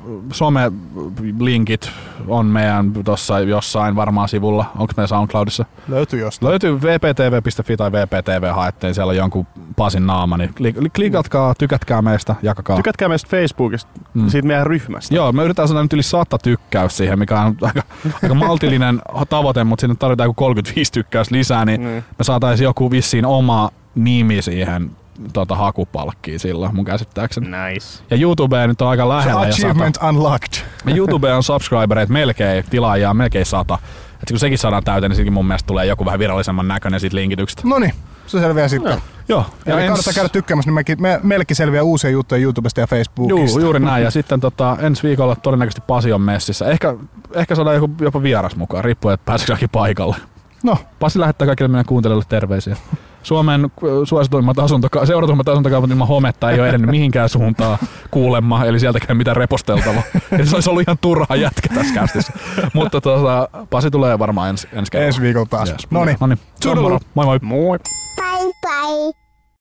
Some-linkit on meidän tuossa jossain varmaan sivulla. Onko meidän SoundCloudissa? Löytyy jostain. Löytyy vptv.fi tai vptv haettiin. Siellä on jonkun Pasin naama. Niin klikatkaa, tykätkää meistä, jakakaa. Tykätkää meistä Facebookista, siitä meidän ryhmästä. Joo, me yritetään saada nyt yli 100 tykkäys siihen, mikä on aika maltillinen tavoite, mutta sinne tarvitaan joku 35 tykkäys lisää, niin me saataisiin joku vissiin oma nimi siihen hakupalkkiin silloin mun käsittääkseni. Nice. Ja YouTube nyt on aika lähellä. Achievement unlocked. Ja YouTube on subscribereita melkein, tilaajia melkein 100. Et kun sekin saadaan täyteen, niin sekin mun mielestä tulee joku vähän virallisemman näköinen siitä linkityksestä. Noniin, se selviää sitten. Joo. Ja kannattaa käydä tykkäämässä, niin melkein selviää uusia juttuja YouTubesta ja Facebookista. Juuri näin. Ja sitten ensi viikolla todennäköisesti Pasi on messissä. Ehkä saadaan jopa vieras mukaan, riippuen, että pääsikö jokin paikalle. No. Pasi lähettää kaikille meidän kuuntelijoille terveisiä. Suomen seuratummat asuntokaupat ilman hometta ei ole edennyt mihinkään suuntaan kuulemma, eli sieltäkään ei mitään reposteltavaa. Eli se olisi ollut ihan turhaa jätkä tässä kästissä. Mutta Pasi tulee varmaan ensi viikolla taas. Yes. Noniin. Moi moi. Moi.